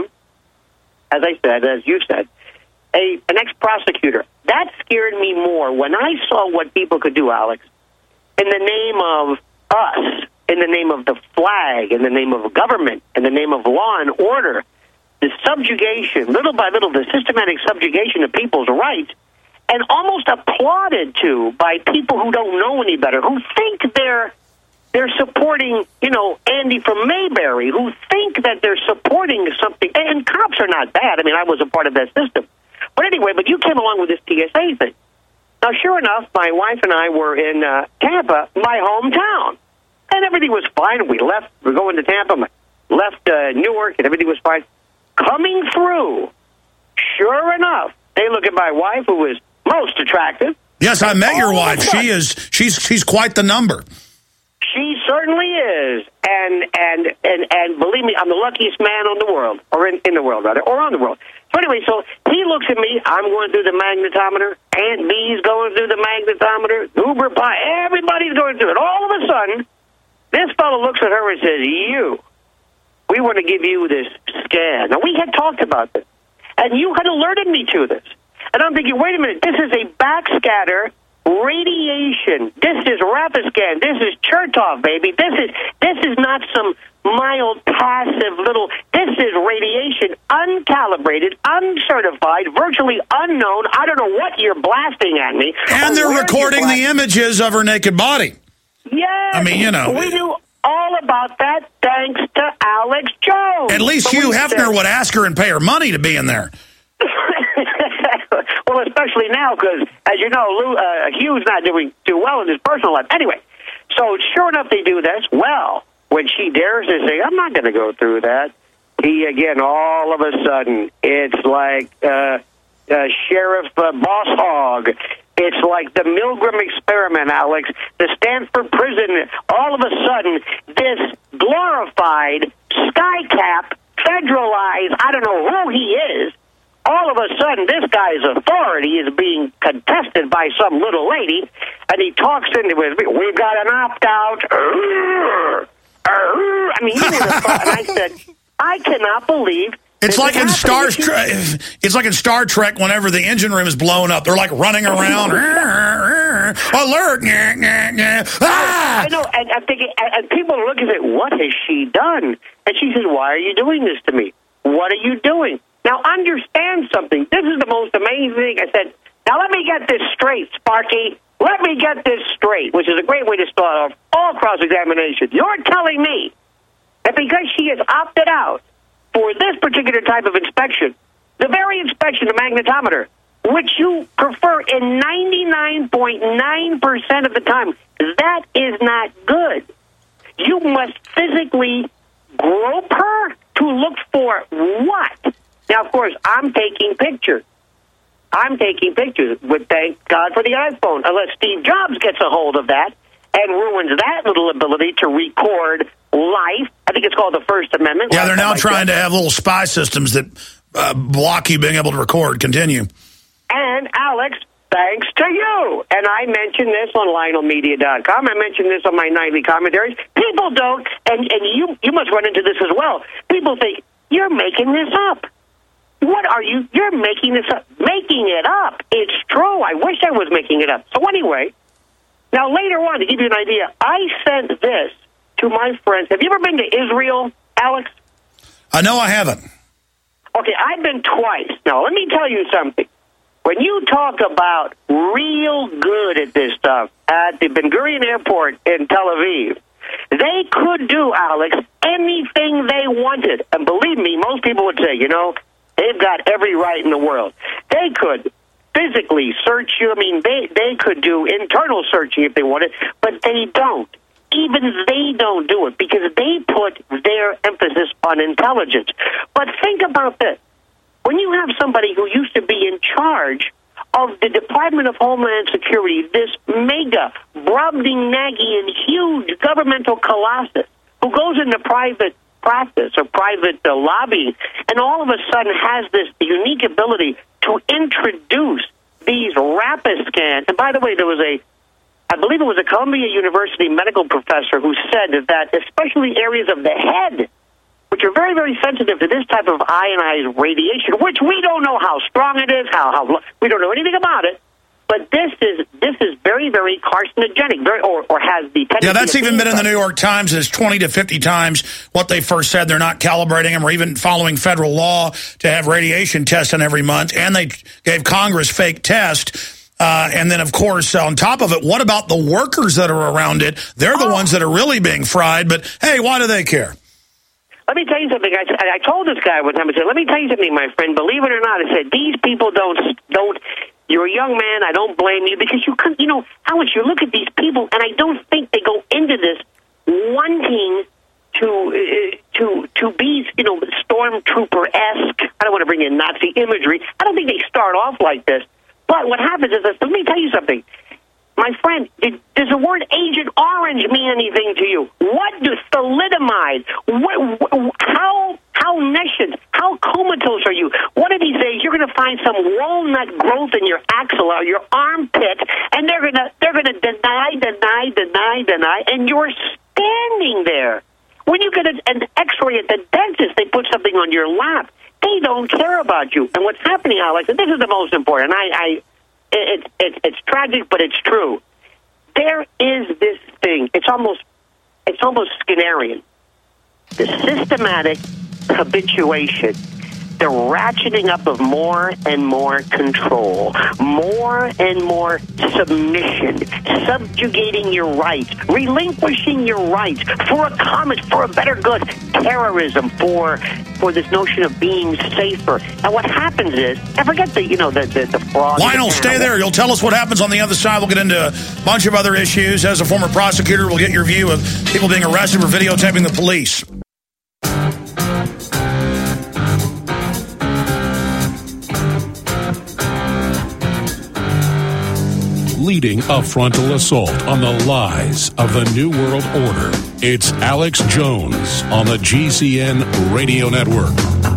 as I said, as you said, a an ex-prosecutor. That scared me more when I saw what people could do, Alex, in the name of us, in the name of the flag, in the name of government, in the name of law and order, the subjugation, little by little, the systematic subjugation of people's rights, and almost applauded to by people who don't know any better, who think they're they're supporting, you know, Andy from Mayberry, who think that they're supporting something. And cops are not bad. I mean, I was a part of that system. But anyway, but you came along with this T S A thing. Now, sure enough, my wife and I were in uh, Tampa, my hometown, and everything was fine. We left, we we're going to Tampa, left uh, Newark, and everything was fine. Coming through, sure enough, they look at my wife, who was most attractive. Yes, I met your wife. She is, she's, she's quite the number. She certainly is, and and and and believe me, I'm the luckiest man on the world, or in, in the world rather, or on the world. So anyway, so he looks at me. I'm going through the magnetometer. Aunt B's going through the magnetometer. Uber Pie, everybody's going through it. All of a sudden, this fellow looks at her and says, "You, we want to give you this scan." Now we had talked about this, and you had alerted me to this. And I'm thinking, wait a minute, this is a backscatter. Radiation. This is Rapiscan. This is Chertoff, baby. This is this is not some mild, passive little. This is radiation, uncalibrated, uncertified, virtually unknown. I don't know what you're blasting at me. And they're recording the images of her naked body. Yes. I mean, you know. We knew all about that thanks to Alex Jones. At least Hugh Hefner would ask her and pay her money to be in there. Well, especially now, because, as you know, Lou, uh, Hugh's not doing too well in his personal life. Anyway, so sure enough, they do this. Well, when she dares to say, I'm not going to go through that, he, again, all of a sudden, it's like uh, uh, Sheriff uh, Boss Hog. It's like the Milgram experiment, Alex. The Stanford prison, all of a sudden, this glorified, sky-cap, federalized, I don't know who he is, all of a sudden, this guy's authority is being contested by some little lady, and he talks into his, we've got an opt-out. I mean, he made a thought, and I said, I cannot believe It's like in Star Trek. It's like in Star Trek. Whenever the engine room is blowing up, they're like running around. Alert! Ah! I know, and I'm thinking, and people are looking at, what has she done? And she says, why are you doing this to me? What are you doing? Now, understand something. This is the most amazing thing. I said, now let me get this straight, Sparky. Let me get this straight, which is a great way to start off all cross-examination. You're telling me And because she has opted out for this particular type of inspection, the very inspection, the magnetometer, which you prefer in ninety-nine point nine percent of the time, that is not good. You must physically grope her to look for what? Now, of course, I'm taking pictures. I'm taking pictures. But thank God for the iPhone, unless Steve Jobs gets a hold of that and ruins that little ability to record life. I think it's called the First Amendment. Yeah, they're now trying to have little spy systems that uh, block you being able to record. Continue. And, Alex, thanks to you. And I mentioned this on Lionel Media dot com. I mentioned this on my nightly commentaries. People don't, and, and you, you must run into this as well. People think, you're making this up. What are you? You're making this up. Making it up. It's true. I wish I was making it up. So anyway, now later on, to give you an idea, I sent this to my friends. Have you ever been to Israel, Alex? I know I haven't. Okay, I've been twice. Now, let me tell you something. When you talk about real good at this stuff at the Ben Gurion Airport in Tel Aviv, they could do, Alex, anything they wanted. And believe me, most people would say, you know, they've got every right in the world. They could physically search you. I mean, they, they could do internal searching if they wanted, but they don't. Even they don't do it because they put their emphasis on intelligence. But think about this. When you have somebody who used to be in charge of the Department of Homeland Security, this mega, Brobdingnagian, huge governmental colossus who goes into private practice or private uh, lobbying, and all of a sudden has this unique ability to introduce these rapid scans. And by the way, there was a, I believe it was a Columbia University medical professor who said that especially areas of the head, which are very, very sensitive to this type of ionized radiation, which we don't know how strong it is, how, how we don't know anything about it. But this is this is very, very carcinogenic, very, or, or has the tendency. Yeah, that's to even been in the New York Times as twenty to fifty times what they first said. They're not calibrating them or even following federal law to have radiation testing every month. And they gave Congress fake tests. Uh, and then, of course, on top of it, what about the workers that are around it? They're the oh. ones that are really being fried. But, hey, why do they care? Let me tell you something. I, I told this guy one time, I said, let me tell you something, my friend. Believe it or not, I said, these people don't, don't, you're a young man, I don't blame you, because you can, you know, Alex, you look at these people, and I don't think they go into this wanting to, uh, to, to be, you know, stormtrooper-esque. I don't want to bring in Nazi imagery. I don't think they start off like this. But what happens is this. Let me tell you something. My friend, did, does the word Agent Orange mean anything to you? What does thalidomide? What, what, how how nescient? How comatose are you? One of these days, you're going to find some walnut growth in your axilla, your armpit, and they're going to they're going to deny, deny, deny, deny, and you're standing there. When you get a, an X-ray at the dentist, they put something on your lap. They don't care about you. And what's happening, Alex? And this is the most important. I. I It's it, it's tragic, but it's true. There is this thing. It's almost it's almost Skinnerian. The systematic habituation, the ratcheting up of more and more control, more and more submission, subjugating your rights, relinquishing your rights for a common, for a better good, terrorism, for for this notion of being safer. And what happens is, and forget the, you know, the, the, the fraud. Lionel, stay there. You'll tell us what happens on the other side. We'll get into a bunch of other issues. As a former prosecutor, we'll get your view of people being arrested for videotaping the police. Leading a frontal assault on the lies of the New World Order. It's Alex Jones on the G C N Radio Network.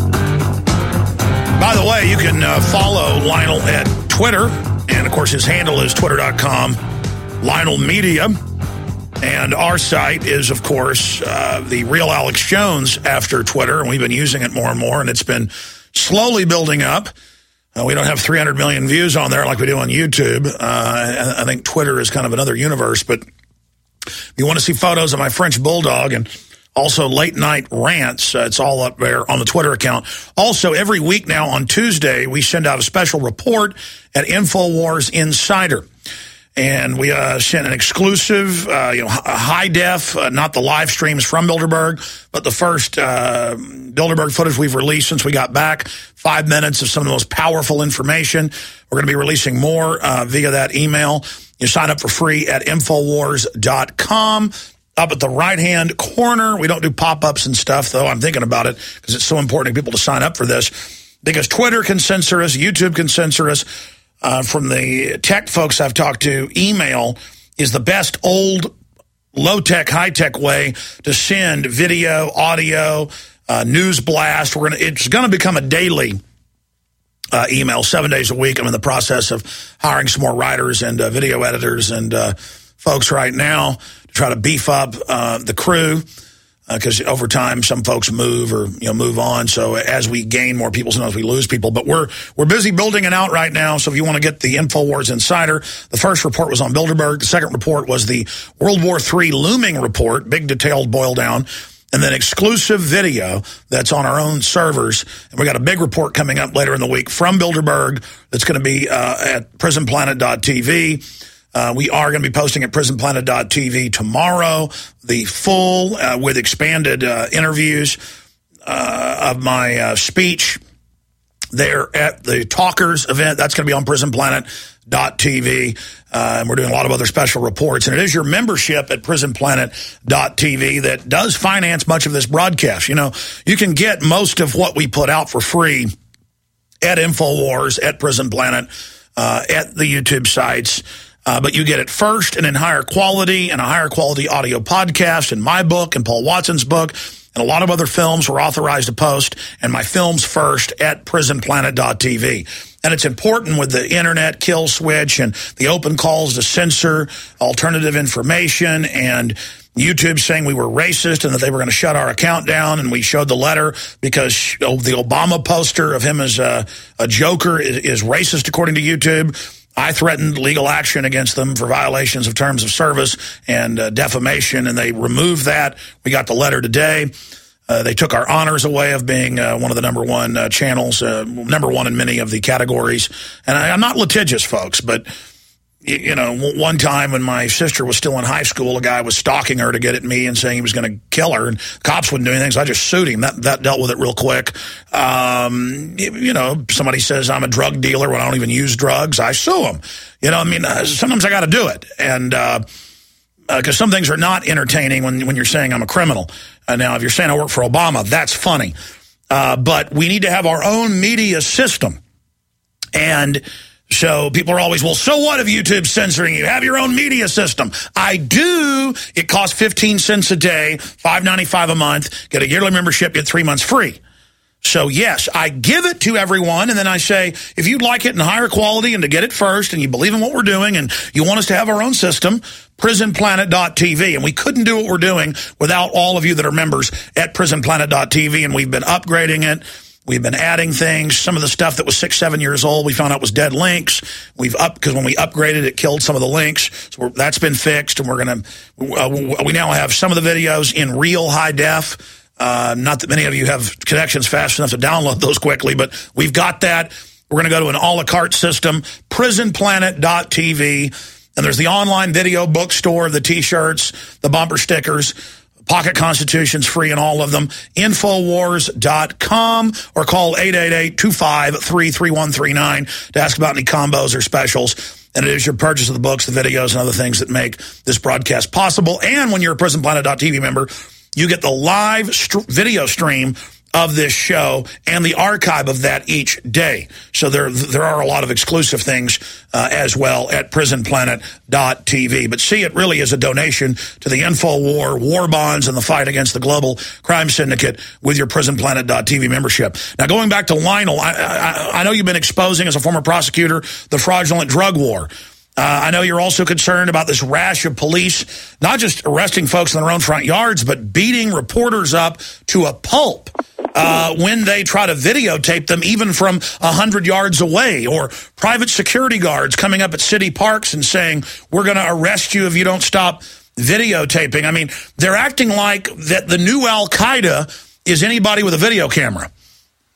By the way, you can uh, follow Lionel at Twitter. And, of course, his handle is twitter dot com, Lionel Media. And our site is, of course, uh, the Real Alex Jones after Twitter. And we've been using it more and more. And it's been slowly building up. Uh, we don't have three hundred million views on there like we do on YouTube. Uh, I think Twitter is kind of another universe. But if you want to see photos of my French bulldog and also late night rants, uh, it's all up there on the Twitter account. Also, every week now on Tuesday, we send out a special report at InfoWars Insider. And we uh, sent an exclusive, uh, you know, high def, uh, not the live streams from Bilderberg, but the first uh, Bilderberg footage we've released since we got back. Five minutes of some of the most powerful information. We're going to be releasing more uh, via that email. You sign up for free at Infowars dot com. Up at the right-hand corner, we don't do pop-ups and stuff, though. I'm thinking about it because it's so important to people to sign up for this. Because Twitter can censor us, YouTube can censor us. Uh, from the tech folks I've talked to, email is the best old low-tech, high-tech way to send video, audio, uh, news blast. We're gonna, it's going to become a daily uh, email, seven days a week. I'm in the process of hiring some more writers and uh, video editors and uh, folks right now to try to beef up uh, the crew. Because uh, over time, some folks move or you know move on. So as we gain more people, sometimes we lose people. But we're we're busy building it out right now. So if you want to get the InfoWars Insider, the first report was on Bilderberg. The second report was the World War Three looming report, big detailed boil down, and then exclusive video that's on our own servers. And we got a big report coming up later in the week from Bilderberg that's going to be uh, at prison planet dot t v. Uh, we are going to be posting at prison planet dot t v tomorrow, the full uh, with expanded uh, interviews uh, of my uh, speech there at the Talkers event. That's going to be on prison planet dot t v. Uh, and we're doing a lot of other special reports. And it is your membership at prison planet dot t v that does finance much of this broadcast. You know, you can get most of what we put out for free at InfoWars, at Prison Planet, uh, at the YouTube sites. Uh, but you get it first and in higher quality and a higher quality audio podcast and my book and Paul Watson's book and a lot of other films we're authorized to post and my films first at prison planet dot t v. And it's important with the internet kill switch and the open calls to censor alternative information and YouTube saying we were racist and that they were going to shut our account down. And we showed the letter because oh, the Obama poster of him as a, a joker is, is racist according to YouTube. I threatened legal action against them for violations of terms of service and uh, defamation, and they removed that. We got the letter today. Uh, they took our honors away of being uh, one of the number one uh, channels, uh, number one in many of the categories. And I, I'm not litigious, folks, but, you, you know, one time when my sister was still in high school, a guy was stalking her to get at me and saying he was going to kill her, and cops wouldn't do anything, so I just sued him. That, that dealt with it real quick. Um, you, you know, somebody says I'm a drug dealer when I don't even use drugs, I sue them. You know, I mean, uh, sometimes I got to do it. And uh, because uh, some things are not entertaining when, when you're saying I'm a criminal. Uh, now, if you're saying I work for Obama, that's funny. Uh, but we need to have our own media system. And so people are always, well, so what if YouTube's censoring you? Have your own media system. I do. It costs fifteen cents a day, five ninety-five a month. Get a yearly membership, get three months free. So, yes, I give it to everyone, and then I say, if you'd like it in higher quality and to get it first, and you believe in what we're doing, and you want us to have our own system, prison planet dot t v. And we couldn't do what we're doing without all of you that are members at prison planet dot t v, and we've been upgrading it. We've been adding things. Some of the stuff that was six, seven years old, we found out was dead links. We've up because when we upgraded, it killed some of the links. So we're, that's been fixed, and we're going to. Uh, we now have some of the videos in real high def. Uh, not that many of you have connections fast enough to download those quickly, but we've got that. We're going to go to an a la carte system, prison planet dot t v, and there's the online video bookstore, the T-shirts, the bumper stickers. Pocket Constitution's free in all of them. Infowars dot com or call eight eight eight, two five three, three one three nine to ask about any combos or specials. And it is your purchase of the books, the videos, and other things that make this broadcast possible. And when you're a prison planet dot t v member, you get the live st- video stream of this show and the archive of that each day. So there there are a lot of exclusive things uh, as well at prison planet dot t v. But see, it really is a donation to the InfoWar war bonds and the fight against the global crime syndicate with your prison planet dot t v membership. Now, going back to Lionel, I, I, I know you've been exposing, as a former prosecutor, the fraudulent drug war. Uh, I know you're also concerned about this rash of police, not just arresting folks in their own front yards, but beating reporters up to a pulp uh, when they try to videotape them, even from one hundred yards away, or private security guards coming up at city parks and saying, we're going to arrest you if you don't stop videotaping. I mean, they're acting like that the new Al-Qaeda is anybody with a video camera.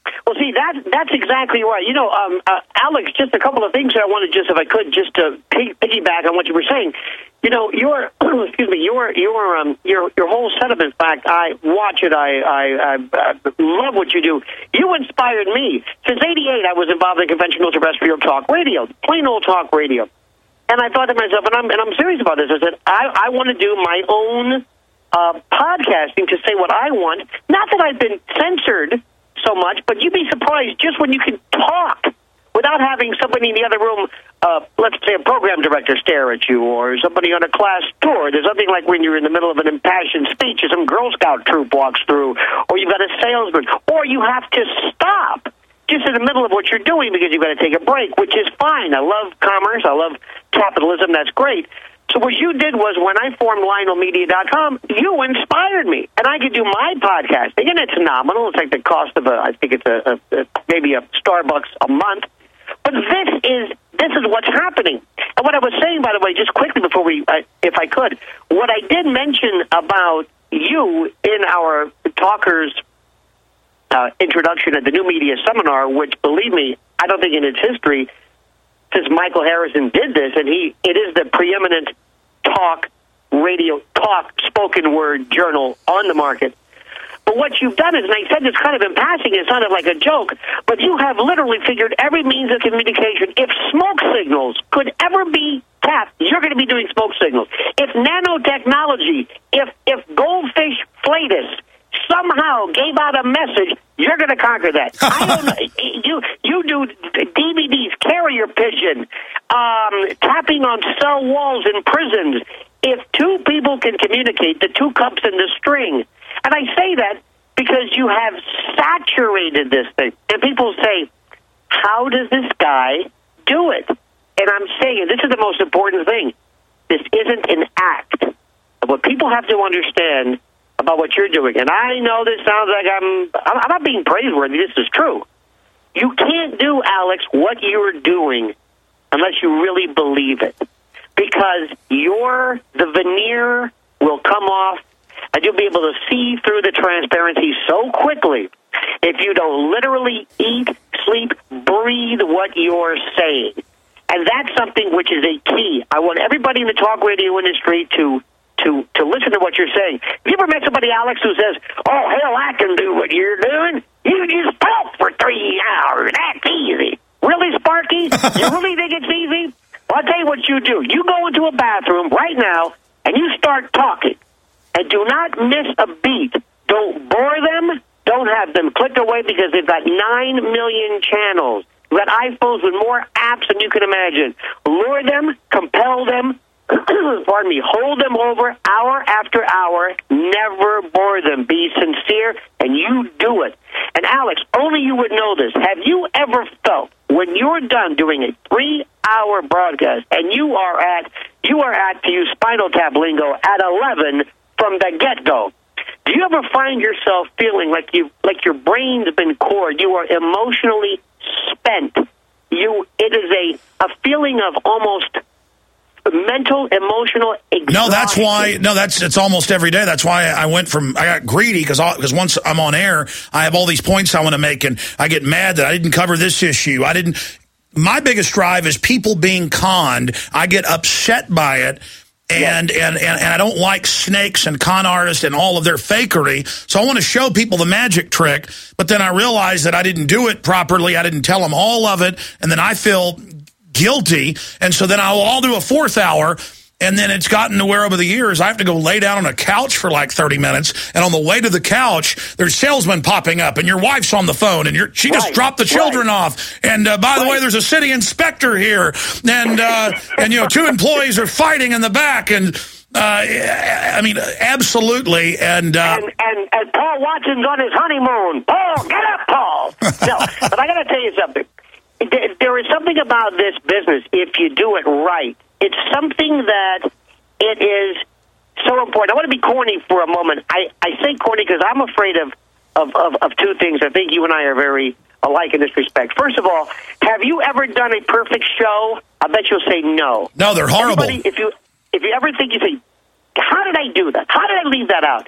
Well, see, that that's exactly right. You know, um, uh, Alex, just a couple of things that I wanted, just if I could, just to pig- piggyback on what you were saying. You know, your excuse me, your your um your your whole sentiment. In fact, I watch it. I I, I I love what you do. You inspired me. Since eighty-eight, I was involved in conventional terrestrial talk radio, plain old talk radio. And I thought to myself, and I'm and I'm serious about this. I said, I I want to do my own uh, podcasting to say what I want. Not that I've been censored so much, but you'd be surprised just when you can talk without having somebody in the other room, uh, let's say a program director, stare at you, or somebody on a class tour. There's nothing like when you're in the middle of an impassioned speech and some Girl Scout troop walks through, or you've got a salesman, or you have to stop just in the middle of what you're doing because you've got to take a break, which is fine. I love commerce. I love capitalism. That's great. So what you did was, when I formed Lionel Media dot com, you inspired me, and I could do my podcasting, and it's nominal. It's like the cost of a, I think it's a, a, a maybe a Starbucks a month. But this is this is what's happening. And what I was saying, by the way, just quickly before we, uh, if I could, what I did mention about you in our talkers' uh, introduction at the New Media Seminar, which, believe me, I don't think in its history, since Michael Harrison did this, and he it is the preeminent talk radio, talk spoken word journal on the market. But what you've done is, and I said this kind of in passing, it sounded like a joke, but you have literally figured every means of communication. If smoke signals could ever be tapped, you're going to be doing smoke signals. If nanotechnology, if if goldfish flatus somehow gave out a message, you're going to conquer that. I don't know. You, you do D V Ds, carrier pigeon, um, tapping on cell walls in prisons. If two people can communicate, the two cups and the string. And I say that because you have saturated this thing. And people say, how does this guy do it? And I'm saying, this is the most important thing. This isn't an act. And what people have to understand about what you're doing, and I know this sounds like I'm, I'm not being praiseworthy, this is true. You can't do, Alex, what you're doing unless you really believe it. Because your, the veneer will come off, and you'll be able to see through the transparency so quickly if you don't literally eat, sleep, breathe what you're saying. And that's something which is a key. I want everybody in the talk radio industry to to to listen to what you're saying. Have you ever met somebody, Alex, who says, oh, hell, I can do what you're doing? You just talk for three hours. That's easy. Really, Sparky? You really think it's easy? Well, I'll tell you what you do. You go into a bathroom right now, and you start talking. And do not miss a beat. Don't bore them. Don't have them click away because they've got nine million channels. You've got iPhones with more apps than you can imagine. Lure them, compel them, pardon me, hold them over hour after hour. Never bore them. Be sincere, and you do it. And, Alex, only you would know this. Have you ever felt when you're done doing a three-hour broadcast and you are at, you are at, to use Spinal Tap lingo, at eleven from the get-go, do you ever find yourself feeling like you, like your brain's been cored? You are emotionally spent. You, it is a, a feeling of almost mental, emotional exhaustion. No, that's why. No, that's it's almost every day. That's why I went from. I got greedy because because once I'm on air, I have all these points I want to make, and I get mad that I didn't cover this issue. I didn't. My biggest drive is people being conned. I get upset by it. And, yes. and, and, and I don't like snakes and con artists and all of their fakery. So I want to show people the magic trick. But then I realize that I didn't do it properly. I didn't tell them all of it. And then I feel guilty. And so then I'll all do a fourth hour. And then it's gotten to where over the years I have to go lay down on a couch for like thirty minutes. And on the way to the couch, there's salesmen popping up. And your wife's on the phone. And you're, she right. just dropped the children right. off. And uh, by right. the way, there's a city inspector here. And, uh, and you know, two employees are fighting in the back. And, uh, I mean, absolutely. And, uh, and, and, and Paul Watson's on his honeymoon. Paul, get up, Paul. No, but I got to tell you something. There is something about this business, if you do it right. It's something that it is so important. I want to be corny for a moment. I, I say corny because I'm afraid of, of, of, of two things. I think you and I are very alike in this respect. First of all, have you ever done a perfect show? I bet you'll say no. No, they're horrible. Everybody, if you if you ever think, you say, how did I do that? How did I leave that out?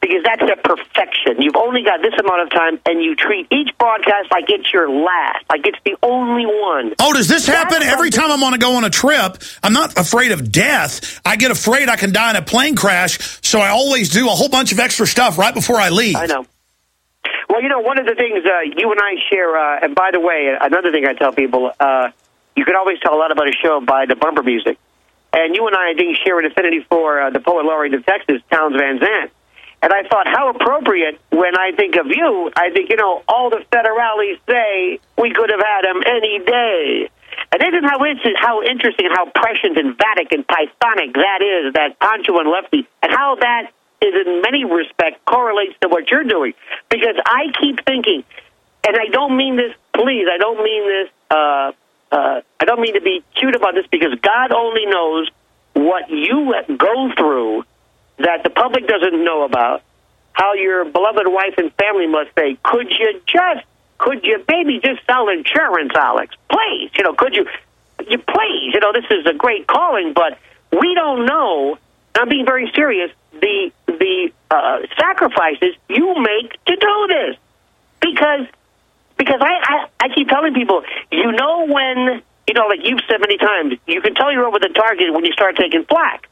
because that's a perfection. You've only got this amount of time, and you treat each broadcast like it's your last, like it's the only one. Oh, does this happen That's every something- time I want to go on a trip? I'm not afraid of death. I get afraid I can die in a plane crash, so I always do a whole bunch of extra stuff right before I leave. I know. Well, you know, one of the things uh, you and I share, uh, and by the way, another thing I tell people, uh, you can always tell a lot about a show by the bumper music. And you and I, I think, share an affinity for uh, the poet laureate of Texas, Towns Van Zandt. And I thought, how appropriate when I think of you. I think, you know, all the federales say we could have had him any day. And isn't how interesting, how interesting and how prescient and Vatic and Pythonic that is, that Pancho and Lefty, and how that is in many respects correlates to what you're doing. Because I keep thinking, and I don't mean this, please, I don't mean this, uh, uh, I don't mean to be cute about this, because God only knows what you go through that the public doesn't know about, how your beloved wife and family must say, could you just, could you maybe just sell insurance, Alex? Please, you know, could you, you please, you know, this is a great calling, but we don't know, I'm being very serious, the the uh, sacrifices you make to do this. Because because I, I, I keep telling people, you know when, you know, like you've said many times, you can tell you're over the target when you start taking flack.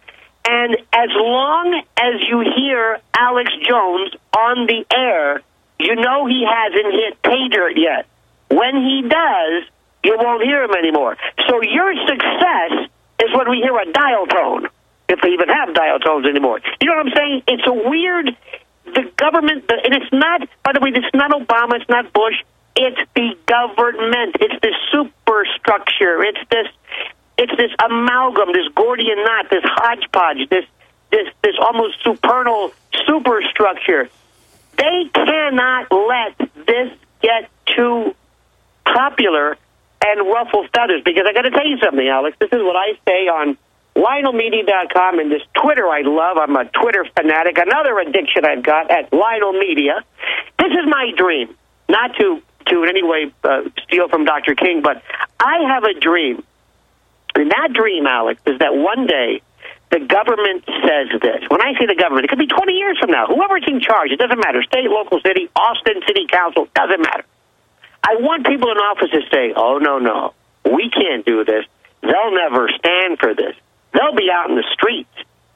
And as long as you hear Alex Jones on the air, you know he hasn't hit pay dirt yet. When he does, you won't hear him anymore. So your success is when we hear a dial tone, if they even have dial tones anymore. You know what I'm saying? It's a weird, the government, the, and it's not, by the way, it's not Obama, it's not Bush, it's the government. It's the superstructure. It's this... It's this amalgam, this Gordian knot, this hodgepodge, this this this almost supernal superstructure. They cannot let this get too popular and ruffle feathers. Because I got to tell you something, Alex. This is what I say on Lionel Media dot com and this Twitter I love. I'm a Twitter fanatic. Another addiction I've got at Lionel Media. This is my dream. Not to, to in any way uh, steal from Doctor King, but I have a dream. And that dream, Alex, is that one day the government says this. When I say the government, it could be twenty years from now. Whoever's in charge, it doesn't matter. State, local, city, Austin City Council, doesn't matter. I want people in office to say, oh, no, no, we can't do this. They'll never stand for this. They'll be out in the streets.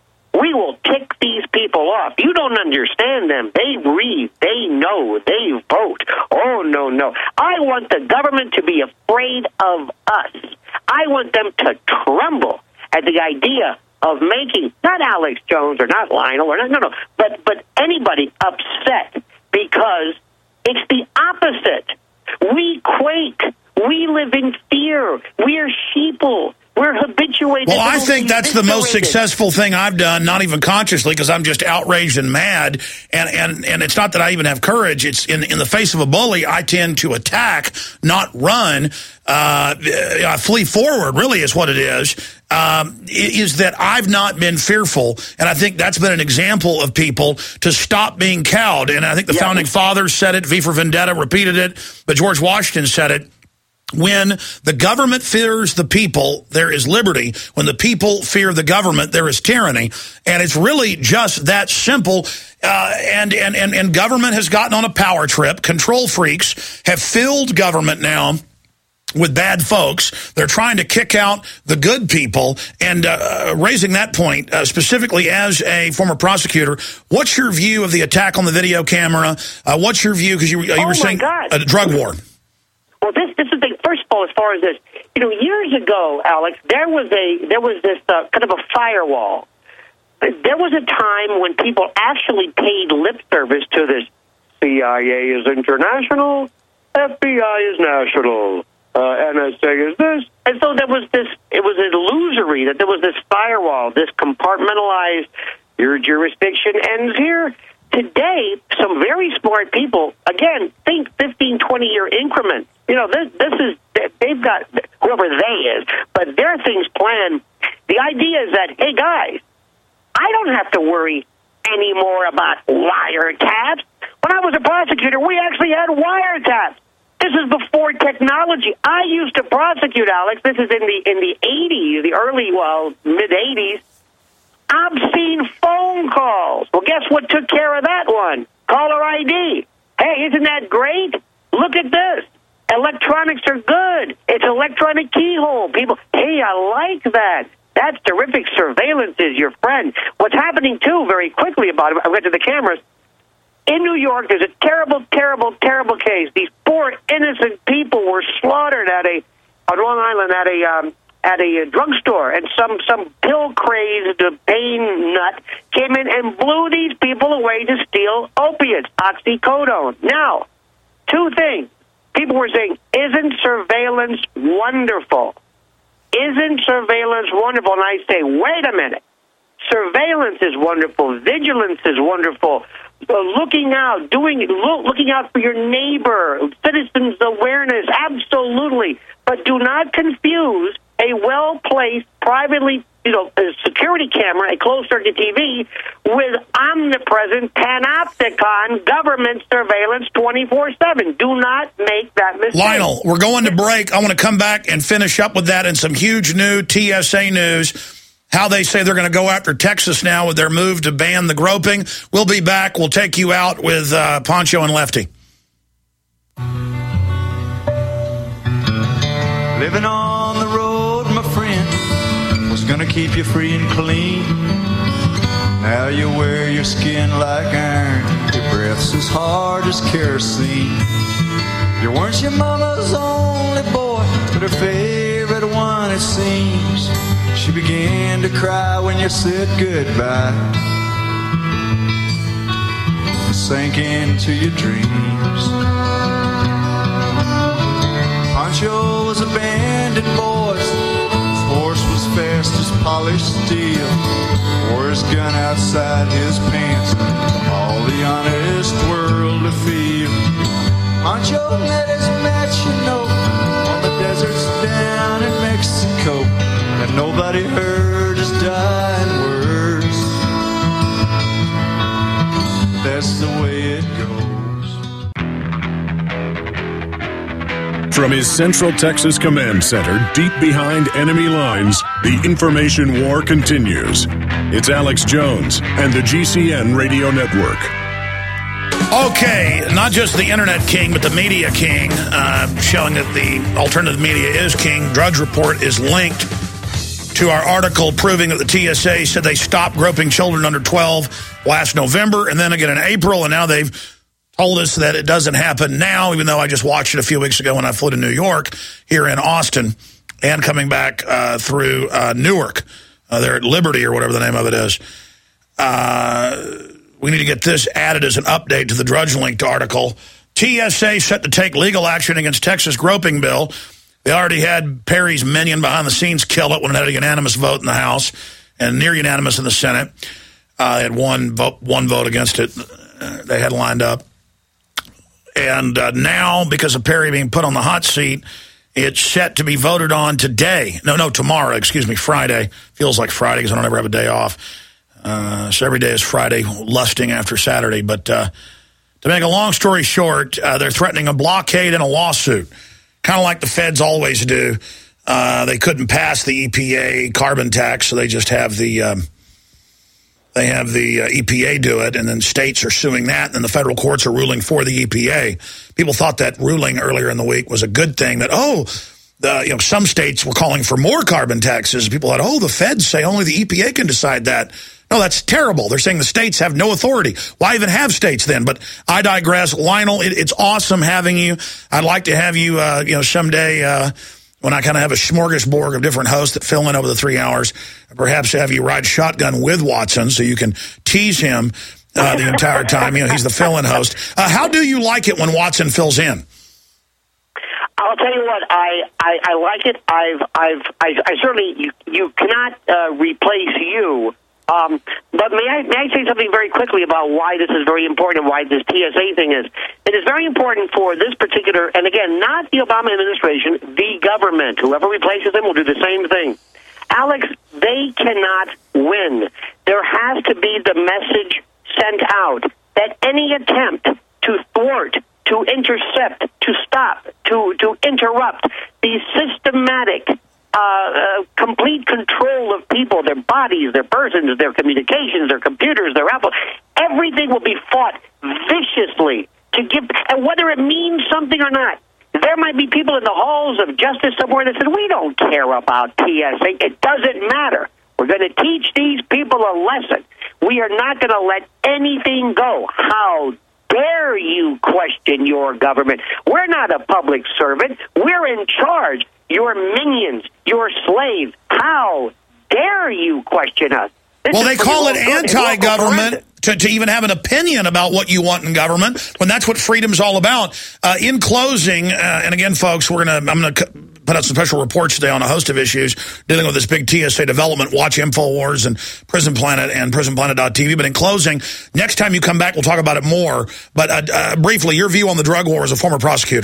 We will tick these people off. You don't understand them. They read. They know. They vote. Oh, no, no. I want the government to be afraid of us. I want them to tremble at the idea of making, not Alex Jones or not Lionel, or not, no, no, but, but anybody upset, because it's the opposite. We quake. We live in fear. We are sheeple. We're habituated. Well, I think that's the most habituated. successful thing I've done, not even consciously, because I'm just outraged and mad. And, and, and it's not that I even have courage. It's in, in the face of a bully, I tend to attack, not run. Uh, I flee forward, really, is what it is. Um, is that I've not been fearful. And I think that's been an example of people to stop being cowed. And I think the yeah. Founding Fathers said it. V for Vendetta repeated it. But George Washington said it. When the government fears the people, there is liberty. When the people fear the government, there is tyranny. And it's really just that simple. Uh, and, and, and, and government has gotten on a power trip. Control freaks have filled government now with bad folks. They're trying to kick out the good people. And uh, raising that point, uh, specifically as a former prosecutor, what's your view of the attack on the video camera? Uh, what's your view? Because you, you oh were saying God. a drug war. Well, this this is the first of all, as far as this, you know, years ago, Alex, there was a there was this uh, kind of a firewall. There was a time when people actually paid lip service to this. C I A is international, F B I is national, uh, N S A is this, and so there was this. It was illusory that there was this firewall, this compartmentalized. Your jurisdiction ends here. Today, some very smart people, again, think fifteen, twenty-year increments. You know, this, this is, they've got, whoever they is, but their things planned. The idea is that, hey, guys, I don't have to worry anymore about wiretaps. When I was a prosecutor, we actually had wiretaps. This is before technology. I used to prosecute, Alex. This is in the in the eighties, the early, well, mid-eighties. obscene phone calls. Well, guess what took care of that one? Caller I D. Hey, isn't that great? Look at this. Electronics are good. It's electronic keyhole. People, hey, I like that. That's terrific. Surveillance is your friend. What's happening, too, very quickly about it, I went to the cameras. In New York, there's a terrible, terrible, terrible case. These poor innocent people were slaughtered at a, on Long Island, at a, um, at a drugstore, and some, some pill-crazed pain nut came in and blew these people away to steal opiates, oxycodone. Now, two things. People were saying, isn't surveillance wonderful? Isn't surveillance wonderful? And I say, wait a minute. Surveillance is wonderful. Vigilance is wonderful. Uh, looking out, doing, look, looking out for your neighbor, citizens' awareness, absolutely. But do not confuse a well-placed, privately, you know, a security camera, a closed-circuit T V, with omnipresent, panopticon government surveillance twenty-four seven. Do not make that mistake. Lionel, we're going to break. I want to come back and finish up with that and some huge new T S A news, how they say they're going to go after Texas now with their move to ban the groping. We'll be back. We'll take you out with uh, Poncho and Lefty. Living on the road, my friend, was gonna keep you free and clean. Now you wear your skin like iron, your breath's as hard as kerosene. You weren't your mama's only boy, but her favorite one, it seems. She began to cry when you said goodbye, sank into your dreams. Poncho was a bandit, boys. His horse was fast as polished steel. Wore his gun outside his pants, all the honest world to feel. Poncho met his match, you know, on the deserts down in Mexico, and nobody heard his dying words. That's the way it goes. From his Central Texas Command Center, deep behind enemy lines, the information war continues. It's Alex Jones and the G C N Radio Network. Okay, not just the Internet King, but the Media King, uh, showing that the alternative media is king. Drudge Report is linked to our article proving that the T S A said they stopped groping children under twelve last November, and then again in April, and now they've told us that it doesn't happen now, even though I just watched it a few weeks ago when I flew to New York, here in Austin, and coming back uh, through uh, Newark. Uh, they're at Liberty, or whatever the name of it is. Uh, we need to get this added as an update to the Drudge linked article. T S A set to take legal action against Texas groping bill. They already had Perry's minion behind the scenes kill it when it had a unanimous vote in the House and near unanimous in the Senate. Uh, they had one vote, one vote against it. Uh, they had lined up. And uh, now, because of Perry being put on the hot seat, it's set to be voted on today. No, no, tomorrow, excuse me, Friday. Feels like Friday because I don't ever have a day off. Uh, so every day is Friday, lusting after Saturday. But uh, to make a long story short, uh, they're threatening a blockade and a lawsuit, kind of like the feds always do. Uh, they couldn't pass the E P A carbon tax, so they just have the... Um, They have the uh, E P A do it, and then states are suing that, and then the federal courts are ruling for the E P A. People thought that ruling earlier in the week was a good thing, that, oh, the, you know, some states were calling for more carbon taxes. People thought, oh, the feds say only the E P A can decide that. No, that's terrible. They're saying the states have no authority. Why even have states then? But I digress. Lionel, it, it's awesome having you. I'd like to have you, uh, you know, someday... Uh, when I kind of have a smorgasbord of different hosts that fill in over the three hours, perhaps have you ride shotgun with Watson so you can tease him uh, the entire time. You know, he's the fill-in host. Uh, how do you like it when Watson fills in? I'll tell you what, I, I, I like it. I've, I've, I, I certainly, you, you cannot uh, replace you. Um, but may I, may I say something very quickly about why this is very important and why this T S A thing is? It is very important for this particular, and again, not the Obama administration, the government. Whoever replaces them will do the same thing. Alex, they cannot win. There has to be the message sent out that any attempt to thwart, to intercept, to stop, to, to interrupt the systematic Uh, uh, complete control of people, their bodies, their persons, their communications, their computers, their Apple. Everything will be fought viciously to give, and whether it means something or not. There might be people in the halls of justice somewhere that said, we don't care about T S A. It doesn't matter. We're going to teach these people a lesson. We are not going to let anything go. How dare you question your government? We're not a public servant. We're in charge. You're minions. You're slaves. How dare you question us? This well, they call it good. anti-government to, to even have an opinion about what you want in government, when that's what freedom's all about. Uh, in closing, uh, and again, folks, we're gonna I'm going to put out some special reports today on a host of issues dealing with this big T S A development. Watch InfoWars and Prison Planet and prison planet dot t v. But in closing, next time you come back, we'll talk about it more. But uh, uh, briefly, your view on the drug war as a former prosecutor.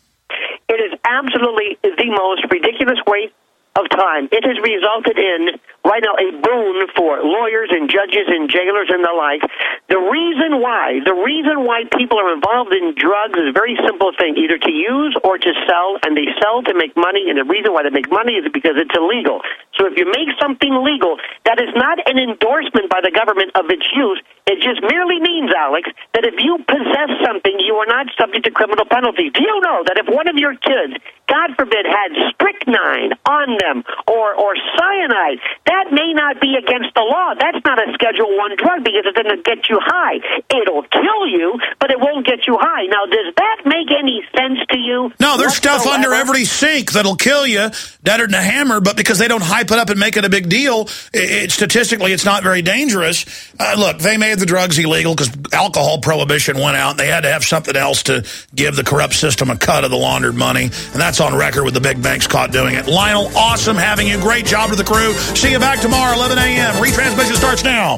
It is absolutely the most ridiculous waste of time. It has resulted in, right now, a boon for lawyers and judges and jailers and the like. The reason why, the reason why people are involved in drugs is a very simple thing, either to use or to sell, and they sell to make money, and the reason why they make money is because it's illegal. So if you make something legal, that is not an endorsement by the government of its use. It just merely means, Alex, that if you possess something, you are not subject to criminal penalties. Do you know that if one of your kids, God forbid, had strychnine on them or, or cyanide, that may not be against the law. That's not a Schedule One drug because it doesn't get you high. It'll kill you, but it won't get you high. Now, does that make any sense to you? No, there's stuff whatsoever? under every sink that'll kill you, deader than a hammer, but because they don't hype it up and make it a big deal, it, it, statistically it's not very dangerous. Uh, look, they made the drugs illegal because alcohol prohibition went out, and they had to have something else to give the corrupt system a cut of the laundered money, and that's on record with the big banks caught doing it. Lionel, awesome having you. Great job to the crew. See you back tomorrow, eleven a m Retransmission starts now.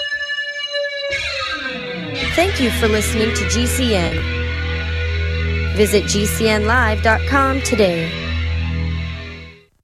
Thank you for listening to G C N. Visit G C N live dot com today.